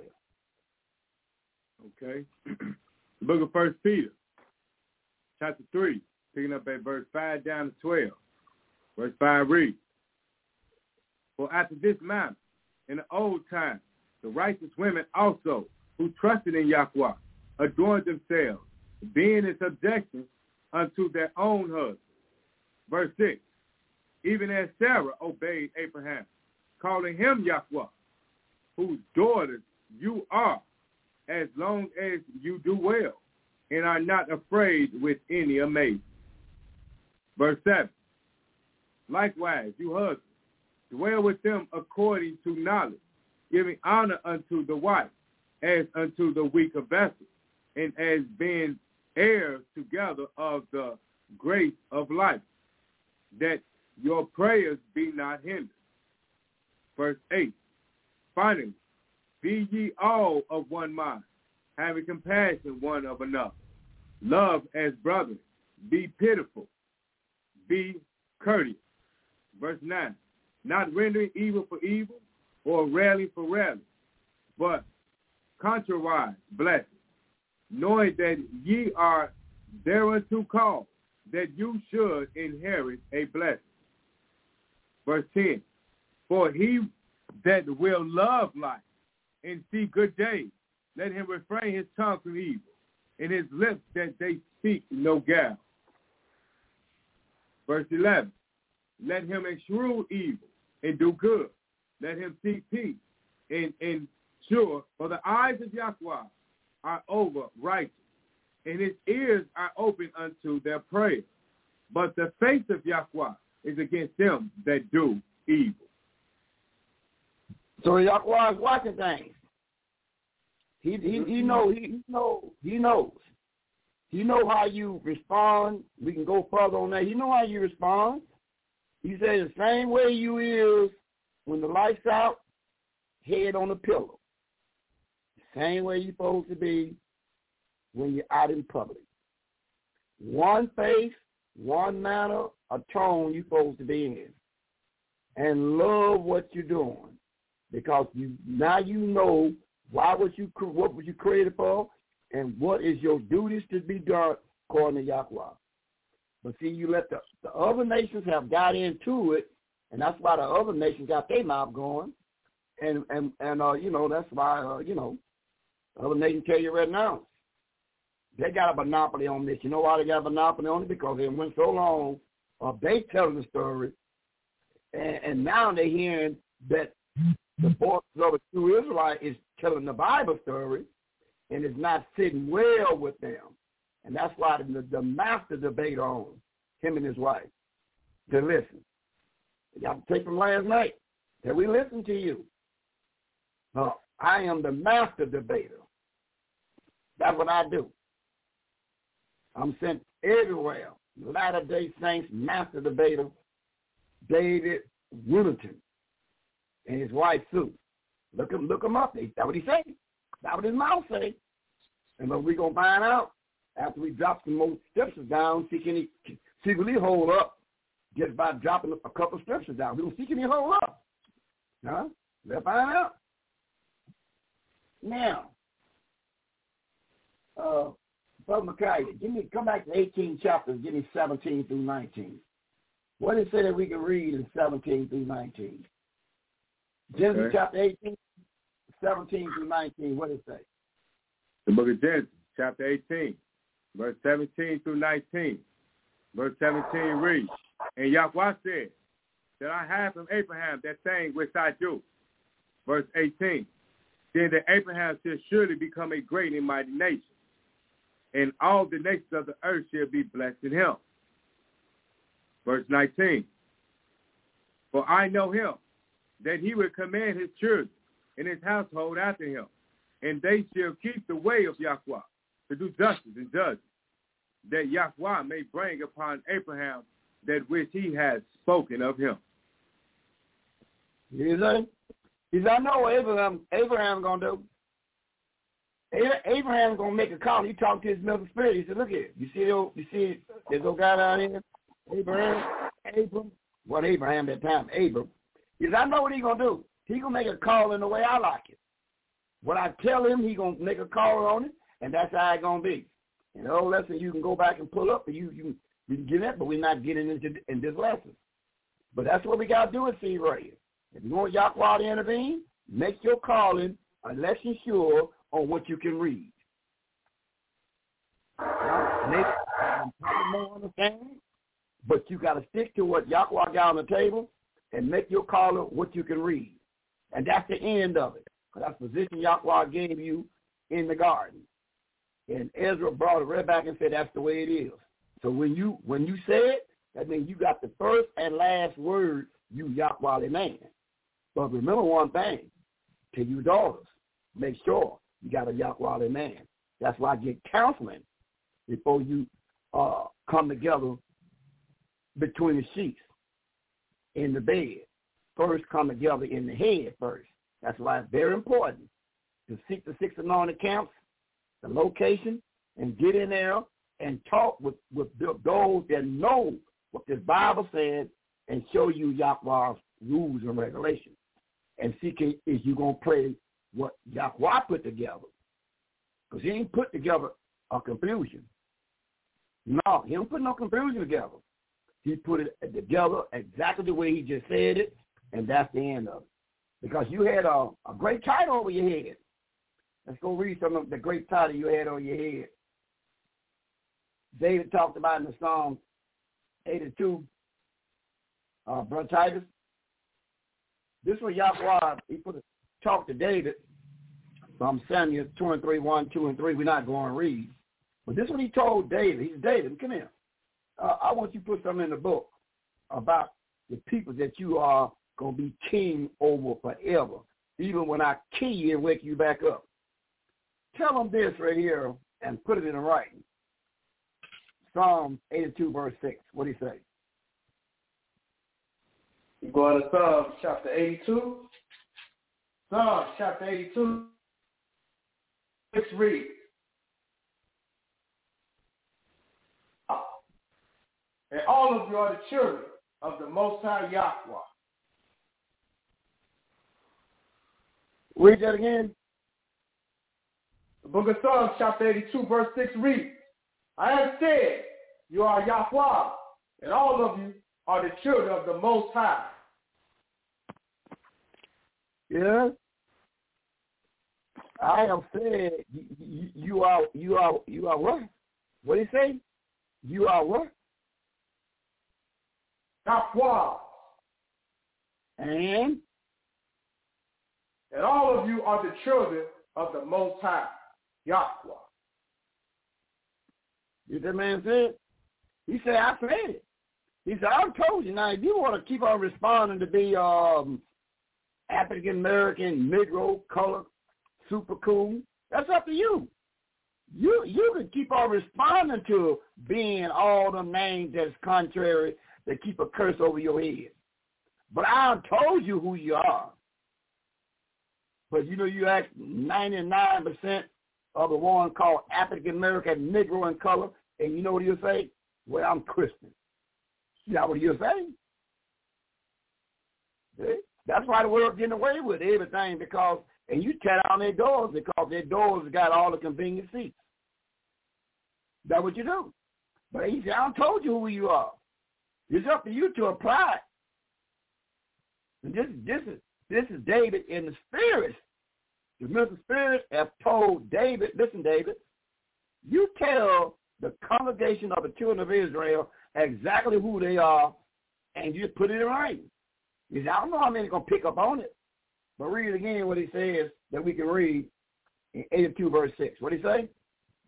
Okay. The book of First Peter, chapter three, picking up at verse five down to twelve. Verse five reads, for after this manner, in the old time, the righteous women also, who trusted in Yahweh, adorned themselves, being in subjection unto their own husbands. Verse six, even as Sarah obeyed Abraham, calling him Yahweh, whose daughters you are, as long as you do well, and are not afraid with any amazement. Verse seven, likewise, you husbands, dwell with them according to knowledge, giving honor unto the wife, as unto the weaker vessel, and as being heirs together of the grace of life, that your prayers be not hindered. Verse eight, finally, be ye all of one mind, having compassion one of another. Love as brothers. Be pitiful. Be courteous. Verse nine, not rendering evil for evil or railing for railing, but contrariwise blessing, knowing that ye are thereunto called, that you should inherit a blessing. Verse ten, for he that will love life and see good days, let him refrain his tongue from evil, and his lips that they speak no guile. Verse eleven, let him eschew evil and do good. Let him seek peace and ensure, for the eyes of Yahweh are over righteous, and his ears are open unto their prayer. But the face of Yahweh is against them that do evil. So Yahweh is watching things. He he he know he know he knows. He know how you respond. We can go further on that. He know how you respond. He says the same way you is when the lights out, head on the pillow. Same way you're supposed to be when you're out in public. One face, one manner, a tone you're supposed to be in. And love what you're doing. Because you now you know why was you what was you created for and what is your duties to be done according to Yahweh. But see, you let the, the other nations have got into it, and that's why the other nations got their mouth going. And, and, and uh, you know, that's why, uh, you know, the other nations tell you right now, they got a monopoly on this. You know why they got a monopoly on it? Because it went so long of they telling the story, and, and now they're hearing that the voice of a true Israelite is telling the Bible story, and it's not sitting well with them. And that's why the, the master debate on him and his wife. to listen. Y'all take from last night that we listen to you. No, I am the master debater. That's what I do. I'm sent everywhere. Latter-day Saints master debater, David Woodington, and his wife Sue. Look him, look him up. That's what he say. That's what his mouth say. And what we're gonna find out after we drop some more scriptures down. See can he see will he hold up just by dropping a couple of scriptures down? We gonna see can he hold up? Huh? Let's find out. Now, uh, Brother Micaiah, give me come back to eighteen chapters. Give me seventeen through nineteen. What did it say that we can read in seventeen through nineteen? Genesis okay. chapter eighteen, seventeen through nineteen. What did it say? The book of Genesis, chapter eighteen, verse seventeen through nineteen. Verse seventeen reads, and Yahweh said, that I have from Abraham that thing which I do. Verse eighteen, then that Abraham shall surely become a great and mighty nation, and all the nations of the earth shall be blessed in him. Verse nineteen, for I know him, that he will command his children and his household after him, and they shall keep the way of Yahweh to do justice and judgment, that Yahweh may bring upon Abraham that which he has spoken of him. You say? He said, I know what Abraham, Abraham going to do. Abraham's going to make a call. He talked to his middle spirit. He said, look here. You see, you see this old guy down here? Abraham? Abram? What Abraham at that time? Abram. He said, I know what he's going to do. He's going to make a call in the way I like it. What I tell him, he's going to make a call on it, and that's how it's going to be. And the whole lesson you can go back and pull up, and you, you, you can get it, but we're not getting into in this lesson. But that's what we got to do at Seed Radio. If you want Yahweh to intervene, make your calling unless you're sure on what you can read. Now, maybe more understanding, but you got to stick to what Yahweh got on the table and make your calling what you can read. And that's the end of it. That's the position Yahweh gave you in the garden. And Ezra brought it right back and said that's the way it is. So when you when you say it, that means you got the first and last word, you Yahweh man. But remember one thing, to you daughters, make sure you got a Yahweh man. That's why I get counseling before you uh, come together between the sheets in the bed. First come together in the head first. That's why it's very important to seek the six anointed camps, the location, and get in there and talk with, with those that know what this Bible says and show you Yahweh's rules and regulations. And see can, is you going to pray what Yahweh put together. Because he ain't put together a confusion. No, he don't put no confusion together. He put it together exactly the way he just said it, and that's the end of it. Because you had a, a great title over your head. Let's go read some of the great title you had on your head. David talked about in the Psalm eighty-two, uh, Brother Titus. This was Yahweh. He put a talk to David from Samuel twenty-three, one, two, and three. We're not going to read. But this is what he told David. He said, David, come here. Uh, I want you to put something in the book about the people that you are going to be king over forever, even when I kill you and wake you back up. Tell them this right here and put it in writing. Psalm eighty-two, verse six. What do you say? You go to Psalm chapter eighty-two. Psalm chapter eighty-two. Let's read. And all of you are the children of the Most High Yahweh. Read that again. The book of Psalms, chapter eighty-two, verse six reads, I have said, you are Yahweh, and all of you are the children of the Most High. Yeah. I have said, you, you are, you are, you are what? What did he say? You are what? Yahweh. And? And all of you are the children of the Most High, Yahweh. Did that man say it? He said, I said it. He said, I told you now, if you want to keep on responding to be um, African-American, Negro, color, super cool, that's up to you. You you can keep on responding to being all the names that's contrary that keep a curse over your head. But I told you who you are. But you know, you ask ninety-nine percent of the one called African-American, Negro in color, and you know what he'll say? Well, I'm Christian. You know what he'll say? See? That's why the world's getting away with everything, because, and you tear down their doors because their doors got all the convenient seats. That's what you do. But he said, I told you who you are. It's up to you to apply it. And this, this is this is David in the spirit. The mental spirit have told David, listen, David, you tell the congregation of the children of Israel exactly who they are, and you just put it in writing. He said, I don't know how many are going to pick up on it, but read it again what he says that we can read in eighty-two verse six. What did he say?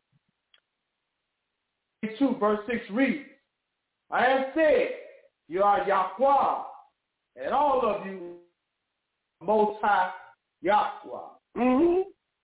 eighty-two verse six reads, I have said, you are Yahweh, and all of you Most High Yahweh. Mm-hmm.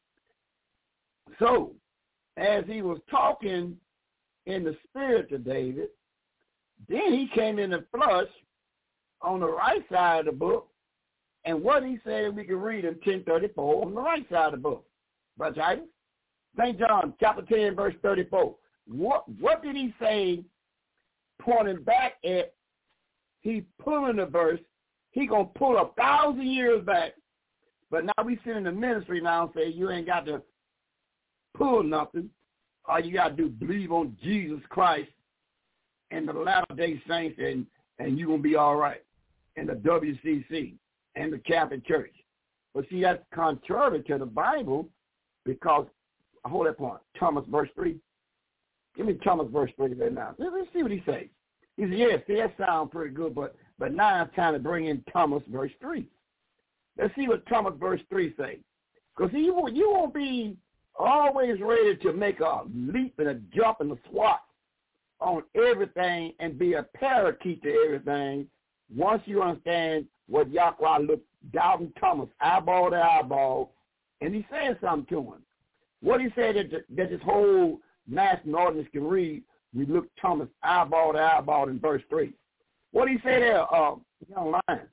So, as he was talking in the spirit to David, then he came in the flesh on the right side of the book, and what he said we can read in ten thirty-four on the right side of the book. Brother Titus, Saint John chapter ten, verse thirty-four. What what did he say pointing back at? He pulling the verse. He going to pull a thousand years back. But now we sit in the ministry now and say you ain't got to pull nothing. All you got to do believe on Jesus Christ and the Latter-day Saints, and, and you're going to be all right. And the W C C and the Catholic Church. But see, that's contrary to the Bible, because, hold that point, Thomas verse three. Give me Thomas verse three there now. Let's see what he says. He said, yeah, see, that sounds pretty good, but, but now it's time to bring in Thomas verse three. Let's see what Thomas verse three says. Because you, won't, you won't be always ready to make a leap and a jump and a swat on everything and be a parakeet to everything once you understand what Yahweh looked down Thomas, eyeball to eyeball, and he said something to him. What he said that, that this whole national audience can read, we look Thomas eyeball to eyeball in verse three. What did he say there, uh, young lion?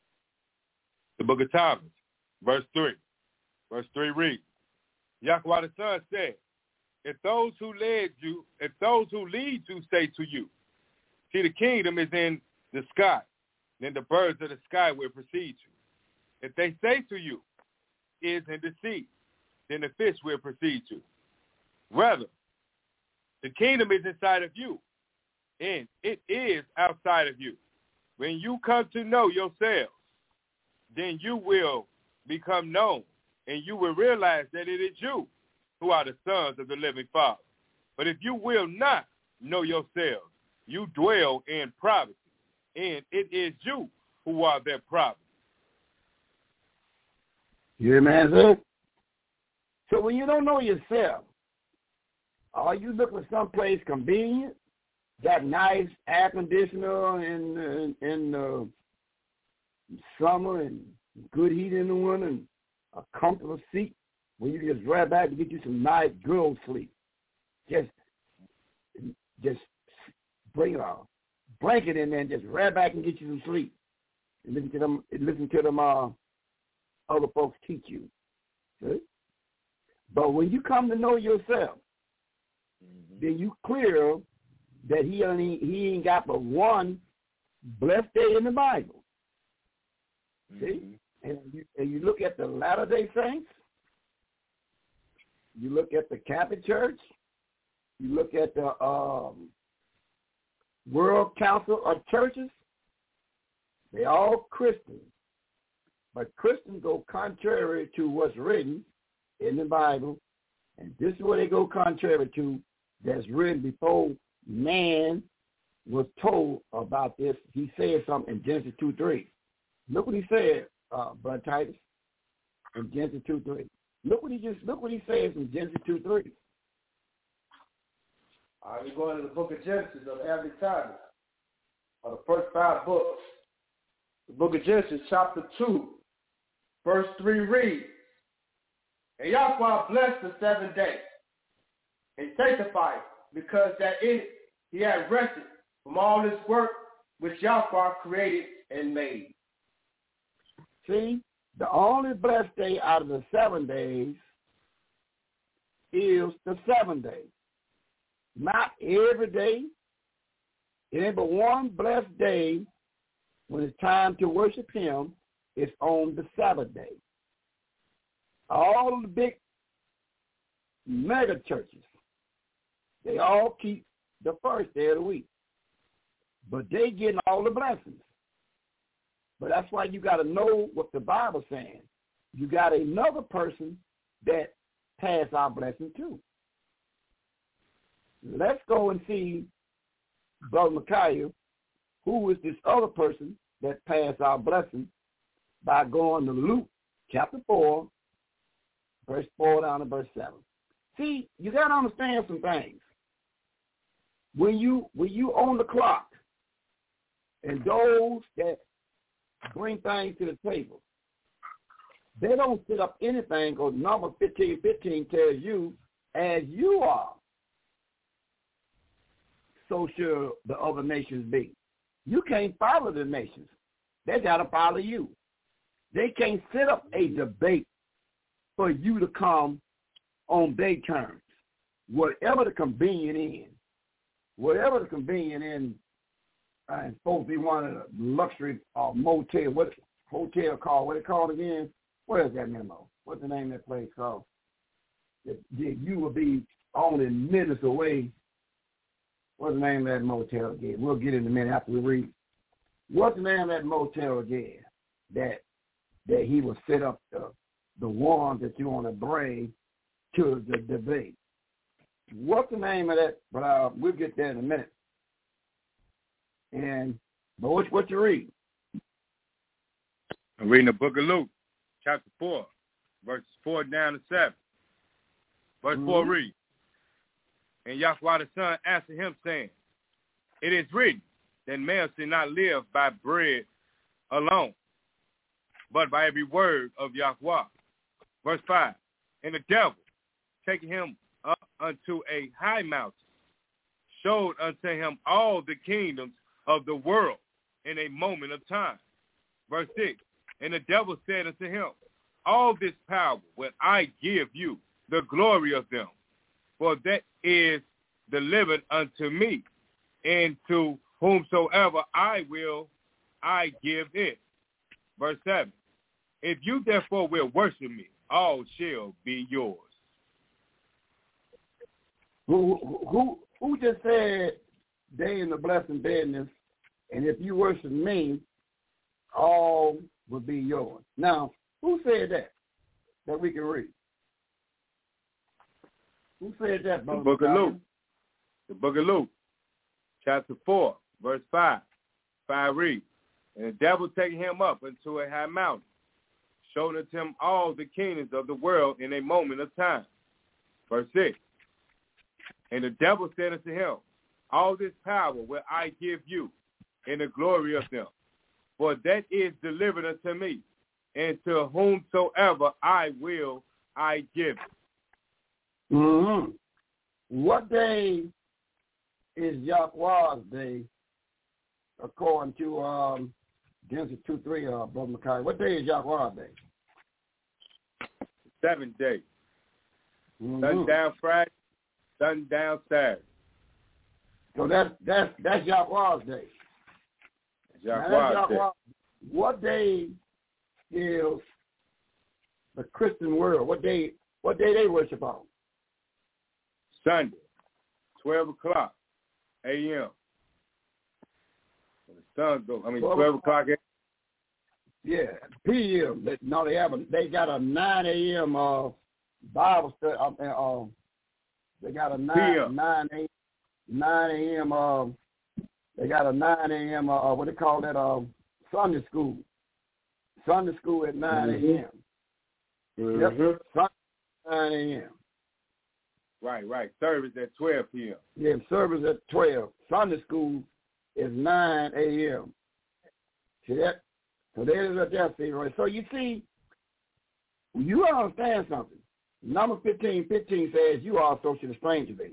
The book of Thomas, verse three. Verse three reads, Yahweh the Son said, if those who led you, if those who lead you say to you, see, the kingdom is in the sky, then the birds of the sky will precede you. If they say to you, is in the sea, then the fish will precede you. Rather, the kingdom is inside of you, and it is outside of you. When you come to know yourselves, then you will become known, and you will realize that it is you who are the sons of the living Father. But if you will not know yourselves, you dwell in privacy, and it is you who are their privacy. You man, sir? So when you don't know yourself, are you looking for someplace convenient, that nice air conditioner in in, in uh, summer and good heat in the winter and a comfortable seat where you can just ride back and get you some nice girl sleep? Just just bring a blanket in there and just ride back and get you some sleep. And listen to them, listen to them uh, other folks teach you. See? But when you come to know yourself, mm-hmm. then you clear that he only he ain't got but one blessed day in the Bible. Mm-hmm. See? And you, and you look at the Latter-day Saints, you look at the Catholic Church, you look at the um, World Council of Churches, they all Christians. But Christians go contrary to what's written in the Bible, and this is what they go contrary to that's written before man was told about this. He said something in Genesis two three. Look what he said, uh, Brother Titus, in Genesis two three. Look what he just look what he says in Genesis two three. All right, we're going to the book of Genesis of Abby Titus. or the first five books. The book of Genesis, chapter two, verse three reads, and Yahweh blessed the seventh day and sanctified it, because that in it he had rested from all his work which Yahweh created and made. See, the only blessed day out of the seven days is the seventh day. Not every day. It ain't but one blessed day when it's time to worship him. It's on the Sabbath day. All the big mega churches, they all keep the first day of the week. But they getting all the blessings. But that's why you got to know what the Bible's saying. You got another person that pass our blessing too. Let's go and see, Brother Micaiah, who is this other person that passed our blessing by going to Luke chapter four, verse four down to verse seven. See, you got to understand some things. When you when you on the clock, and those that bring things to the table, they don't sit up anything, because number fifteen fifteen tells you, as you are, so shall the other nations be. You can't follow the nations. They got to follow you. They can't set up a debate for you to come on their terms. Whatever the convenient in, whatever the convenient in, uh, it's supposed to be one of the luxury uh, motel, what hotel called, what it called again? Where is that memo? What's the name of that place called? That, that you will be only minutes away. What's the name of that motel again? We'll get in a minute after we read. What's the name of that motel again? That that he will set up the the ones that you want to bring to the debate. What's the name of that? But uh, we'll get there in a minute. And but what what you read? I'm reading the book of Luke, chapter four, verses four down to seven. Verse mm-hmm. four reads, and Yahweh the Son answered him, saying, it is written that man shall not live by bread alone, but by every word of Yahweh. Verse five, and the devil, taking him up unto a high mountain, showed unto him all the kingdoms of the world in a moment of time. Verse six, and the devil said unto him, all this power will I give you, the glory of them, for that is delivered unto me, and to whomsoever I will, I give it. Verse seven, if you therefore will worship me, all shall be yours. Who who who just said they in the blessing business, and if you worship me, all will be yours? Now, who said that? That we can read. Who said that, brother? The book of Luke. The book of Luke, chapter four, verse five. Five reads, and the devil taking him up into a high mountain, showed unto him all the kingdoms of the world in a moment of time. Verse six, and the devil said unto him, all this power will I give you, in the glory of them, for that is delivered unto me, and to whomsoever I will, I give it. Mm-hmm. What day is Yahweh's day, according to um, Genesis two three, uh, Brother Micaiah? What day is Yahweh's day? Seventh day. Mm-hmm. Sundown Friday, sundown Saturday. So that's that's that's Yahweh's day. Yahweh's now, that's day. Yahweh. What day is the Christian world? What day? What day they worship on? Sunday, twelve o'clock a m When the sun goes, I mean, twelve o'clock a m Yeah, P M. No, they have a, they got a nine a m Uh, Bible study. Uh, uh, they got a nine nine a nine a m Uh, they got a nine a m Uh, what they call that? Uh, Sunday school. Sunday school at nine a m Mm-hmm. Yep, Sunday nine a m Right, right. Service at twelve p m Yeah, service at twelve. Sunday school is nine a.m. See that? So there is a death right? So you see, you understand something. Number fifteen, fifteen says you also should stranger days.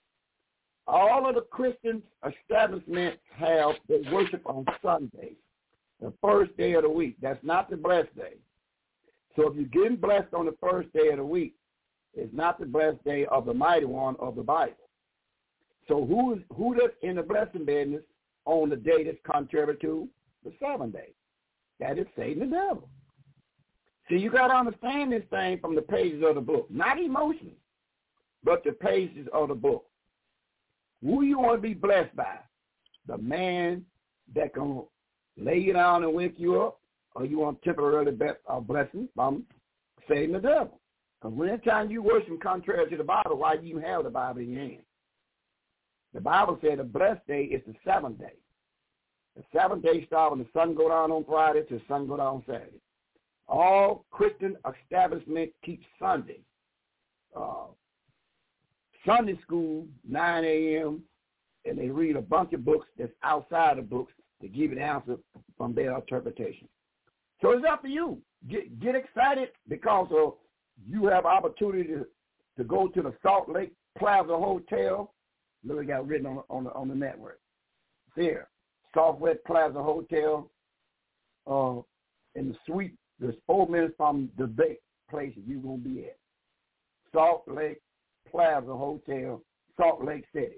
All of the Christian establishments have they worship on Sunday, the first day of the week. That's not the blessed day. So if you're getting blessed on the first day of the week, it's not the blessed day of the mighty one of the Bible. So who who that's in the blessing business on the day that's contrary to the seventh day? That is Satan the devil. See, you got to understand this thing from the pages of the book, not emotions, but the pages of the book. Who you want to be blessed by? The that can lay you down and wake you up, or you want temporarily be, uh, blessing from Satan the devil. Because when anytime you worship contrary to the Bible, why do you have the Bible in your hand? The Bible said the blessed day is the seventh day. The seventh day starts when the sun go down on Friday to the sun go down on Saturday. All Christian establishments keep Sunday. Uh, Sunday school, nine a.m., and they read a bunch of books that's outside the books to give an answer from their interpretation. So it's up to you. Get, get excited because of you have opportunity to, to go to the Salt Lake Plaza Hotel. Look, it got written on, on, the, on the network. There, Southwest Plaza Hotel, uh, in the suite. There's four minutes from the big place you're going to be at. Salt Lake Plaza Hotel, Salt Lake City.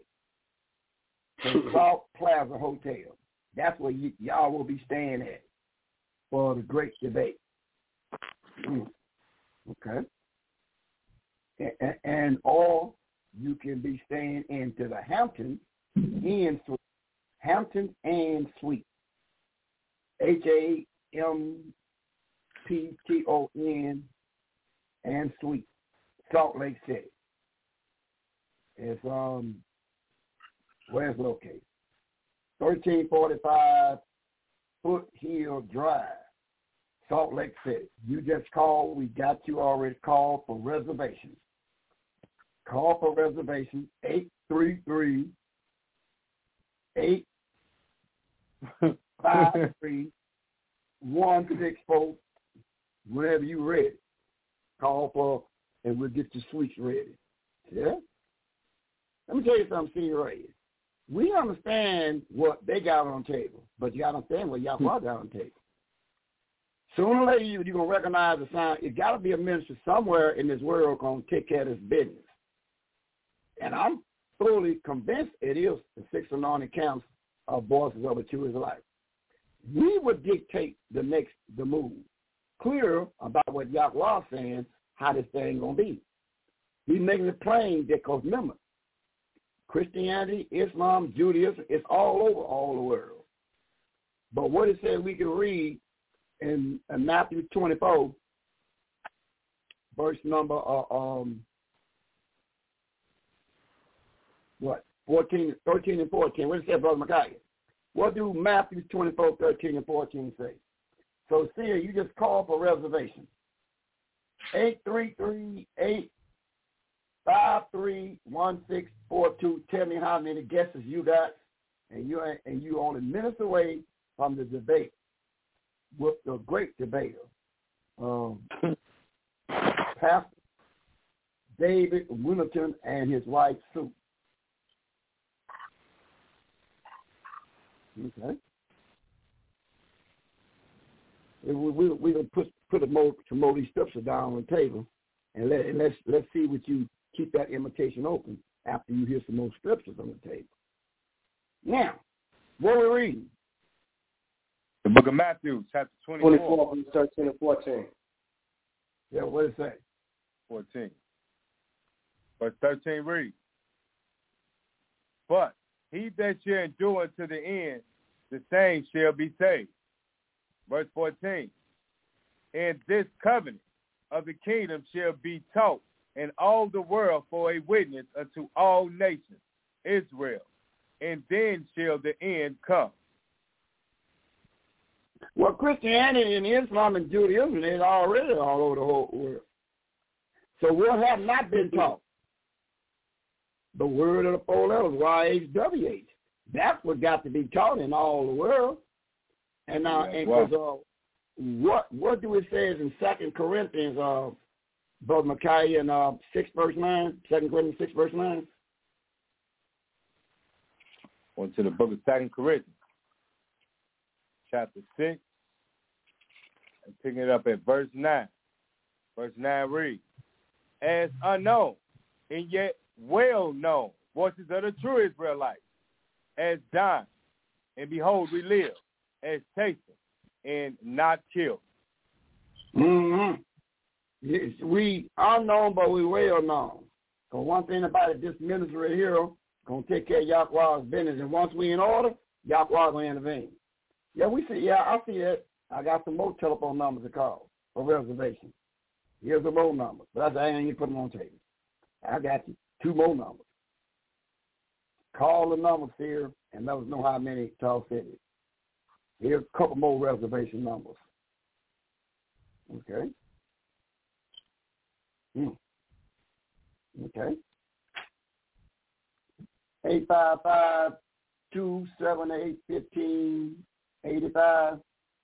So Salt Plaza Hotel. That's where you, y'all will be staying at for the great debate. Mm. Okay. And, and or you can be staying into the Hampton Inn Suite. Hampton Inn Suite. H A M P T O N and Suite. Salt Lake City. It's um where it's located. thirteen forty-five Foothill Drive, Salt Lake City. You just call. We got you already called for reservations. Call for reservations, eight three three, eight five three, one six four, whenever you're ready. Call for, and we'll get your suites ready. Yeah? Let me tell you something, Senior Ray. We understand what they got on the table, but you got to understand what Yahweh got on the table. Sooner or later, you, you're going to recognize the sign. It got to be a minister somewhere in this world going to take care of this business. And I'm fully convinced it is the six anointed camps of voices of a true Israelite. We would dictate the next, the move, clear about what Yahweh is saying, how this thing going to be. He's making it plain because remember, Christianity, Islam, Judaism, it's all over all the world. But what it says we can read in, in Matthew twenty-four, verse number, uh, um, what, fourteen, thirteen and fourteen. What does it say, Brother Micaiah? What do Matthew twenty-four, thirteen and fourteen say? So, see, you just call for reservation. eight three three, eight five three, one six four two. Tell me how many guesses you got, and you and you only minutes away from the debate with the great debater, um, Pastor David Winnington and his wife Sue. Okay. We we we gonna put put a more some more of these scriptures down on the table, and let and let's let's see what you keep that invitation open after you hear some more scriptures on the table. Now, what are we reading? The book of Matthew, chapter twenty-four. twenty-four, thirteen and fourteen. Yeah, what does it say? fourteen. Verse thirteen reads, but he that shall endure unto the end, the same shall be saved. Verse fourteen, and this covenant of the kingdom shall be taught in all the world for a witness unto all nations, Israel, and then shall the end come. Well, Christianity and Islam and Judaism is already all over the whole world. So what have not been taught? The word of the four letters, Y H W H. That's what got to be taught in all the world. And now, yeah, and because uh, what what do it says in Second Corinthians, uh, Brother Micaiah, in uh, six verse nine, Second Corinthians six verse nine. On to the book of Second Corinthians, chapter six, and picking it up at verse nine. Verse nine reads, "As unknown and yet well known voices of the true Israelites, as dying, and behold, we live, as tasting, and not killed." Mm-hmm. Yes, we unknown, but we well known. So one thing about it, this ministry here going to take care of Yahweh's business, and once we in order, Yahweh going to intervene. Yeah, we see, yeah, I see that. I got some more telephone numbers to call for reservation. Here's the more numbers, but I ain't even put them on table. I got you two more numbers. Call the numbers here and let us know how many Tall City. Here's a couple more reservation numbers. Okay. Hmm. Okay. eight five five, two seven eight, one five eight five.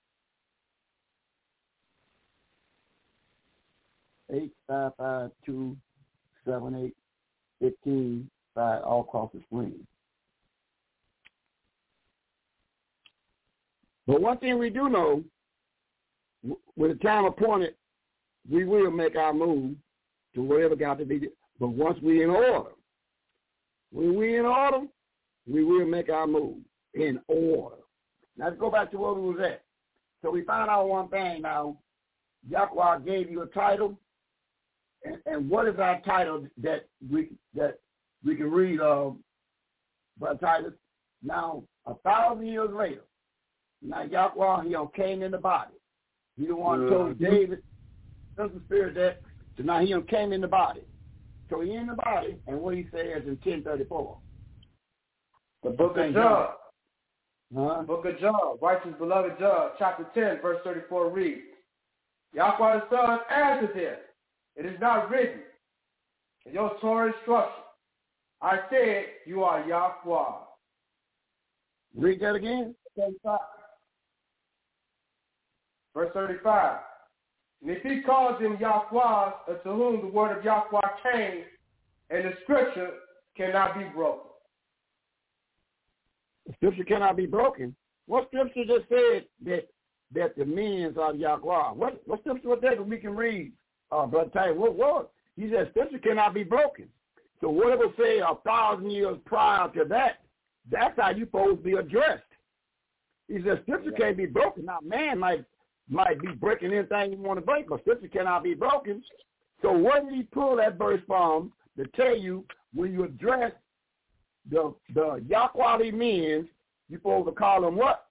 eight five five, two seven eight, one five, all across the screen. But one thing we do know, with the time appointed, we will make our move to wherever got to be. But once we in order, when we in order, we will make our move in order. Now let's go back to where we was at. So we found out one thing now. Yahweh gave you a title. And, and what is our title that we that we can read, uh, Brother Titus? Now, a thousand years later, now Yahweh, he came in the body. He the one uh, told David, that's the spirit that, so now he came in the body. So he in the body, and what he says in ten thirty-four. The book of John. Huh? Book of John, righteous beloved John, chapter ten, verse thirty-four reads, Yahweh the Son answered him, "It is not written in your Torah instruction, I said you are Yahweh." Read that again. thirty-five. Verse thirty-five. "And if he calls him Yahweh, unto whom the word of Yahweh came, and the scripture cannot be broken." The scripture cannot be broken. What scripture just said that that the means are Yahweh? What what scripture was that we can read? Uh, Brother Ty, what was? He said scripture cannot be broken. So whatever say a thousand years prior to that, that's how you supposed to be addressed. He said scripture can't be broken. Now man might might be breaking anything you want to break, but scripture cannot be broken. So where did he pull that verse from to tell you when you address the the Yahweh means, you're supposed to call them what?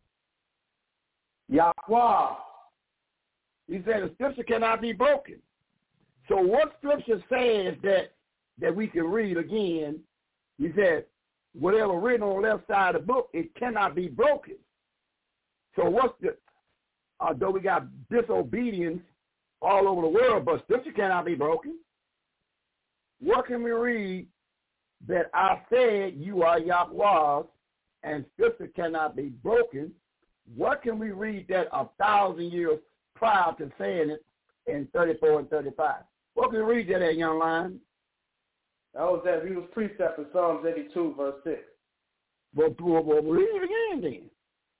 Yahweh. He said the scripture cannot be broken. So what scripture says that that we can read again? He said, whatever written on the left side of the book, it cannot be broken. So what's the, although we got disobedience all over the world, but scripture cannot be broken. What can we read that I said you are Yahweh and scripture cannot be broken? What can we read that a thousand years prior to saying it in thirty-four and thirty-five? What can we read that at, young lion? That was that. He was precept in Psalms eighty-two, verse six. Well, well, well, read it again then.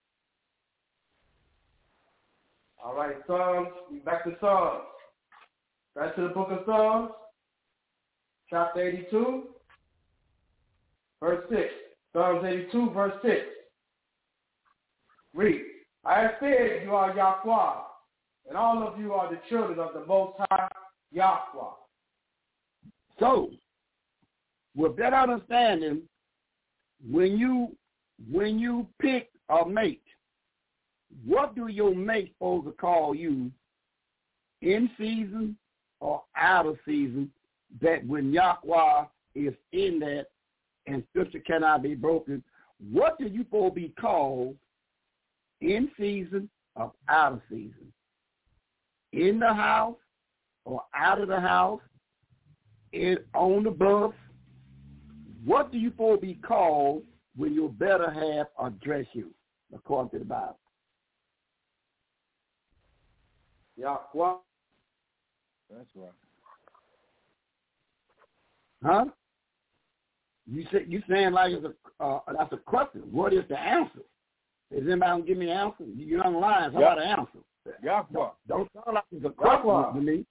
All right, Psalms. Back to Psalms. Back to the book of Psalms, chapter eighty-two, verse six. Psalms eighty-two, verse six. Read. "I have said you are Yahweh, and all of you are the children of the Most High Yahweh." So, with that understanding, when you when you pick a mate, what do your mate supposed to call you in season or out of season? That when Yahweh is in that and scripture cannot be broken, what do you supposed to be called in season or out of season? In the house or out of the house? In, on the bus? What do you supposed to be called will your better half address you, according to the Bible? Yahweh. That's right. Huh? You say you saying like it's a uh, that's a question. What is the answer? Is anybody gonna give me an answer? You're on the line. How Yep. about an answer? Yahweh. Don't, don't sound like it's a question Yahweh. to me.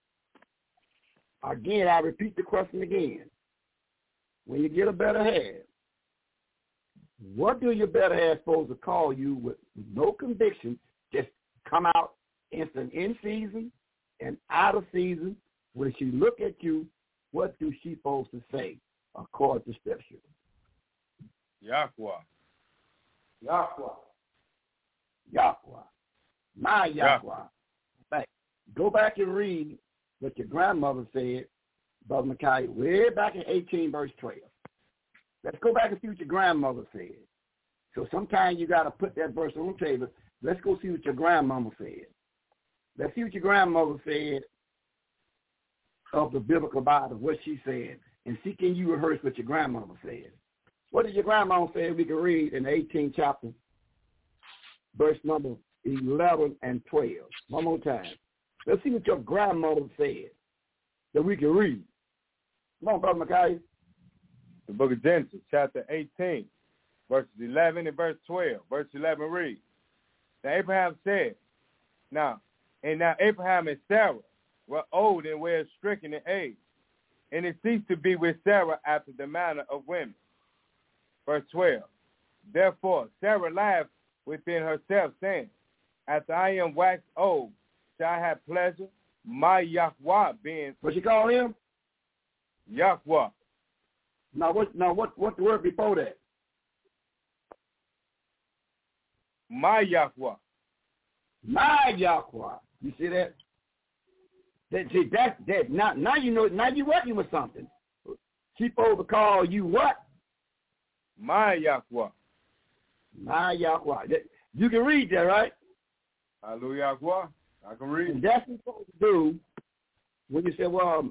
Again, I repeat the question again. When you get a better half, what do your better half supposed to call you with no conviction? Just come out instant in season and out of season. When she look at you, what do she supposed to say according to Scripture? Yahweh. Yahweh. Yahweh. My Yahweh. Yahweh. Back. Go back and read what your grandmother said, Brother Micaiah, way back in eighteen, verse twelve. Let's go back and see what your grandmother said. So sometimes you got to put that verse on the table. Let's go see what your grandmama said. Let's see what your grandmother said of the biblical Bible, what she said, and see can you rehearse what your grandmama said. What did your grandmama say we can read in the eighteenth chapter, verse number eleven and twelve? One more time. Let's see what your grandmother said that we can read. Come on, Brother Micaiah. The book of Genesis, chapter eighteen, verses eleven and verse twelve. Verse eleven reads, Now Abraham said, Now, and now Abraham and Sarah were old and were stricken in age, and it ceased to be with Sarah after the manner of women. Verse twelve, Therefore Sarah laughed within herself, saying, After I am waxed old, shall I have pleasure, my Yahweh being... What you call him? Yahweh. Now what Now what, what the word before that? My Yahweh. My Yahweh. You see that? That see that that now now you know now you're working with something. She supposed to call you what? My Yahweh. My Yahweh. That, you can read that, right? Hallelujah, Yahweh. I can read. And that's what you're supposed to do when you say, well,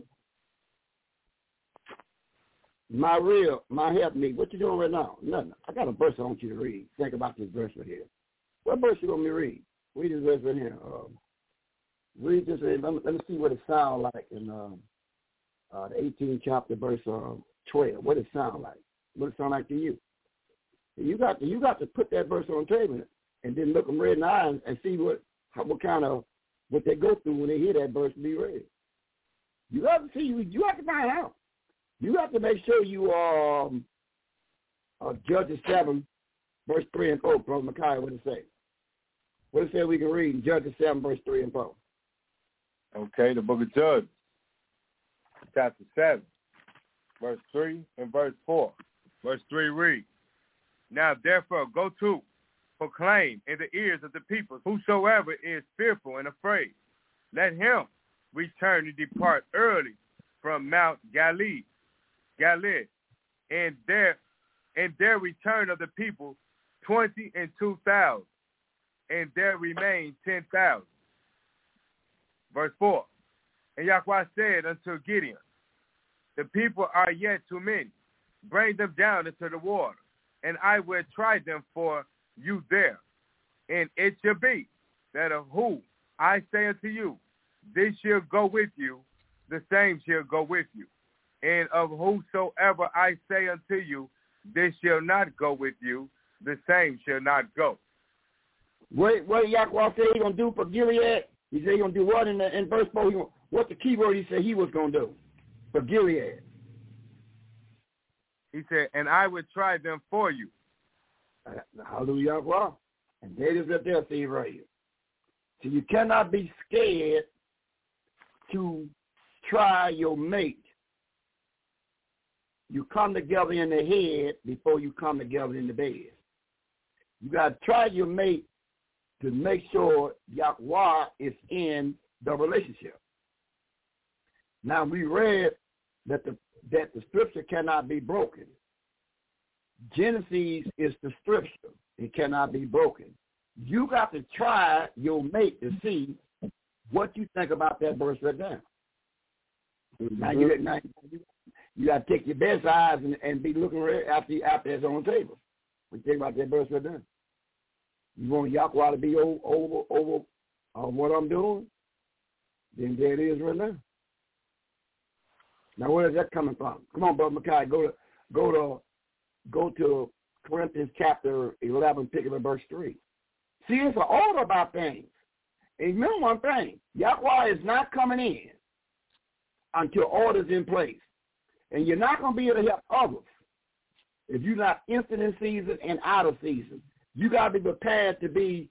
my real, my help me. What you doing right now? Nothing. I got a verse I want you to read. Think about this verse right here. What verse you want me to read? Read this verse right here. Um, read this. Let me, let me see what it sounds like in um, uh, the eighteenth chapter, verse uh, twelve. What it sound like? What it sound like to you? You got to you got to put that verse on the table and then look them red in the eye and see what how, what kind of what they go through when they hear that verse be read. You have to see. You have to find out. You have to make sure you are um, uh, Judges seven, verse three and four. Brother Micaiah, what it say? What it say we can read in Judges seven, verse three and four? Okay, the book of Judges, chapter seven, verse three and verse four. Verse three reads, Now therefore go to, proclaim in the ears of the people, whosoever is fearful and afraid, let him return and depart early from Mount Galilee, Galilee, and there, and there return of the people twenty and two thousand, and there remain ten thousand. Verse four, and Yahweh said unto Gideon, The people are yet too many. Bring them down into the water, and I will try them for you there. And it shall be that of who I say unto you, this shall go with you, the same shall go with you. And of whosoever I say unto you, this shall not go with you, the same shall not go. What what Yahweh said he gonna do for Gilead? He said he gonna do what in the in verse four? He gonna, what the key word he said he was gonna do for Gilead? He said, and I will try them for you. Hallelujah, Yahweh. And that is up there, see right here. So you cannot be scared to try your mate. You come together in the head before you come together in the bed. You got to try your mate to make sure Yahweh is in the relationship. Now, we read that the that the scripture cannot be broken. Genesis is the scripture. It cannot be broken. You got to try your mate to see what you think about that verse right now. Mm-hmm. Now, you, now, you got to take your best eyes and, and be looking right after, after it's on the table. When you think about that verse right there. You want Yahweh to be over, over, over uh, what I'm doing? Then there it is right now. Now, where is that coming from? Come on, Brother Mackay, go to go to go to Corinthians chapter eleven, picking up verse three. See, it's an order about things. And remember one thing: Yahweh is not coming in until order's in place, and you're not going to be able to help others if you're not instant in season and out of season. You got to be prepared to be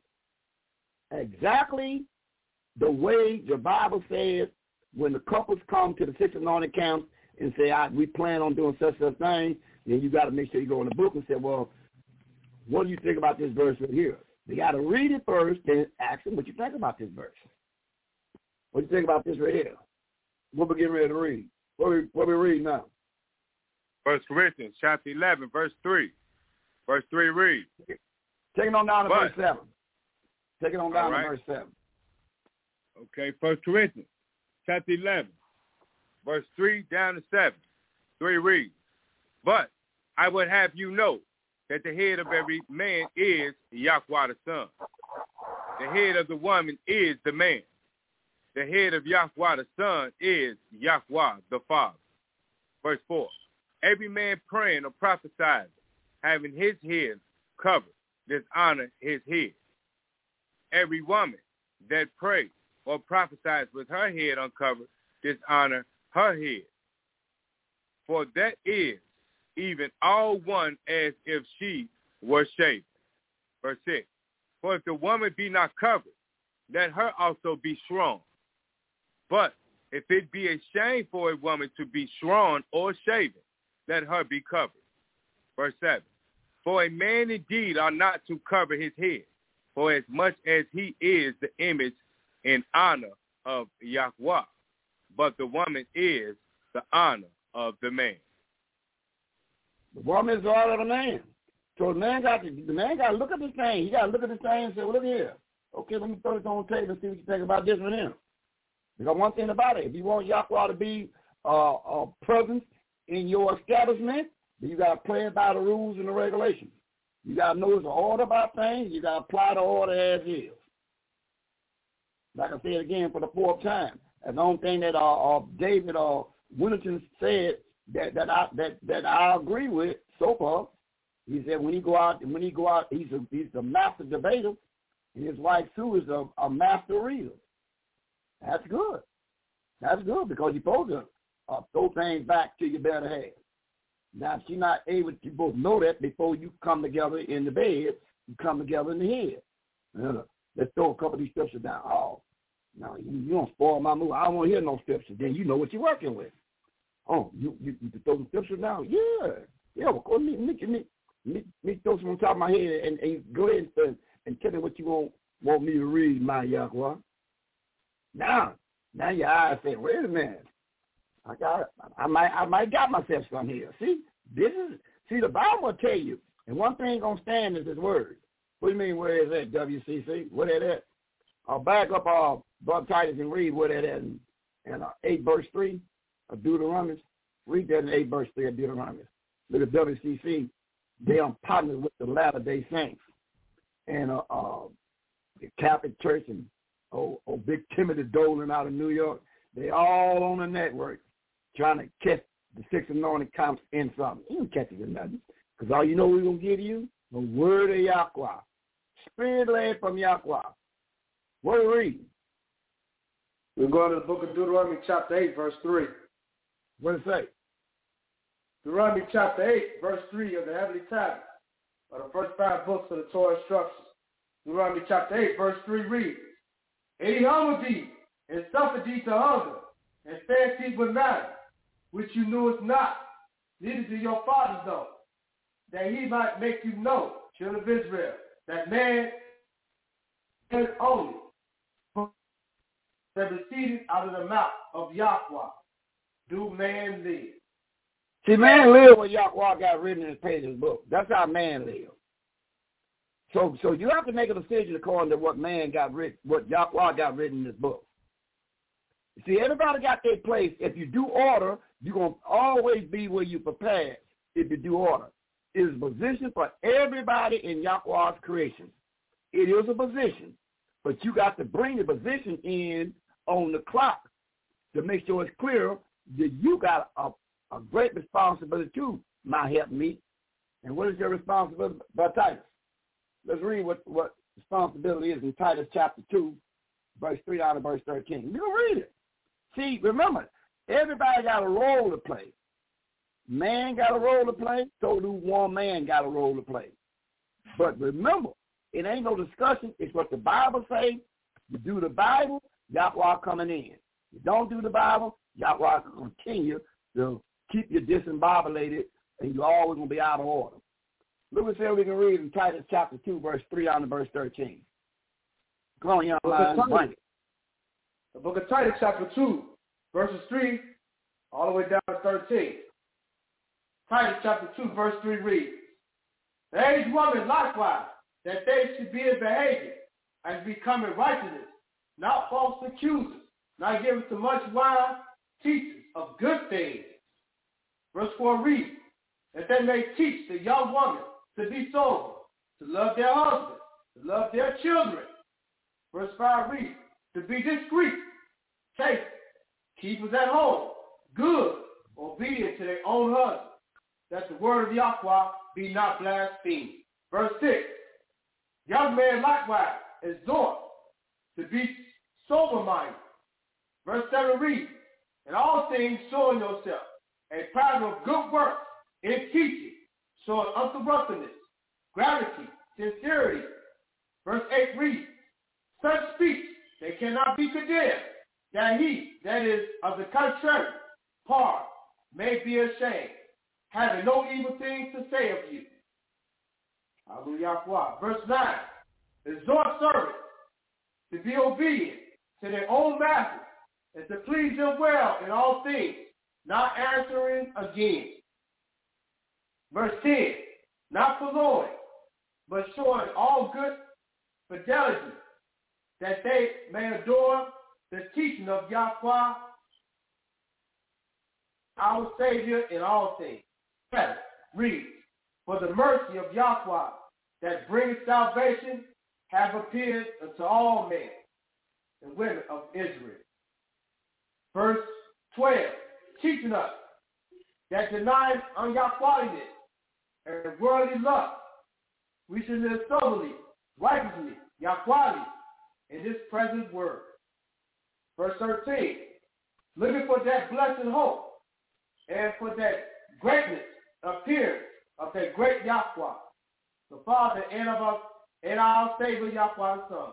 exactly the way the Bible says when the couples come to the six anointed camps and say, I, we plan on doing such a thing, then you got to make sure you go in the book and say, well, what do you think about this verse right here? They got to read it first, then ask them what you think about this verse. What do you think about this right here? What we getting ready to read? What we, what we read now? First Corinthians chapter eleven, verse three. Verse three reads. Take it on down to but, verse seven. Take it on down right. to verse seven. Okay, First Corinthians chapter eleven, verse three down to seven. three reads, but I would have you know that the head of every man is Yahweh the Son. The head of the woman is the man. The head of Yahweh the Son is Yahweh the Father. Verse four, every man praying or prophesying, having his head covered, dishonor his head. Every woman that prays or prophesies with her head uncovered, dishonor her head. For that is even all one as if she were shaven. Verse six, for if the woman be not covered, let her also be shorn. But if it be a shame for a woman to be shorn or shaven, let her be covered. Verse seven, for a man indeed ought not to cover his head, for as much as he is the image and honor of Yahweh, but the woman is the honor of the man. The woman is the honor of the man. So the man got to, the man got to look at this thing. He got to look at this thing and say, well, look here. Okay, let me throw this on the table and see what you think about this one here. Because one thing about it, if you want Yahweh to be uh, uh, present in your establishment, then you got to play it by the rules and the regulations. You got to know the order about things. You got to apply the order as is. Like I said again for the fourth time, that's the only thing that uh, uh, David or uh, Winston said that that I that, that I agree with so far. He said when he go out when he go out, he's a he's a master debater, and his wife Sue is a, a master reader. That's good. That's good because you're supposed to uh, throw things back to your better half. Now, if you're not able to both know that before you come together in the bed, you come together in the head. Uh, let's throw a couple of these scriptures down. Oh, no, you, you don't spoil my mood. I don't want to hear no scriptures. Then you know what you're working with. Oh, you you, you throw some scriptures down? Yeah. Yeah, well, go me, me, me, me, me throw some on top of my head and, and go ahead and, and tell me what you want, want me to read, my Yahweh. Now, now your eyes say, wait a minute. I got, I might, I might got myself some here. See, this is, see, the Bible will tell you, and one thing gonna stand is His word. What do you mean? Where is that? W C C? Where that at? I'll back up our uh, Brother Titus and read where that at in, in uh, eight verse three of Deuteronomy. Read that in eight verse three of Deuteronomy. Look at W C C. They are partnered with the Latter-day Saints and uh, uh, the Catholic Church and oh, oh, Big Timothy Dolan out of New York. They all on the network trying to catch the six anointed camps in something. You don't catch it in nothing. Because all you know we're going to give you, the word of Yahweh. Spirit led from Yahweh. What are we reading? We're going to the book of Deuteronomy chapter eight, verse three. What does it say? Deuteronomy chapter eight, verse three of the Heavenly Tablet, are the first five books of the Torah instructions. Deuteronomy chapter eight, verse three reads, and he humbled thee, and suffered thee to hunger, and fed thee with manna, which you knewest not, neither did your fathers know, that he might make you know, children of Israel, that man is only that proceeded out of the mouth of Yahweh, do man live. See, man live what Yahweh got written in his page of his book. That's how man live. So so you have to make a decision according to what man got written, what Yahweh got written in this book. See, everybody got their place. If you do order, you're going to always be where you prepared if you do order. It is a position for everybody in Yahweh's creation. It is a position, but you got to bring the position in on the clock to make sure it's clear that you got a, a great responsibility too, my help me. And what is your responsibility by Titus? Let's read what, what responsibility is in Titus chapter two, verse three down to verse thirteen. You can read it. See, remember, everybody got a role to play. Man got a role to play, so do one man got a role to play. But remember, it ain't no discussion. It's what the Bible says. You do the Bible, Yahweh coming in. You don't do the Bible, Yahweh will continue to keep you disembobulated, and you're always going to be out of order. Look what we can read in Titus chapter two, verse three down to verse thirteen. Come on, young man. The book of Titus chapter two, verses three all the way down to thirteen. Titus chapter two, verse three reads, the aged woman likewise, that they should be in behavior, and become in righteousness, not false accusers, not given to much wine, teachers of good things. Verse four reads, that they may teach the young woman to be sober, to love their husbands, to love their children. Verse five reads, to be discreet, chaste, keepers at home, good, obedient to their own husbands, that the word of Yahweh be not blasphemed. Verse six, young men likewise exhort to be sober-minded. Verse seven reads, in all things showing yourself a pattern of good works in teaching, showing uninterruptedness, gravity, sincerity. Verse eight reads, such speech they cannot be condemned, that he, that is of the contrary part, may be ashamed, having no evil things to say of you. Hallelujah. Verse nine, exhort servants to be obedient to their own masters and to please them well in all things, not answering again. Verse ten, not forlorn, but showing all good fidelity, that they may adore the teaching of Yahweh, our Savior in all things. Seven, read, for the mercy of Yahweh that bringeth salvation have appeared unto all men and women of Israel. Verse twelve, teaching us that denying unyahwehliness and worldly lust, we should live soberly, righteously, Yahwehly, in this present word. Verse thirteen, looking for that blessed hope and for that greatness appearance of that great Yahweh, the Father and of us and our Savior Yahweh the Son.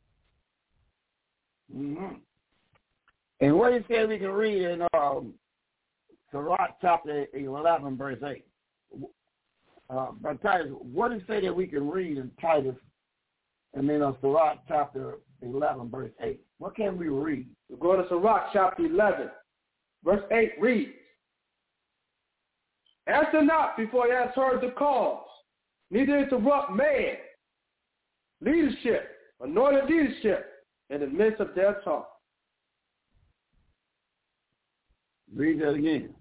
Mm-hmm. And what it says we can read in um, Sirach chapter eleven, verse eight. Uh, but Titus, what does it say that we can read in Titus and then uh, Sirach chapter eleven, verse eight? What can we read? We go to Sirach chapter eleven, verse eight reads, answer not before you have heard the cause, neither interrupt man, leadership, anointed leadership, in the midst of their talk. Read that again.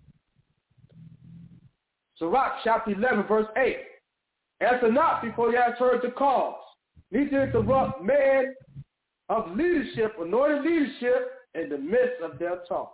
Sirach chapter eleven, verse eight. Answer not before you have heard the cause, neither interrupt man of leadership, anointed leadership, in the midst of their talk.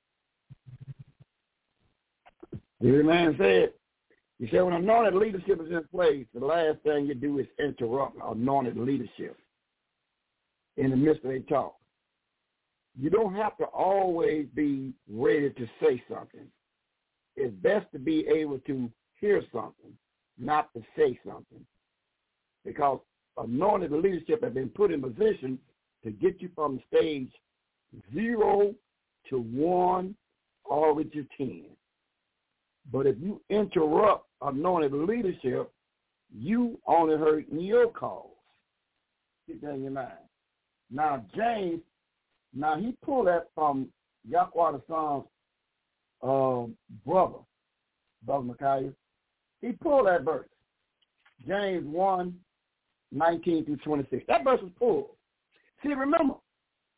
The man said, he said, when anointed leadership is in place, the last thing you do is interrupt anointed leadership in the midst of their talk. You don't have to always be ready to say something. It's best to be able to hear something, not to say something. Because anointed leadership has been put in position to get you from stage zero to one or to ten. But if you interrupt anointed leadership, you only hurt your cause. Keep that in your mind. Now, James, now he pulled that from Yahweh the Son's uh, brother, Brother Micaiah. He pulled that verse, James one, nineteen through twenty-six. That verse was pulled. See, remember,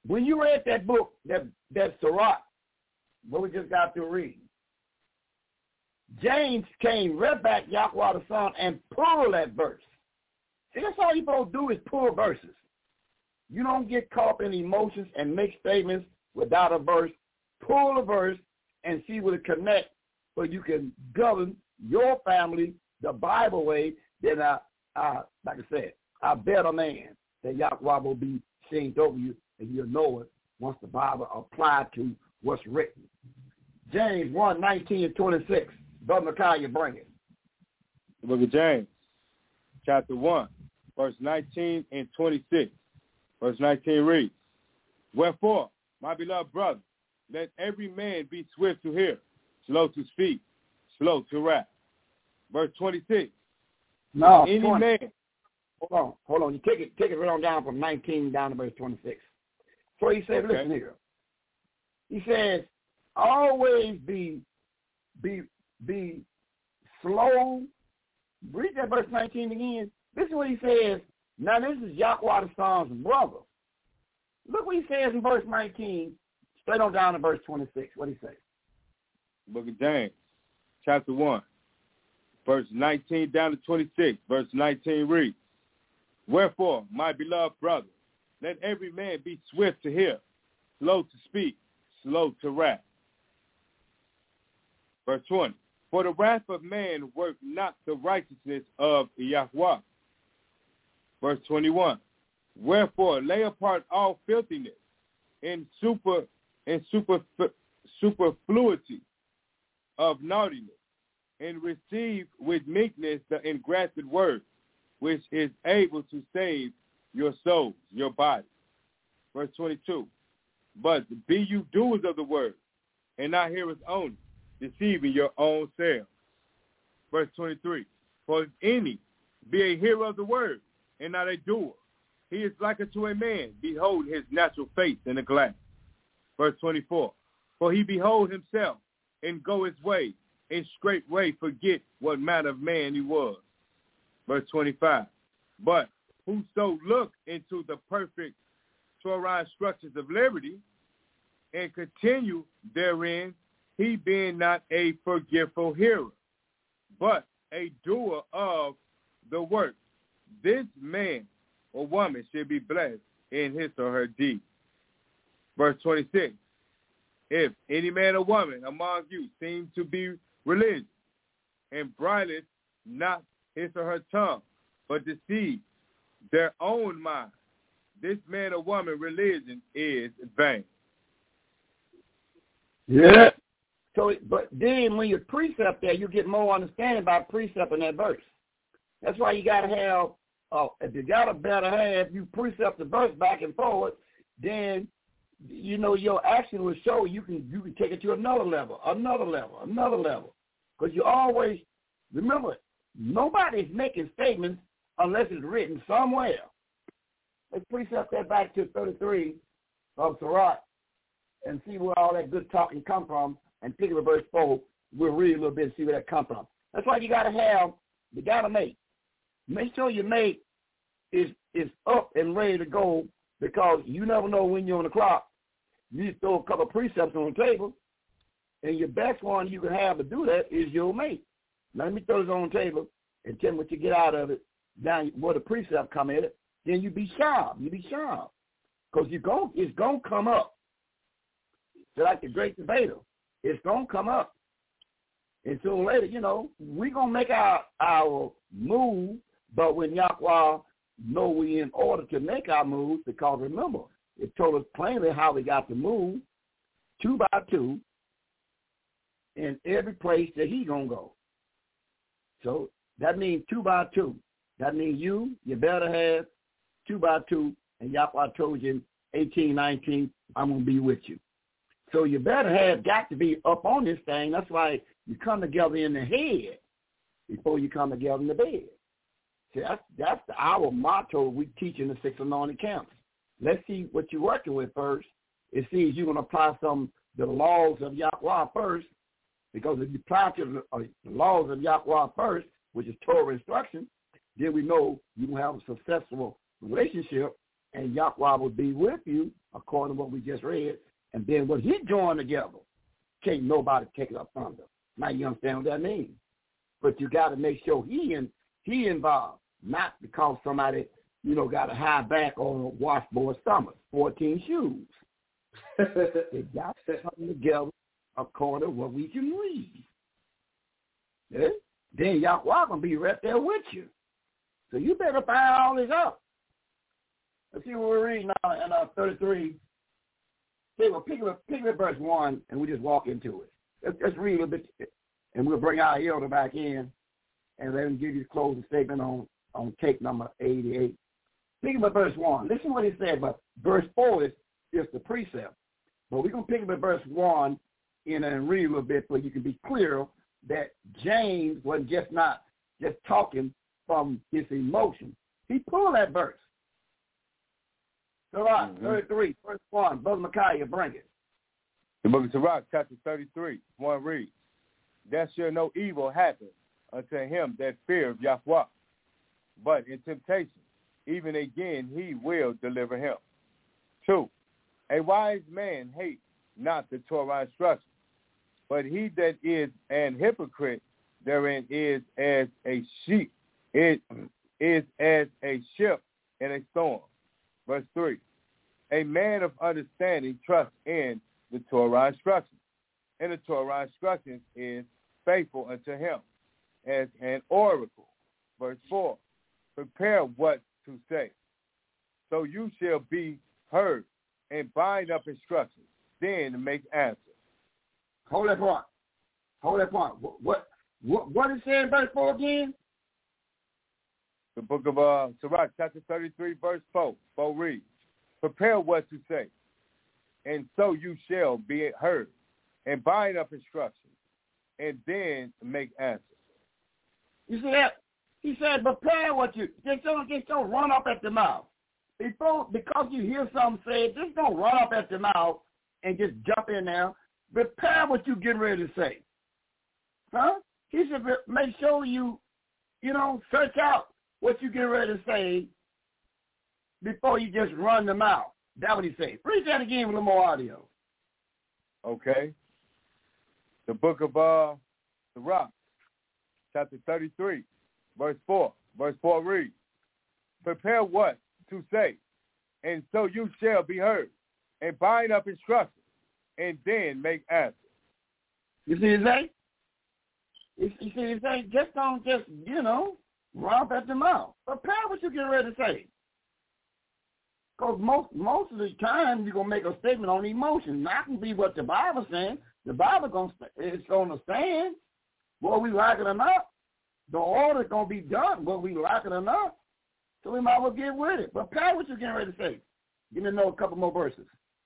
when you read that book, that, that Sirach, what we just got through reading, James came right back, Yahweh the Son, and pulled that verse. See, that's all you're supposed to do is pull verses. You don't get caught up in emotions and make statements without a verse. Pull a verse and see what it connects so you can govern your family the Bible way. Then, I, I, like I said, a better man that Yahweh will be seen over you, and you'll know it once the Bible applied to what's written. James one, nineteen and twenty-six. Brother Micaiah, bring it. The book of James, chapter one, verse nineteen and twenty-six. Verse nineteen reads, Wherefore, my beloved brother, let every man be swift to hear, slow to speak, slow to wrath. Verse twenty-six. No, any twenty. man. Hold on, hold on. You take it, take it right on down from nineteen down to verse twenty-six. So he said, okay. Listen here. He says, always be, be, be slow. Read that verse nineteen again. This is what he says. Now this is Yahweh the Son's brother. Look what he says in verse nineteen, straight on down to verse twenty-six. What do he say? Book of James, chapter one, verse nineteen down to twenty-six. Verse nineteen reads, Wherefore, my beloved brother, let every man be swift to hear, slow to speak, slow to wrath. Verse twenty, For the wrath of man work not the righteousness of Yahweh. Verse twenty-one, Wherefore lay apart all filthiness and super and super superfluity of naughtiness, and receive with meekness the engrafted word, which is able to save your souls, your body. Verse twenty-two, But be you doers of the word, and not hearers only, deceiving your own selves. Verse twenty-three, For if any be a hearer of the word, and not a doer, he is like unto a man beholding his natural face in a glass. Verse twenty-four, For he behold himself, and go his way, and straightway forget what manner of man he was. Verse twenty-five, But whoso look into the perfect Torah instructions of liberty, and continue therein, he being not a forgetful hearer, but a doer of the work, this man or woman should be blessed in his or her deed. Verse twenty-six, If any man or woman among you seem to be religious, and bridleth not his or her tongue, but deceive their own mind, this man or woman religion is vain. Yeah. So, but then when you precept there, you get more understanding by precept in that verse. That's why you got to have, uh, if you got a better half, you precept the verse back and forward, then, you know, your action will show you can you can take it to another level, another level, another level. Because you always, remember, nobody's making statements unless it's written somewhere. Let's precept that back to thirty-three of Sirach and see where all that good talking come from, and pick up verse four. We'll read a little bit and see where that come from. That's why you got to have, you got to make. Make sure your mate is is up and ready to go, because you never know when you're on the clock. You just throw a couple of precepts on the table, and your best one you can have to do that is your mate. Now, let me throw this on the table and tell me what you get out of it, down where the precept come in it. Then you be sharp. You be sharp. Because you go, it's going to come up. It's like the great debater. It's going to come up. And sooner or later, you know, we're going to make our, our move, but when Yahweh know we in order to make our move, because remember, it told us plainly how we got to move, two by two, in every place that he going to go. So that means two by two. That means you, you better have two by two, and Yahweh told you in eighteen nineteen, I'm going to be with you. So you better have got to be up on this thing. That's why you come together in the head before you come together in the bed. See, that's, that's our motto we teach in the six anointed camps. Let's see what you're working with first and see if you're going to apply some the laws of Yahweh first, because if you apply to the, uh, the laws of Yahweh first, which is Torah instruction, then we know you will have a successful relationship and Yahweh will be with you, according to what we just read. And then what he joined together, can't nobody take it up under. Now you understand what that means. But you got to make sure he in, he involved, not because somebody, you know, got a high back on a washboard stomach, fourteen shoes. They got to come together according to what we can read. Yeah? Then Yahweh going to be right there with you. So you better find all this out. Let's see what we're reading now in uh, thirty-three. Okay, well, pick up, pick up verse one, and we just walk into it. Let's, let's read a little bit, and we'll bring our elder back in, and let him give you a closing statement on, on take number eighty-eight. Pick up verse one. Listen to what he said, but verse four is, is the precept. But we're going to pick up at verse one in and read a little bit so you can be clear that James wasn't just not just talking from his emotion. He pulled that verse. Sirach, mm-hmm. thirty-three, verse one. Brother Micaiah, bring it. The book of Sirach, chapter thirty-three, one reads, there shall no evil happen unto him that feareth Yahweh, but in temptation, even again he will deliver him. Two, a wise man hates not the Torah instruction, but he that is an hypocrite therein is as a sheep, it is as a ship in a storm. Verse three, a man of understanding trusts in the Torah instruction, and the Torah instruction is faithful unto him as an oracle. Verse four, prepare what to say, so you shall be heard, and bind up instructions, then make answer. Hold that point. Hold that point. What what what, what is saying in verse four again? The book of uh, Sirach, chapter thirty-three, verse four. four reads, prepare what to say, and so you shall be heard, and bind up instructions, and then make answers. You see that? He said, prepare what you, just don't, just don't run up at the mouth. Before, because you hear something said, just don't run up at the mouth and just jump in there. Prepare what you're getting ready to say. Huh? He said, make sure you, you know, search out what you get ready to say before you just run them out. That's what he said. Read that again with a little more audio. Okay. The book of uh, Sirach, chapter thirty-three, verse four. Verse four reads, prepare what to say, and so you shall be heard, and bind up instructions, and then make answers. You see his say? You see his say? Just don't just, you know, run up at the mouth. Prepare what you get ready to say. Because most most of the time you're gonna make a statement on emotion. Not gonna be what the Bible's saying. The Bible gonna it's gonna stand. Whether we like it or not, the order's gonna be done, whether we like it or not. So we might as well get with it. But Pat, what you getting ready to say? Give me know a couple more verses.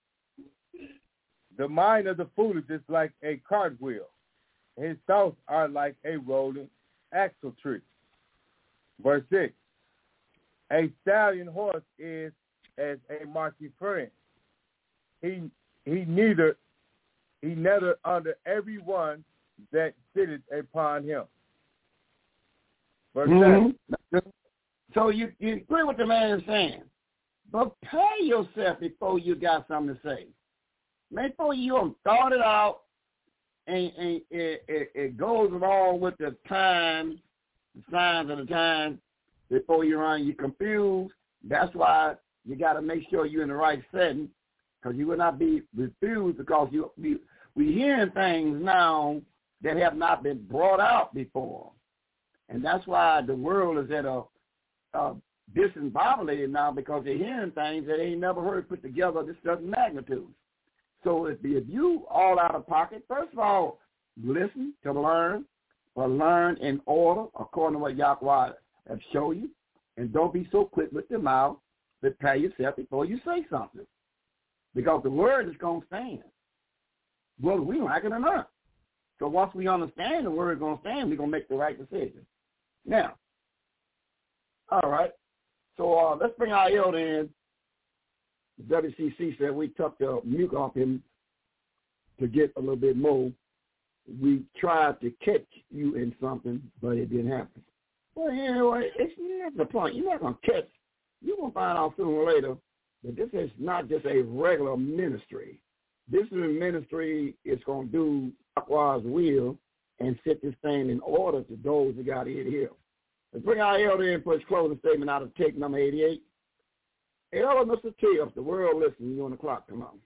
The mind of the foolish is like a cartwheel. His thoughts are like a rolling axle tree. Verse six. A stallion horse is as a marquee friend. He he neither he neither under every one that sitteth upon him. Verse mm-hmm. seven. So you, you agree what the man is saying. Prepare yourself before you got something to say. Before you thought it out and, and it, it, it goes along with the time, the signs of the time, before you run, you're confused. That's why you got to make sure you're in the right setting, because you will not be refused, because you we we hearing things now that have not been brought out before. And that's why the world is at a Uh, disembodied now, because they're hearing things that they ain't never heard put together this certain magnitude. So if, if you all out of pocket, first of all, listen to learn, but learn in order according to what Yahweh have shown you, and don't be so quick with the mouth. Prepare yourself before you say something, because the word is going to stand, whether we like it or not. So once we understand the word is going to stand, we're going to make the right decision. Now, all right. So uh, let's bring our elder in. The W C C said we took the mute off him to get a little bit more. We tried to catch you in something, but it didn't happen. Well, anyway, it's not the point. You're not going to catch. You're going to find out sooner or later But this is not just a regular ministry. This is a ministry is going to do Yahweh's will and set this thing in order to those who got it here. Let's bring our elder in for his closing statement out of tape number eighty-eight. Elder, Mister Tiff, the world listening, you on the clock. Come on.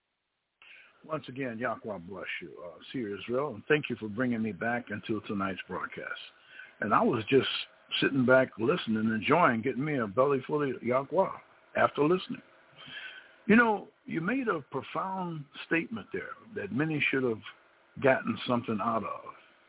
Once again, Yahweh bless you, uh, Seer Israel, and thank you for bringing me back into tonight's broadcast. And I was just sitting back listening, enjoying, getting me a belly full of Yahweh after listening. You know, you made a profound statement there that many should have gotten something out of.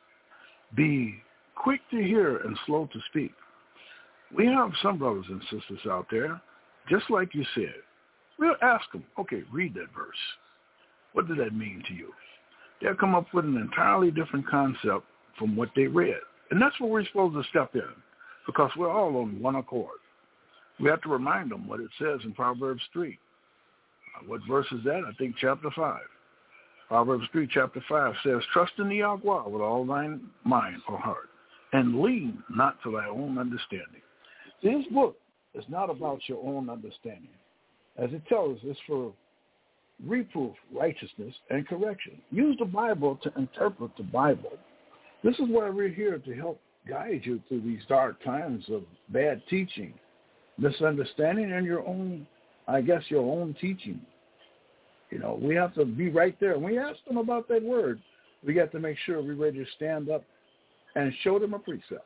Be quick to hear and slow to speak. We have some brothers and sisters out there, just like you said. We'll ask them, okay, read that verse. What did that mean to you? They'll come up with an entirely different concept from what they read. And that's where we're supposed to step in, because we're all on one accord. We have to remind them what it says in Proverbs three. What verse is that? I think chapter five. Proverbs three, chapter five says, trust in the Yahweh with all thine mind or heart, and lean not to thy own understanding. This book is not about your own understanding. As it tells us, it's for reproof, righteousness, and correction. Use the Bible to interpret the Bible. This is why we're here, to help guide you through these dark times of bad teaching, misunderstanding, and your own, I guess, your own teaching. You know, we have to be right there. When we ask them about that word, we got to make sure we're ready to stand up and show them a precept.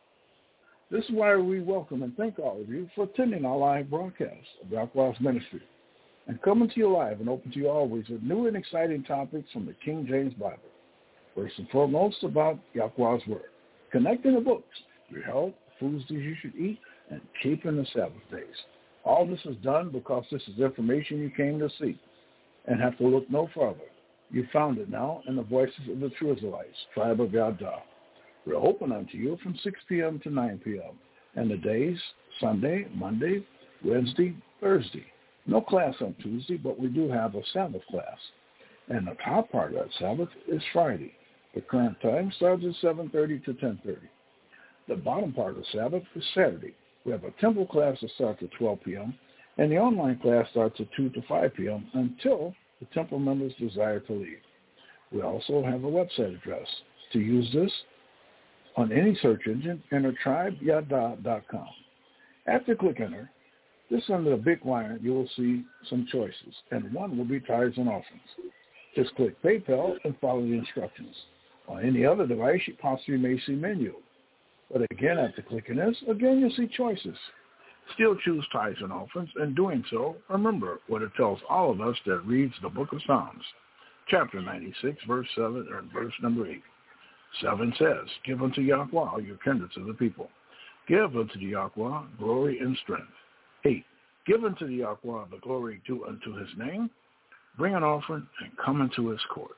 This is why we welcome and thank all of you for attending our live broadcast of Yahweh's Ministry and coming to you live and open to you always with new and exciting topics from the King James Bible. First and foremost, about Yahweh's Word, connecting the books, your health, foods that you should eat, and keeping the Sabbath days. All this is done because this is information you came to seek and have to look no further. You found it now in the voices of the true Israelites, tribe of Yahdah. We're open unto you from six p.m. to nine p.m. and the days, Sunday, Monday, Wednesday, Thursday. No class on Tuesday, but we do have a Sabbath class. And the top part of that Sabbath is Friday. The current time starts at seven thirty to ten thirty. The bottom part of the Sabbath is Saturday. We have a temple class that starts at twelve p.m., and the online class starts at two to five p.m. until the temple members desire to leave. We also have a website address. To use this on any search engine, enter tribe yahdah dot com. After click enter, this under the big line, you will see some choices, and one will be tithes and offerings. Just click PayPal and follow the instructions. On any other device, you possibly may see menu. But again, after clicking this, again, you'll see choices. Still choose tithes and offerings, and doing so, remember what it tells all of us that reads the book of Psalms, chapter ninety-six, verse seven, or verse number eight. seven says, give unto Yahweh your kindred of the people. Give unto the Yahweh glory and strength. eight. Give unto the Yahweh the glory due unto his name. Bring an offering and come into his courts.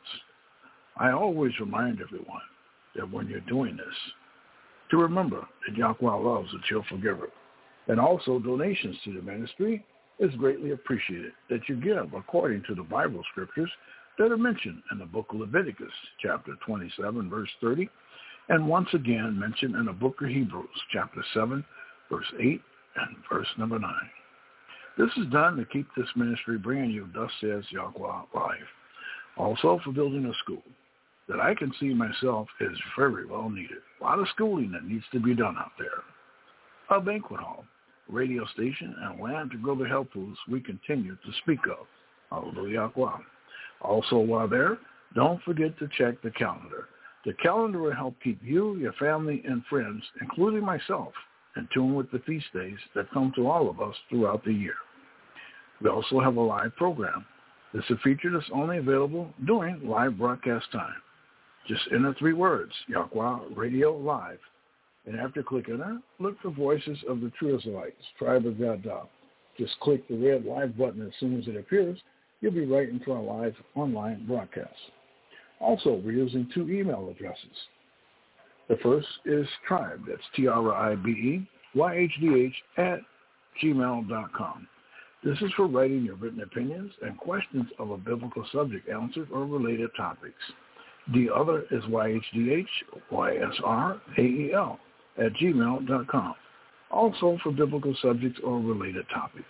I always remind everyone that when you're doing this, to remember that Yahweh loves a cheerful giver. And also donations to the ministry is greatly appreciated, that you give according to the Bible scriptures that are mentioned in the book of Leviticus, chapter twenty-seven, verse thirty, and once again mentioned in the book of Hebrews, chapter seven, verse eight, and verse number nine. This is done to keep this ministry bringing you, thus says Yahweh, live. Also for building a school that I can see myself is very well needed. A lot of schooling that needs to be done out there. A banquet hall, radio station, and land to grow the health foods we continue to speak of. Hallelujah. Also while there, don't forget to check the calendar. The calendar will help keep you, your family, and friends, including myself, in tune with the feast days that come to all of us throughout the year. We also have a live program. This is a feature that's only available during live broadcast time. Just enter three words, Yahweh Radio Live. And after clicking enter, look for Voices of the True Israelites, Tribe of Yahdah. Just click the red live button as soon as it appears. You'll be right into our live online broadcast. Also, we're using two email addresses. The first is tribe, that's T R I B E, Y H D H, at gmail dot com. This is for writing your written opinions and questions of a biblical subject answered or related topics. The other is Y H D H, Y S R, A E L, at gmail dot com. Also for biblical subjects or related topics.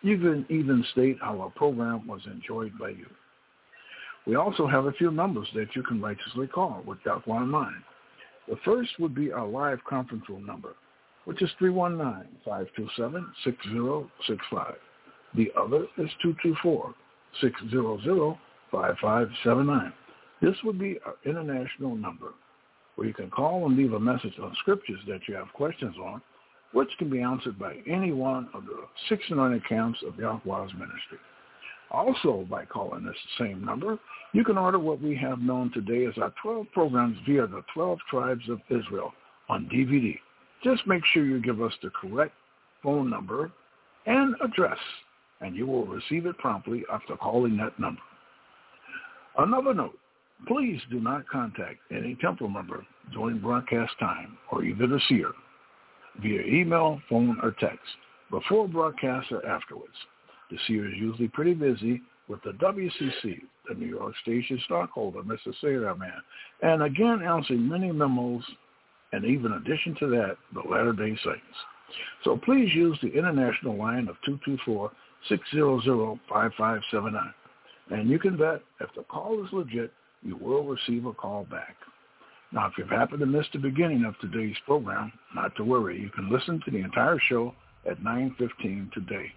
You can even state how our program was enjoyed by you. We also have a few numbers that you can righteously call with Yahweh in mind. The first would be our live conference room number, which is three one nine, five two seven, six zero six five. The other is two two four, six zero zero, five five seven nine. This would be our international number, where you can call and leave a message on scriptures that you have questions on, which can be answered by any one of the six anointed camps of Yahweh's ministry. Also, by calling this same number, you can order what we have known today as our twelve programs via the twelve tribes of Israel on D V D. Just make sure you give us the correct phone number and address, and you will receive it promptly after calling that number. Another note, please do not contact any temple member during broadcast time or either the seer via email, phone, or text before broadcast or afterwards. The seer is usually pretty busy with the W C C, the New York Station stockholder, Mister Sarah Man, and again answering many memos, and even in addition to that, the Latter-day Saints. So please use the international line of two two four, six zero zero, five five seven nine. And you can bet if the call is legit, you will receive a call back. Now, if you've happened to miss the beginning of today's program, not to worry. You can listen to the entire show at nine fifteen today.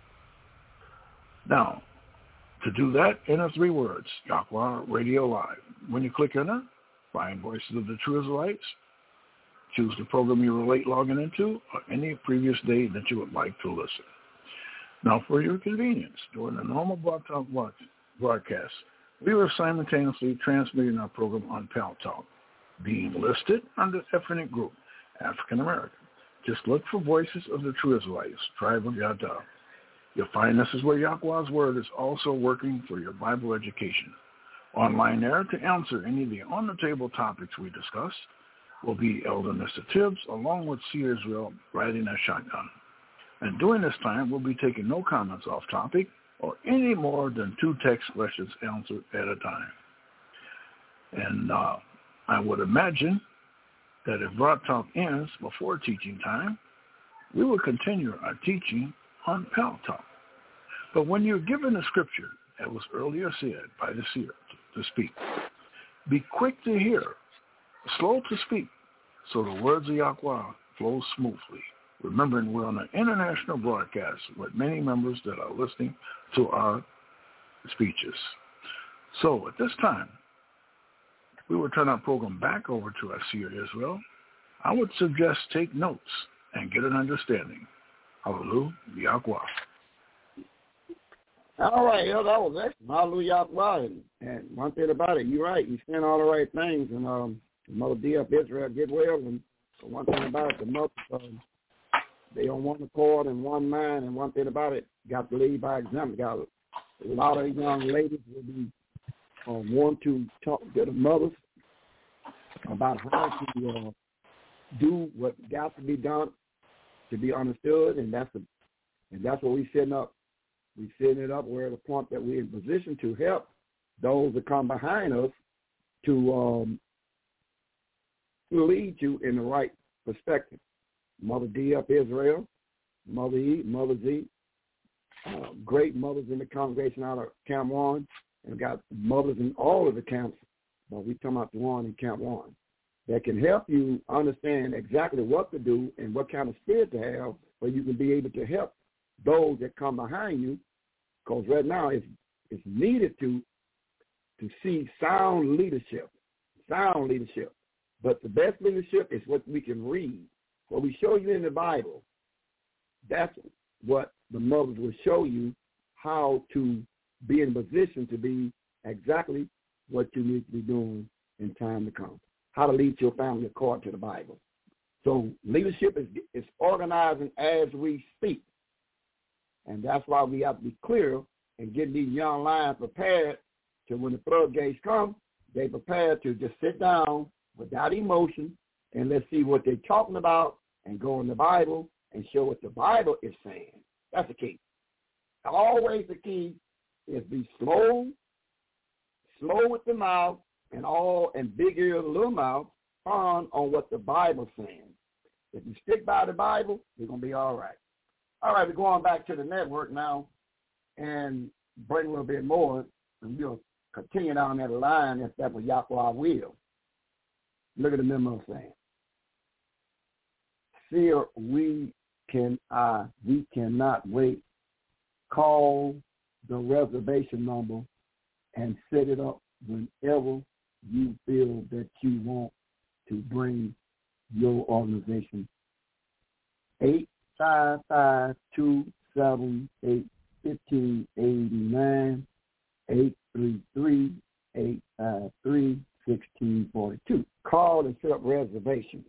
Now, to do that, enter three words, Yahweh Radio Live. When you click enter, find Voices of the True Israelites, choose the program you were late logging into, or any previous day that you would like to listen. Now, for your convenience, during the normal Blog Talk broadcast, we were simultaneously transmitting our program on Pal Talk, being listed under ethnic group, African American. Just look for Voices of the True Israelites, Tribe of Yada. You'll find this is where Yahweh's Word is also working for your Bible education. Online there to answer any of the on-the-table topics we discussed will be Elder Mister Tibbs, along with Seer Israel, riding a shotgun. And during this time, we'll be taking no comments off topic or any more than two text questions answered at a time. And uh, I would imagine that if Broad Talk ends before teaching time, we will continue our teaching on Pal Talk. But when you're given a scripture that was earlier said by the seer to speak, be quick to hear, slow to speak, so the words of Yahweh flow smoothly. Remembering we're on an international broadcast with many members that are listening to our speeches. So at this time, we will turn our program back over to our seer Israel. I would suggest take notes and get an understanding. Hallelujah, Yahweh. All right, yeah, that was excellent. Hallelujah, Yahweh. And, and one thing about it, you're right. You saying all the right things. And um, Mother D of Israel get well. And one thing about it, the mother, um, they on one accord and one mind. And one thing about it, got to lead by example. Got a lot of young ladies will be um, want to talk to the mothers about how to uh, do what got to be done to be understood, and that's the, and that's what we're setting up. We're setting it up where the point that we're in position to help those that come behind us to um, to lead you in the right perspective. Mother D up Israel, Mother E, Mother Z, uh, great mothers in the congregation out of Camp One, and got mothers in all of the camps, but we talking about the one in Camp One, that can help you understand exactly what to do and what kind of spirit to have, where you can be able to help those that come behind you, because right now it's, it's needed to to see sound leadership, sound leadership. But the best leadership is what we can read. What we show you in the Bible, that's what the mothers will show you, how to be in position to be exactly what you need to be doing in time to come. How to lead your family according to the Bible. So leadership is, is organizing as we speak. And that's why we have to be clear and get these young lions prepared to when the floodgates come, they prepared to just sit down without emotion and let's see what they're talking about and go in the Bible and show what the Bible is saying. That's the key. Always the key is be slow, slow with the mouth, and all and big ear the little mouth on on what the Bible's saying. If you stick by the Bible, you're gonna be all right. All right, we're going back to the network now and bring a little bit more. And we'll continue down that line if that was Yahweh will. Look at the memo saying. Fear we can uh, we cannot wait. Call the reservation number and set it up whenever you feel that you want to bring your organization. Eight five five two seven eight fifteen eighty nine eight three three eight five three sixteen forty two. Call and set up reservations.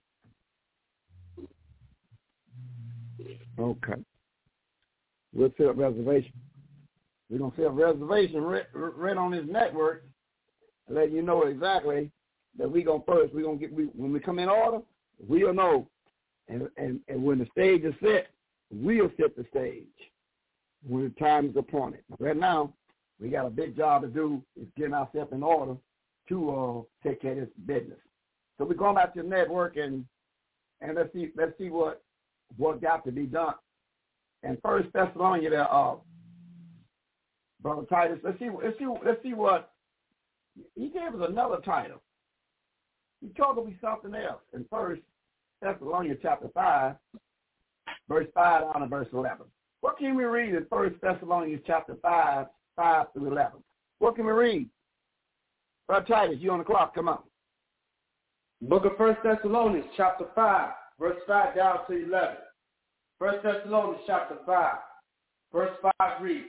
Okay. We'll set up reservation. We're gonna set up reservation right, right on this network, letting you know exactly that we gonna first. We gonna get we, when we come in order, we'll know, and, and and when the stage is set, we'll set the stage when the time is appointed. Right now, we got a big job to do. Is getting ourselves in order to uh, take care of this business. So we're going back to the network and and let's see let's see what what got to be done. And First Thessalonians, there, uh, Brother Titus. Let's see let's see let's see what he gave us another title. He told us something else in First Thessalonians chapter five, verse five down to verse eleven. What can we read in First Thessalonians chapter five, five through eleven? What can we read? Brother Titus, you on the clock? Come on. Book of First Thessalonians chapter five, verse five down to eleven. First Thessalonians chapter five, verse five reads,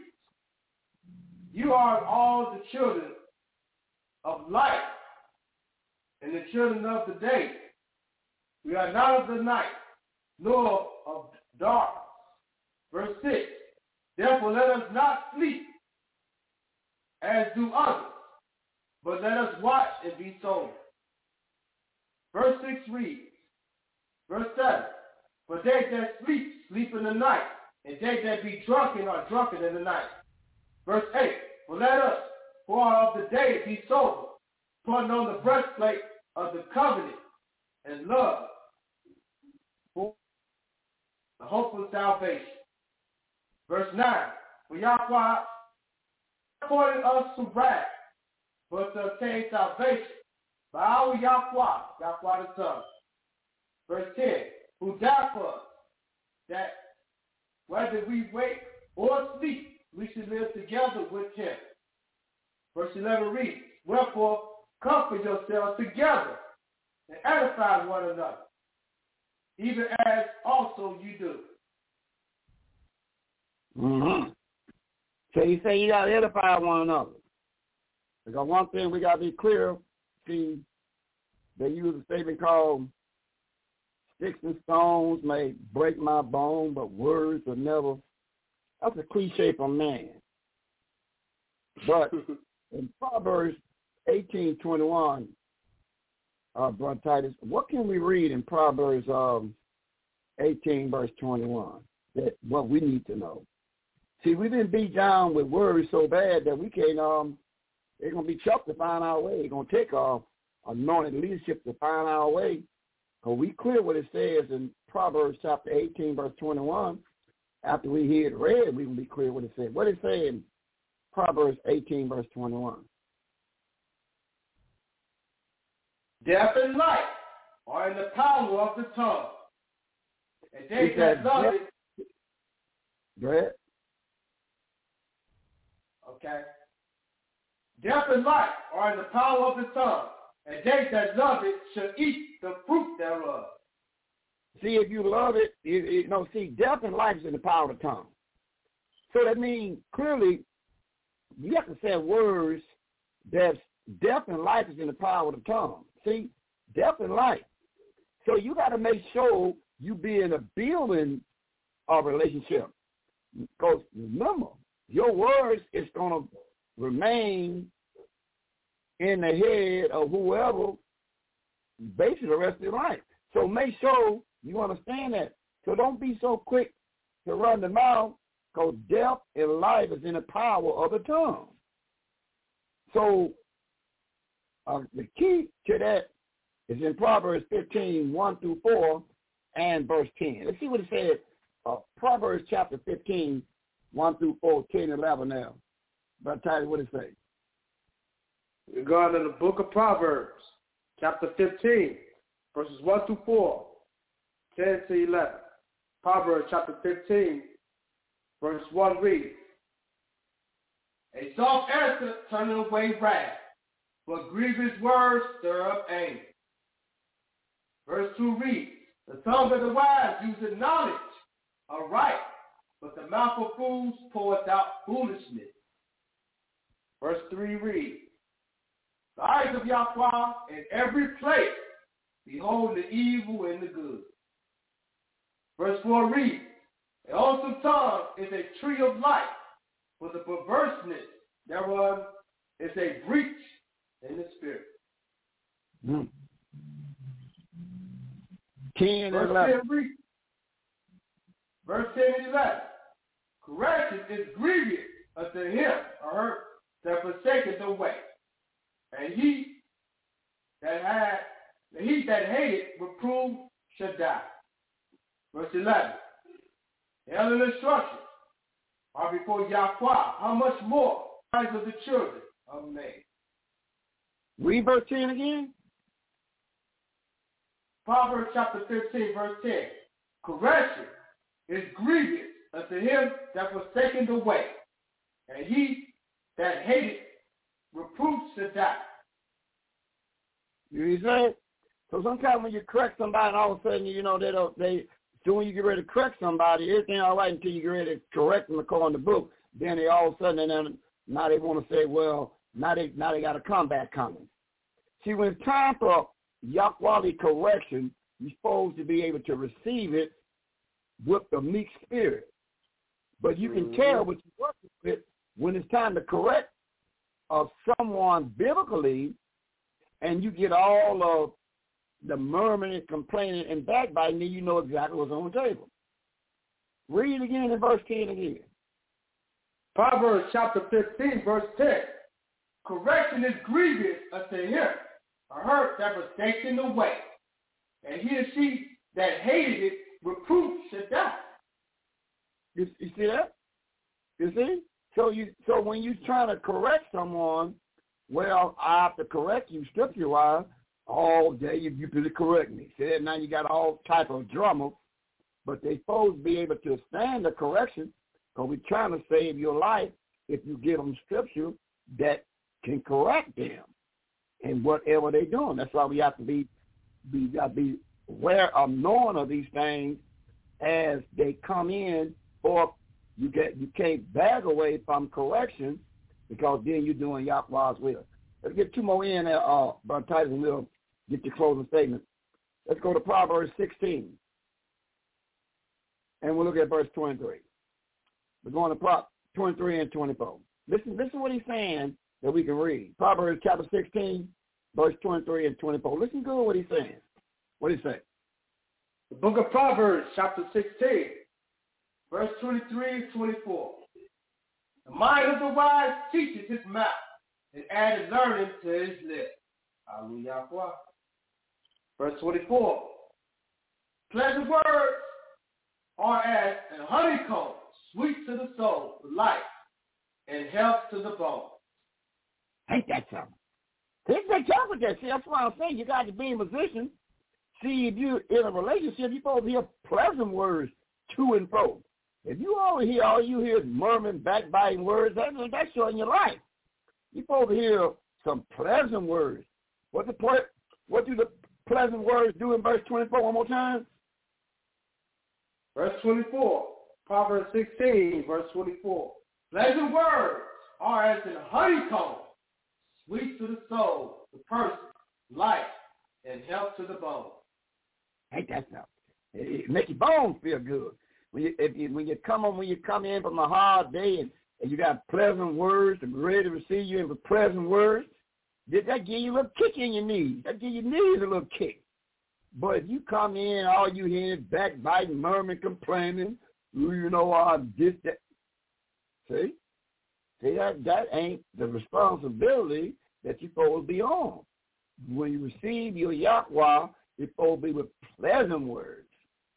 "You are all the children of light and the children of the day. We are not of the night, nor of darkness." Verse six, "Therefore let us not sleep as do others, but let us watch and be sober." Verse six reads, verse seven, "For they that sleep, sleep in the night, and they that be drunken are drunken in the night." Verse eight, "For let us, who are of the day, be sober, putting on the breastplate of the covenant and love, for the hope of salvation." Verse nine, "For Yahweh appointed us to wrath, but to obtain salvation by our Yahweh, Yahweh the Son." Verse ten, "Who died for us, that whether we wake or sleep, we should live together with him." Verse eleven reads, "Wherefore comfort yourselves together and edify one another, even as also you do." Mm-hmm. So you say you got to edify one another. Because one thing we got to be clear, see, they use a statement called, "Sticks and stones may break my bone, but words will never." That's a cliche from man. But in Proverbs eighteen twenty-one, uh, Brother Titus, what can we read in Proverbs um, eighteen, verse twenty-one, that what we need to know? See, we've been beat down with words so bad that we can't, um, it's going to be tough to find our way. It's going to take our anointed leadership to find our way. Because we clear what it says in Proverbs chapter eighteen, verse twenty-one. After we hear it read, we can be clear what it says. What it say in Proverbs eighteen, verse twenty-one? "Death and life are in the power of the tongue, and they that love it." Go ahead. Okay. "Death and life are in the power of the tongue, and they that love it shall eat the fruit thereof." See, if you love it, you, you know, see, death and life is in the power of the tongue. So that means clearly you have to say words that death and life is in the power of the tongue. See, death and life. So you got to make sure you be in a building of relationship. Because remember, your words is going to remain in the head of whoever basically the rest of your life. So make sure you understand that. So don't be so quick to run the mouth, because death and life is in the power of the tongue. So uh, the key to that is in Proverbs fifteen, one through four, and verse ten. Let's see what it says uh, Proverbs chapter fifteen, one through four, ten, eleven now. Brother Titus, what does it say? We're going to the book of Proverbs, chapter fifteen, verses one through four, ten to eleven. Proverbs chapter fifteen, verse one reads, "A soft answer turneth away wrath, but grievous words stir up anger." Verse two reads, "The tongue of the wise useth knowledge of right, but the mouth of fools poureth out foolishness." Verse three reads, "The eyes of Yahweh in every place behold the evil and the good." Verse four reads, "A wholesome tongue is a tree of life, but the perverseness thereof is a breach in the spirit." Mm. ten Verse and eleven. ten reads, verse ten and eleven, "Correction is grievous unto him or her that forsaketh the way, and he that had he that hated reproof shall die." Verse eleven, "Hell and instruction are before Yahweh, how much more eyes of the children of men." Read verse ten again. Proverbs chapter fifteen, verse ten, "Correction is grievous unto him that forsaken the way, and he that hated reproof shall die." You say it? So sometimes when you correct somebody, and all of a sudden, you know, they don't, they, so when you get ready to correct somebody, everything all right until you get ready to correct them according to the book. Then they all of a sudden, and then now they want to say, well, now they now they got a comeback coming. See, when it's time for Yahweh correction, you're supposed to be able to receive it with the meek spirit. But you can mm-hmm. tell what you're working with when it's time to correct of someone biblically, and you get all of the murmuring, complaining, and backbiting, then you know exactly what's on the table. Read again in verse ten again. Proverbs chapter fifteen, verse ten. "Correction is grievous unto him or her that forsaken the way, and he or she that hated it reproof shall die." You, you see that? You see? So you so when you're trying to correct someone, well, I have to correct you scripture-wise all day. You, you could correct me. See that? Now you got all type of drama, but they supposed to be able to stand the correction because we're trying to save your life if you give them scripture that can correct them in whatever they're doing. That's why we have to be be got to be aware of knowing of these things as they come in, or you get you can't bag away from correction because then you're doing Yahweh's will. Let's get two more in there, uh, Brother Titus, and we'll get your closing statement. Let's go to Proverbs sixteen, and we'll look at verse twenty-three. We're going to Prop twenty-three and twenty-four. Listen, listen what he's saying that we can read. Proverbs chapter sixteen, verse twenty-three and twenty-four. Listen good what he's saying. What did he say? The book of Proverbs, chapter sixteen, verse twenty-three and twenty-four. "The mind of the wise teaches his mouth, and added learning to his lips." Hallelujah. Verse twenty-four. "Pleasant words are as a honeycomb, sweet to the soul, life, and health to the bone." Ain't that something? This is talk with that. See, that's why I'm saying you got to be in position. See, if you're in a relationship, you're supposed to hear pleasant words to and fro. If you always hear, all you hear is murmuring, backbiting words, that, that's showing your life. You're supposed to hear some pleasant words. What, the ple- what do the pleasant words do in verse twenty-four? One more time. Verse twenty-four, Proverbs sixteen, verse twenty-four. "Pleasant words are as a honeycomb, sweet to the soul, the person, life, and health to the bone." Ain't that something? It, it make your bones feel good. When you, if you when you come on when you come in from a hard day and, and you got pleasant words and ready to receive you in with pleasant words, that, that give you a little kick in your knees. That give your knees a little kick. But if you come in, all you hear is backbiting, murmuring, complaining, you know, uh, this, that. See? See, that, that ain't the responsibility that you're supposed to be on. When you receive your Yahweh, it's supposed to be with pleasant words.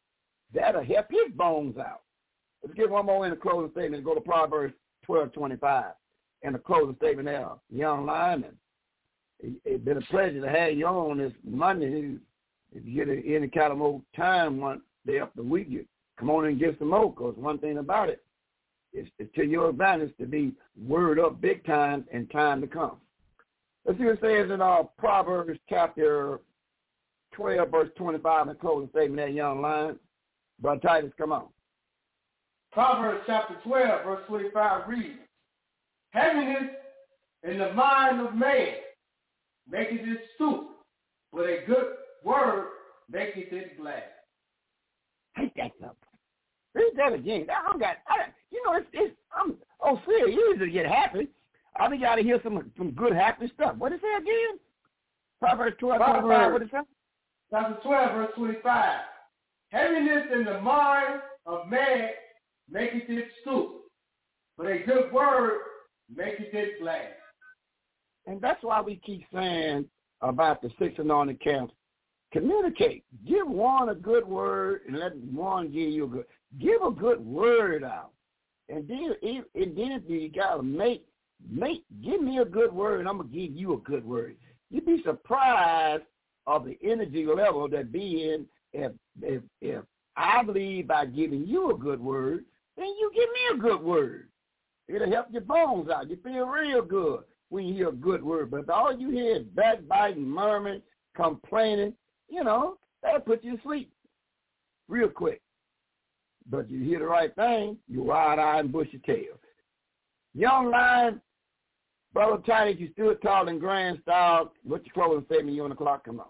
that'll help his bones out. Let's get one more in the closing statement. Go to Proverbs twelve twenty-five. And the closing statement there, young lineman. It's been a pleasure to have you on this Monday. If you get any kind of more time one day up the week, you come on and get some more, because one thing about it, it's, it's to your advantage to be word up big time and time to come. Let's see what it says in uh, Proverbs chapter twelve, verse twenty-five, and the closing statement there, young lion. Brother Titus, come on. Proverbs chapter twelve, verse twenty-five reads, heaviness in the mind of man maketh it stupid, but a good word maketh it glad. Hate that stuff. Read that again. I don't got, I, you know, it's, it's I'm, oh, serious, you need to get happy. I think you got to hear some some good, happy stuff. What is that again? Proverbs twelve, twenty-five, what is that? Chapter twelve, verse twenty-five. Heaviness in the mind of man maketh it stupid, but a good word maketh it glad. And that's why we keep saying about the six anointed camps. Communicate. Give one a good word and let one give you a good. Give a good word out. And then, and then you got to make, make, give me a good word and I'm going to give you a good word. You'd be surprised of the energy level that be in if, if, if I believe by giving you a good word, then you give me a good word. It'll help your bones out. You feel real good when you hear a good word. But if all you hear is backbiting, murmuring, complaining, you know, that'll put you to sleep real quick. But you hear the right thing, you wide-eyed and bushy tail. Young lion, Brother Titus, you stood tall in grand style. What's your closing statement? You on the clock? Come on.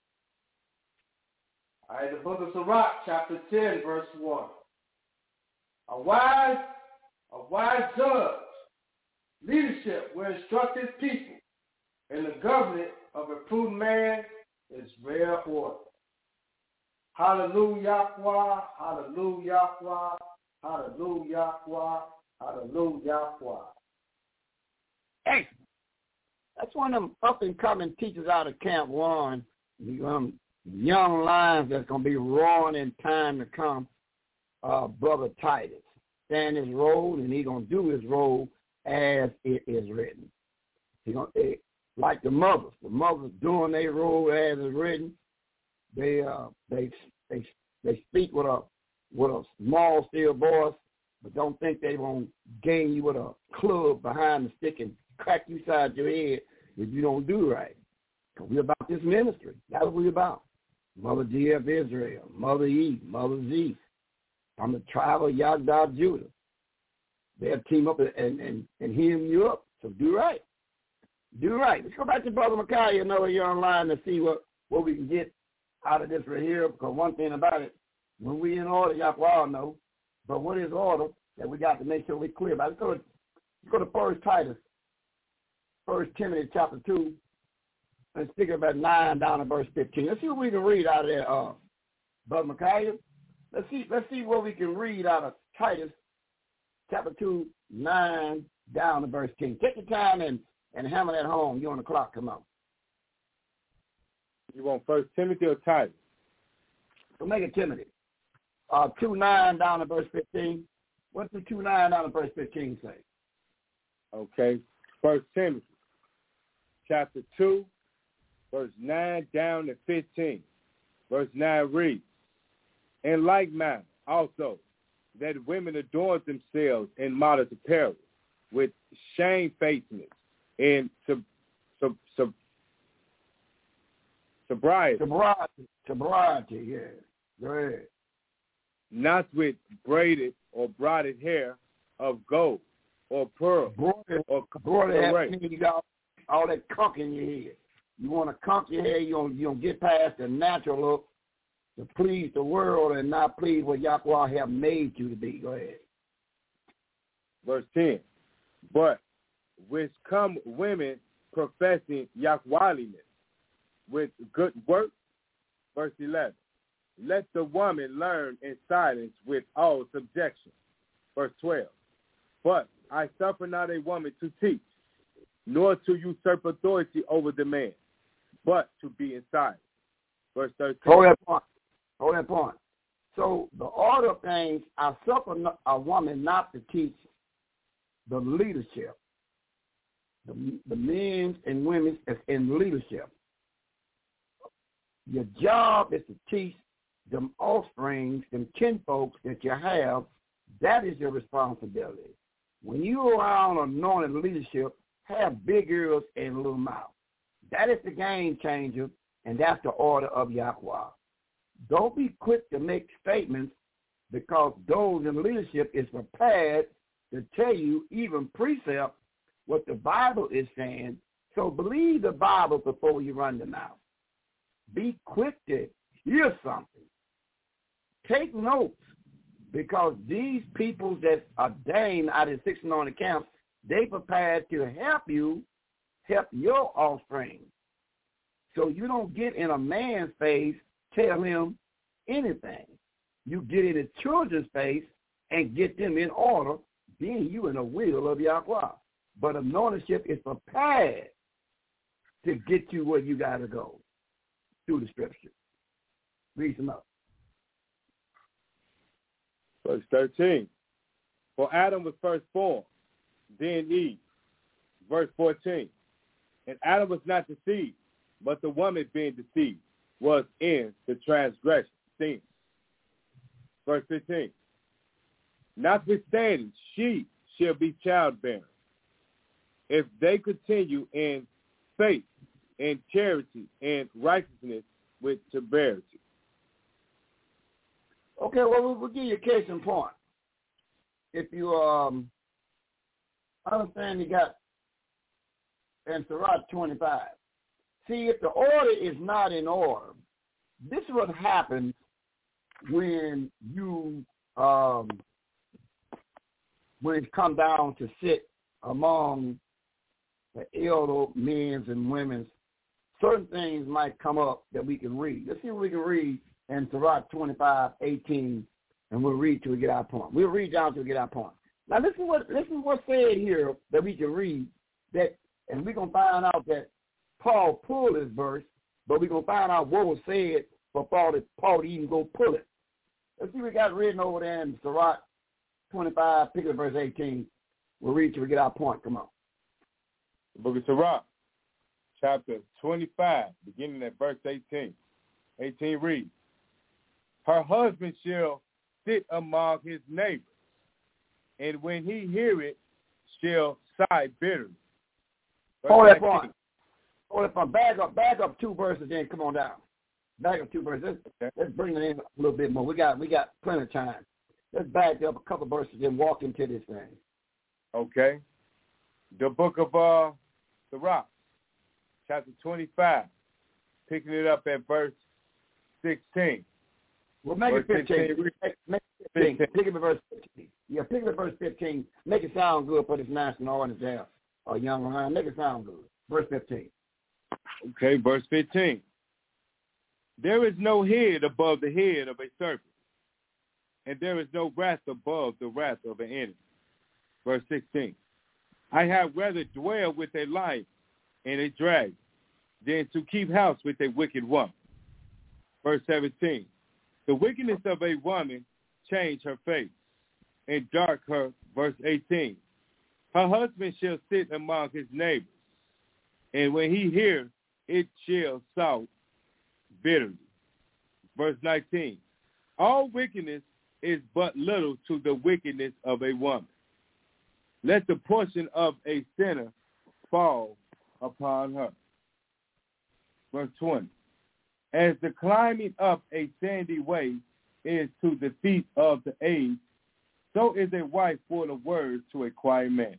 All right, the book of Sirach, chapter ten, verse one. A wise, a wise judge, leadership will instruct his people, and the government of a prudent man is rare order. Hallelujah, hallelujah, hallelujah, hallelujah. Hey, that's one of them up-and-coming teachers out of Camp One, um, young lions that's going to be roaring in time to come, uh, Brother Titus. Stand his role, and he's going to do his role as it is written. He gonna, they, like the mothers, the mothers doing their role as it's written. They uh they they they speak with a with a small still voice, but don't think they won't gain you with a club behind the stick and crack you side your head if you don't do right. Cause we're about this ministry. That's what we're about. Mother G F Israel, Mother E, Mother Z. I'm the tribe of Yagdad Judah. They'll team up and, and, and hem you up. So do right. Do right. Let's go back to Brother Micaiah, another young lion, to see what, what we can get out of this right here. Because one thing about it, when we in order, y'all all know. But what is order that we got to make sure we're clear about? Let's go to, let's go to First Titus, First Timothy chapter two, and speak about nine down to verse fifteen. Let's see what we can read out of there, uh, Brother Micaiah. Let's see, let's see what we can read out of Titus chapter two, nine down to verse ten. Take your time and, and hammer that home. You're on the clock. Come on. You want First Timothy or Titus? So make it Timothy. Uh, two nine down to verse fifteen. What's the two nine down to verse fifteen say? Okay. First Timothy chapter two, verse nine down to fifteen. Verse nine reads, in like manner also, that women adorn themselves in modest apparel, with shamefacedness and sub, sub, sub, sobriety. Sobriety, sobriety, yeah. Go ahead. Not with braided or braided hair of gold or pearl Broider, or broider means you got all that conk in your head. You want to conk your hair, you don't, you don't get past the natural look to please the world and not please what Yahweh have made you to be. Go ahead. Verse ten. But which come women professing Yahwehliness with good works. Verse eleven. Let the woman learn in silence with all subjection. Verse twelve. But I suffer not a woman to teach, nor to usurp authority over the man, but to be in silence. Verse thirteen. Hold that point. Hold that point. So the order of things, I suffer a woman not to teach the leadership, the, the men and women in leadership. Your job is to teach them offsprings, them kinfolks that you have. That is your responsibility. When you around anointed leadership, have big ears and a little mouth. That is the game changer, and that's the order of Yahweh. Don't be quick to make statements, because those in leadership is prepared to tell you, even precept, what the Bible is saying. So believe the Bible before you run the mouth. Be quick to hear something. Take notes, because these people that are ordained out of six anointed camps, they prepared to help you, help your offspring. So you don't get in a man's face, tell him anything. You get in a children's face and get them in order, being you in the will of Yahweh. But anointingship is prepared to get you where you got to go through the scripture. Read them up. Verse thirteen. For Adam was first born, then Eve. Verse fourteen. And Adam was not deceived, but the woman being deceived was in the transgression. Sin. Verse fifteen. Notwithstanding, she shall be childbearing, if they continue in faith and charity and righteousness with severity. Okay, well, we'll give you a case in point. If you um, understand you got in Sirach twenty-five. See, if the order is not in order, this is what happens when you, um, when it comes down to sit among the elder men and women. Certain things might come up that we can read. Let's see what we can read in Sirach twenty-five, eighteen, and we'll read till we get our point. We'll read down till we get our point. Now listen what listen what's said here that we can read, that, and we're gonna find out that Paul pulled this verse, but we're gonna find out what was said for Paul to Paul to even go pull it. Let's see what we got written over there in Sirach twenty-five, pick up verse eighteen. We'll read till we get our point. Come on. The book of Sirach, chapter twenty-five, beginning at verse eighteen. eighteen reads, her husband shall sit among his neighbors, and when he hear it, shall sigh bitterly. Verse Hold that point. Hold that point. Back up, back up two verses, then come on down. Back up two verses. Let's, okay. let's bring it in a little bit more. We got we got plenty of time. Let's back up a couple verses and walk into this thing. Okay. The book of uh, Sirach, chapter twenty-five, picking it up at verse sixteen. Well, make verse it fifteen. fifteen. Make, make it fifteen. fifteen. Pick it at verse fifteen. Yeah, pick it at verse fifteen. Make it sound good for this national audience there, or young Ryan. Make it sound good. Verse fifteen. Okay, verse fifteen. There is no head above the head of a serpent, and there is no wrath above the wrath of an enemy. Verse sixteen. I have rather dwell with a lion and a dragon than to keep house with a wicked woman. Verse seventeen. The wickedness of a woman change her face, and dark her. Verse eighteen. Her husband shall sit among his neighbors, and when he hears, it shall sound bitterly. Verse nineteen. All wickedness is but little to the wickedness of a woman. Let the portion of a sinner fall upon her. Verse twenty. As the climbing up a sandy way is to the feet of the aged, so is a wife full of words to a quiet man.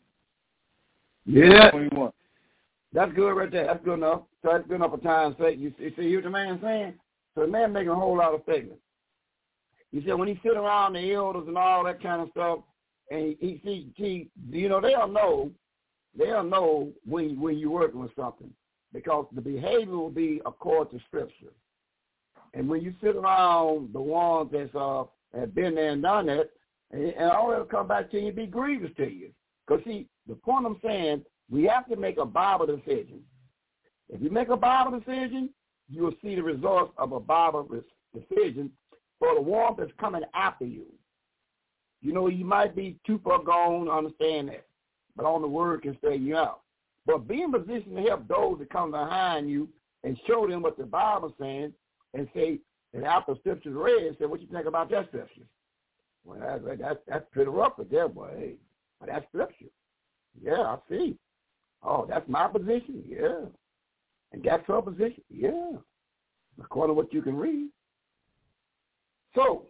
Yeah. twenty-one. That's good right there. That's good enough. So that's good enough for time's sake. You, you see what the man's saying? So the man making a whole lot of statements. He said when he sit around the elders and all that kind of stuff, and he see, he, you know, they'll know, they'll know when when you're working with something, because the behavior will be according to Scripture. And when you sit around the ones that's uh have been there and done that, and, and all that'll come back to you and be grievous to you. Because see, the point I'm saying, we have to make a Bible decision. If you make a Bible decision, you will see the results of a Bible decision. for the one that's coming after you. You know, you might be too far gone, understand that, but on the word can straighten you out. But be in position to help those that come behind you and show them what the Bible's saying and say, and after the scripture's read, say, what you think about that scripture? Well, that, that, that's pretty rough with that, boy. Hey, but that's scripture. Yeah, I see. Oh, that's my position? Yeah. And that's her position? Yeah. According to what you can read. So,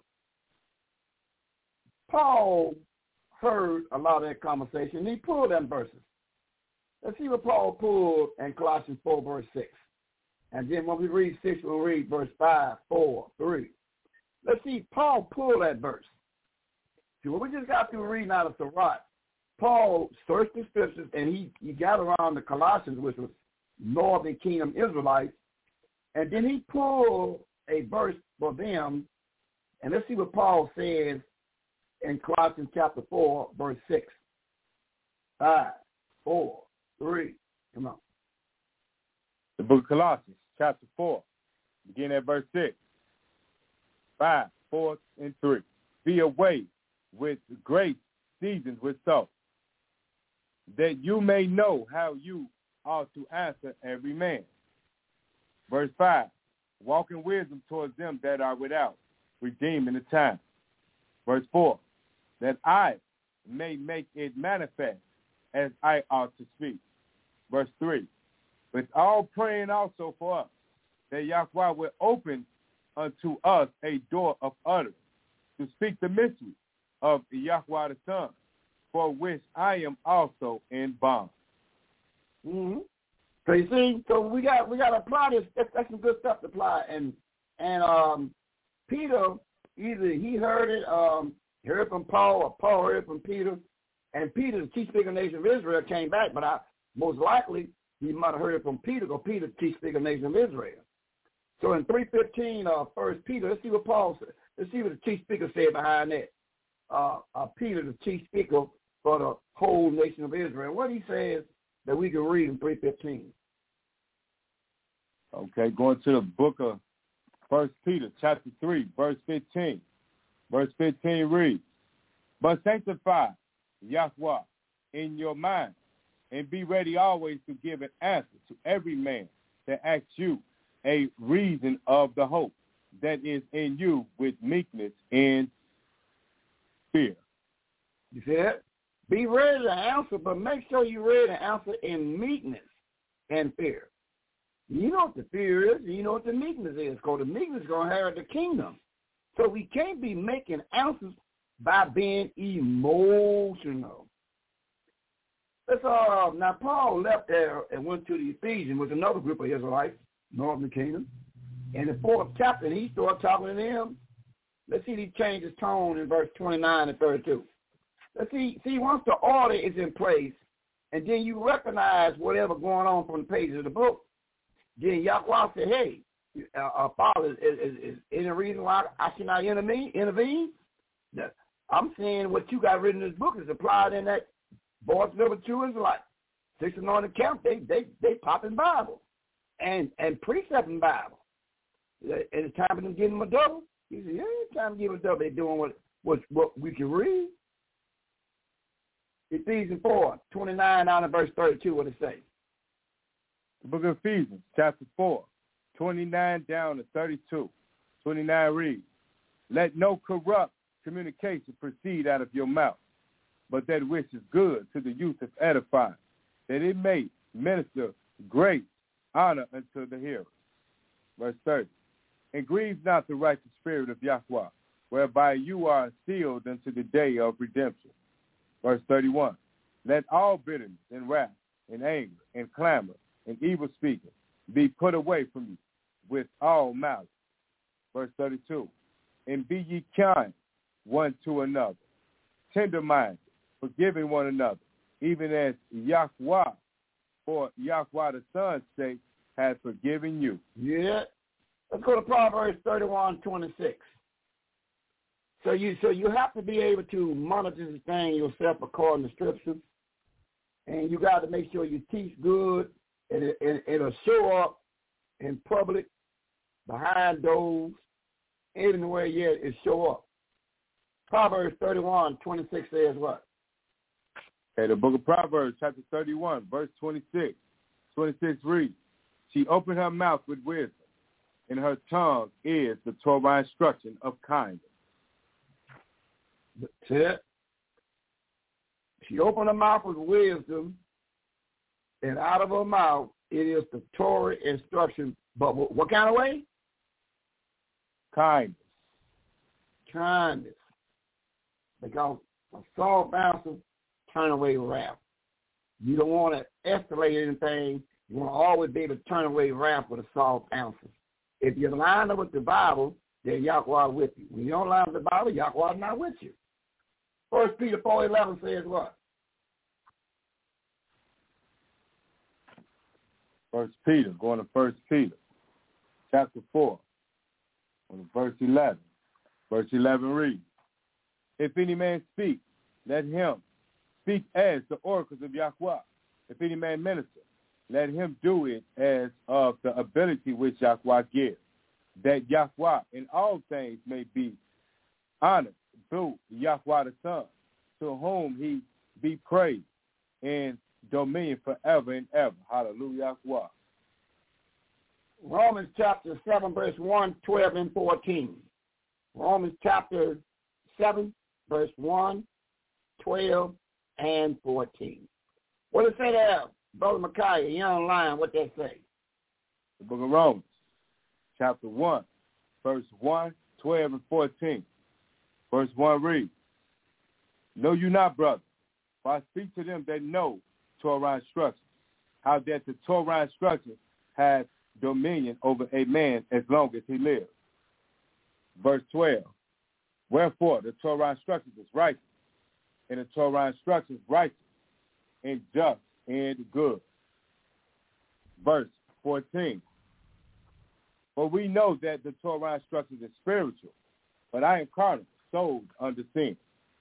Paul heard a lot of that conversation. He pulled them verses. Let's see what Paul pulled in Colossians four, verse six. And then when we read six, we'll read verse five, four, three. Let's see, Paul pulled that verse. See, what we just got through reading out of Torah, Paul searched the scriptures, and he, he got around the Colossians, which was northern kingdom Israelites, and then he pulled a verse for them, and let's see what Paul says in Colossians chapter four, verse six. Five, four, three. Come on. The book of Colossians, chapter four, beginning at verse six. Five, four, and three. Be away with grace seasoned with salt, that you may know how you ought to answer every man. Verse five, walk in wisdom towards them that are without, redeeming the time. Verse four, that I may make it manifest as I ought to speak. Verse three, with all praying also for us, that Yahweh will open unto us a door of utterance, to speak the mystery of Yahweh the Son, for which I am also in bond. Mm-hmm. So you see, so we got we got to apply this. That's, that's some good stuff to apply. And and um, Peter, either he heard it, um, heard it from Paul, or Paul heard it from Peter. And Peter, the chief speaker of the nation of Israel, came back, but I, most likely he might have heard it from Peter, because Peter, the chief speaker of the nation of Israel. So in three fifteen, uh, First Peter, let's see what Paul said. Let's see what the chief speaker said behind that. Uh, uh, Peter, the chief speaker for the whole nation of Israel. What he says that we can read in three fifteen. Okay, going to the book of First Peter, chapter three, verse fifteen. Verse fifteen reads, but sanctify Yahweh in your mind, and be ready always to give an answer to every man that asks you a reason of the hope that is in you with meekness and fear. You see that? Be ready to answer, but make sure you're ready to answer in meekness and fear. You know what the fear is, and you know what the meekness is, because the meekness is going to inherit the kingdom. So we can't be making answers by being emotional. Let's, uh, now, Paul left there and went to the Ephesians with another group of Israelites, northern kingdom. In the fourth chapter, he started talking to them. Let's see if he changed his tone in verse twenty-nine and thirty-two. Let's see, see, once the order is in place, and then you recognize whatever going on from the pages of the book, then Yahweh said, hey, uh, uh, Father, is, is, is any reason why I should not intervene? intervene? I'm saying what you got written in this book is applied in that voice of the true Israelite. Six anointed camp, they they they popping Bible and and precepting Bible. And it's time for them to give them a double. He said, yeah, it's time to give them a double. They're doing what what what we can read. Ephesians four, twenty-nine down to verse thirty-two, what it say? The book of Ephesians, chapter four, twenty-nine down to thirty-two. twenty-nine reads, let no corrupt communication proceed out of your mouth, but that which is good to the use of edifying, that it may minister grace, honor unto the hearer. Verse thirty, and grieve not the righteous spirit of Yahweh, whereby you are sealed unto the day of redemption. Verse thirty-one, let all bitterness and wrath and anger and clamor and evil speaking be put away from you with all malice. Verse thirty-two, and be ye kind one to another, tender-minded, forgiving one another, even as Yahweh, for Yahweh the Son's sake, has forgiven you. Yeah. Let's go to Proverbs thirty-one, twenty-six. So you so you have to be able to monitor this thing yourself according to Scripture, and you got to make sure you teach good, and it, it, it'll show up in public, behind doors, even the way yet it show up. Proverbs thirty-one, twenty-six says what? Okay, the book of Proverbs, chapter thirty-one, verse twenty-six. twenty-six reads, she opened her mouth with wisdom, and her tongue is the Torah instruction of kindness. That's it. She opened her mouth with wisdom, and out of her mouth it is the Torah instruction. But what kind of way? Kindness. Kindness. Because a soft answer turn away wrath. You don't want to escalate anything. You want to always be able to turn away wrath with a soft answer. If you're lined up with the Bible, then Yahweh is with you. When you don't line up with the Bible, Yahweh is not with you. First Peter four eleven says what? First Peter, going to First Peter, chapter four, on verse eleven. Verse eleven reads, if any man speak, let him speak as the oracles of Yahweh. If any man minister, let him do it as of the ability which Yahweh gives, that Yahweh in all things may be honored through Yahweh the Son, to whom he be praised and dominion forever and ever. Hallelujah. Yahweh. Romans chapter seven, verse one, twelve, and fourteen. Romans chapter seven, verse one, twelve, and fourteen. What does it say there, Brother Micaiah? You're online. What does that say? The book of Romans, chapter one, verse one, twelve, and fourteen. Verse one reads, know you not, brother, for I speak to them that know Torah instructions, how that the Torah instructions has dominion over a man as long as he lives. Verse twelve, wherefore the Torah instructions is righteous, and the Torah instructions righteous, and just, and good. Verse fourteen, for we know that the Torah instructions is spiritual, but I am carnal, sold under sin.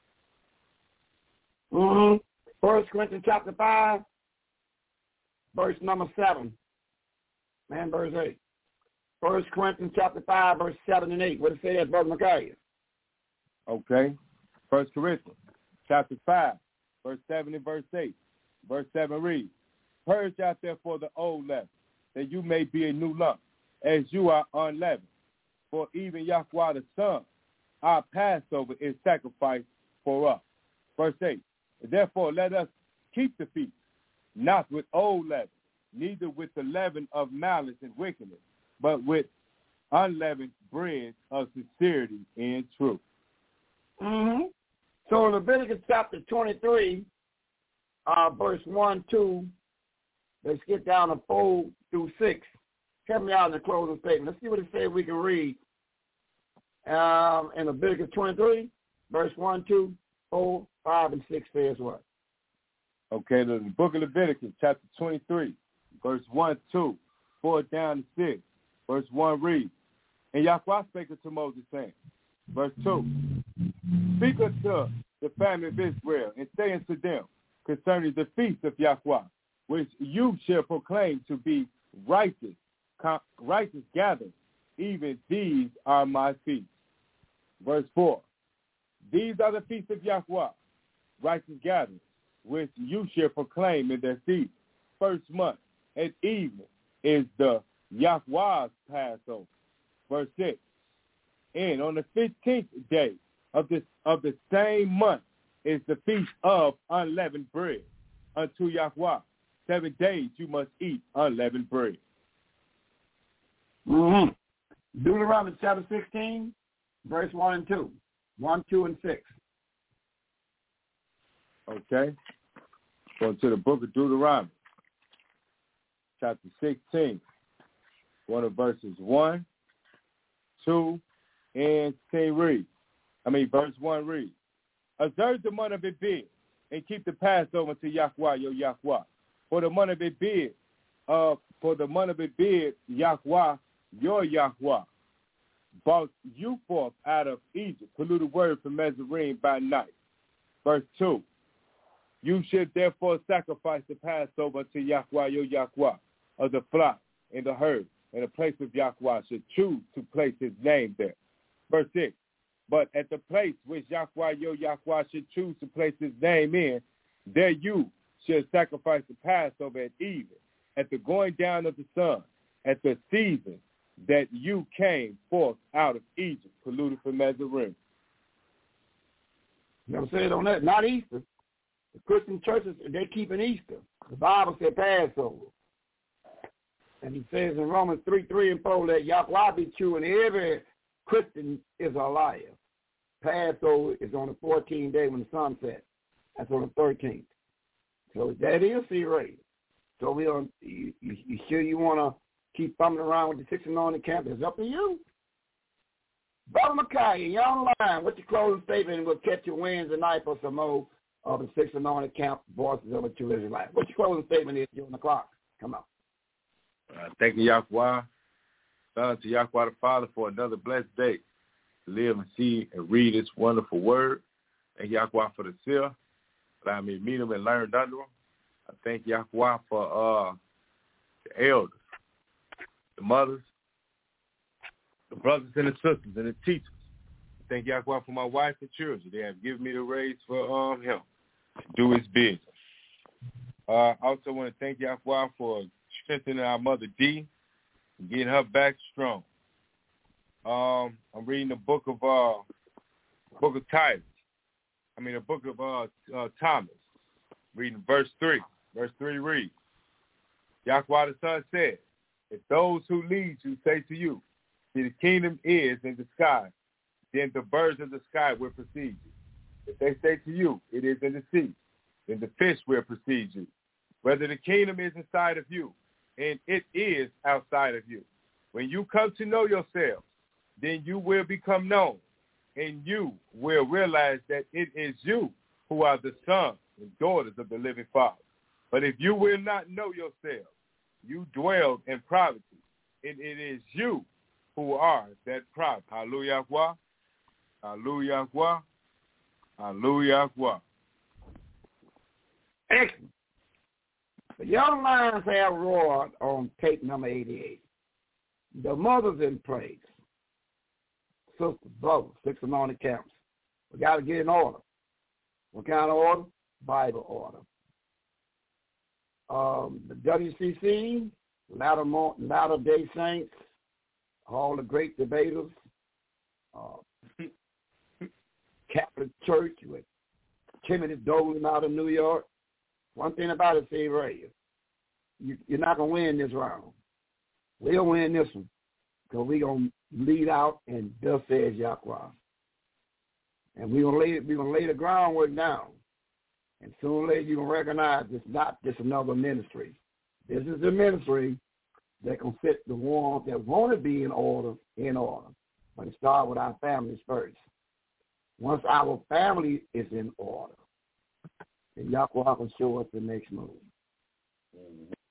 Mm-hmm. First Corinthians chapter five, verse number seven, and verse eight. First Corinthians chapter five, verse seven and eight. What does it say there, Brother Micaiah? Okay. First Corinthians chapter five, verse seven and verse eight. Verse seven reads, purge out therefore the old leaven, that you may be a new lump, as you are unleavened. For even Yahweh the Son, our Passover, is sacrificed for us. Verse eight, therefore let us keep the feast, not with old leaven, neither with the leaven of malice and wickedness, but with unleavened bread of sincerity and truth. Mm-hmm. So in Leviticus chapter twenty-three, uh, verse one, two, let's get down to four through six. Help me out in the closing statement. Let's see what it says we can read. Um, in Leviticus twenty-three, verse one, two, four, five, and six says what? Okay, the book of Leviticus, chapter twenty-three, verse one, two, four down to six. Verse one reads, and Yahweh spake unto Moses, saying, verse two, speak unto the family of Israel, and say unto them concerning the feast of Yahweh, which you shall proclaim to be righteous, righteous gathering, even these are my feasts. Verse four, these are the feasts of Yahweh, righteous gatherings, which you shall proclaim in their season. First month at evening is the Yahweh's Passover. Verse six, and on the fifteenth day of this of the same month is the feast of unleavened bread unto Yahweh. Seven days you must eat unleavened bread. Mm-hmm. Deuteronomy chapter sixteen, verse one and two. One, two, and six. Okay. Going to the book of Deuteronomy, chapter sixteen. One of verses one, two, and ten reads. I mean, verse one reads, observe the month of Abib, and keep the Passover to Yahweh, your Yahweh. For the month of Abib, uh, for the month of Abib, Yahweh, your Yahweh, brought you forth out of Egypt, polluted word from Mizraim by night. Verse two, you should therefore sacrifice the Passover to Yahweh, your Yahweh, of the flock and the herd, and the place of Yahweh should choose to place his name there. Verse six. But at the place which Yahweh your Yahweh should choose to place his name in, there you shall sacrifice the Passover at even, at the going down of the sun, at the season that you came forth out of Egypt, polluted from Nazarene. You know what I'm saying on that? Not Easter. The Christian churches, they keep an Easter. The Bible said Passover. And he says in Romans three, three and four, let Yahweh be true, and every Christian is a liar. Passover is on the fourteenth day when the sun sets. That's on the thirteenth. So that is C-rated. So we don't, you, you, you sure you want to keep bumming around with the six anointed camp? It's up to you. Brother Micaiah, you're online. What's your closing statement? We'll catch your wins tonight for some more of the six anointed camp voices of the true Israelite. What's your closing statement is on the clock? Come on. Uh, thank you, Yahweh. Son to Yahweh the Father for another blessed day to live and see and read this wonderful word. Thank Yahweh for the seal. Allow me to meet him and learn under him. I thank Yahweh for uh, the elders, the mothers, the brothers and the sisters and the teachers. Thank Yahweh for my wife and children. They have given me the raise for um, him to do his business. I uh, also want to thank Yahweh for strengthening our mother D and getting her back strong. Um, I'm reading the book of uh, book of Titus. I mean, the book of uh, uh, Thomas. Reading verse three. Verse three reads, Yahweh the Son said, if those who lead you say to you, see, the kingdom is in the sky, then the birds of the sky will precede you. If they say to you, it is in the sea, then the fish will precede you. Whether the kingdom is inside of you, and it is outside of you. When you come to know yourselves, then you will become known, and you will realize that it is you who are the sons and daughters of the living Father. But if you will not know yourselves, you dwell in poverty, and it is you who are that poverty. Hallelujah. Hallelujah. Hallelujah. Excellent. The young lions have roared on tape number eighty-eight. The mothers in praise. Sisters, brothers, six anointed camps. We got to get in order. What kind of order? Bible order. Um, the W C C, Latter, Latter Day Saints, all the great debaters, uh, Catholic Church with Timothy Dolan out of New York. One thing about it, Steve Ray, you, you're not going to win this round. We'll win this one because we're going to lead out and thus says Yahweh. And we're going to lay, we're going to lay the groundwork down. And sooner or later you're going to recognize it's not just another ministry. This is the ministry that can fit the ones that want to be in order, in order. But it starts with our families first. Once our family is in order, and Yahweh can show us the next move.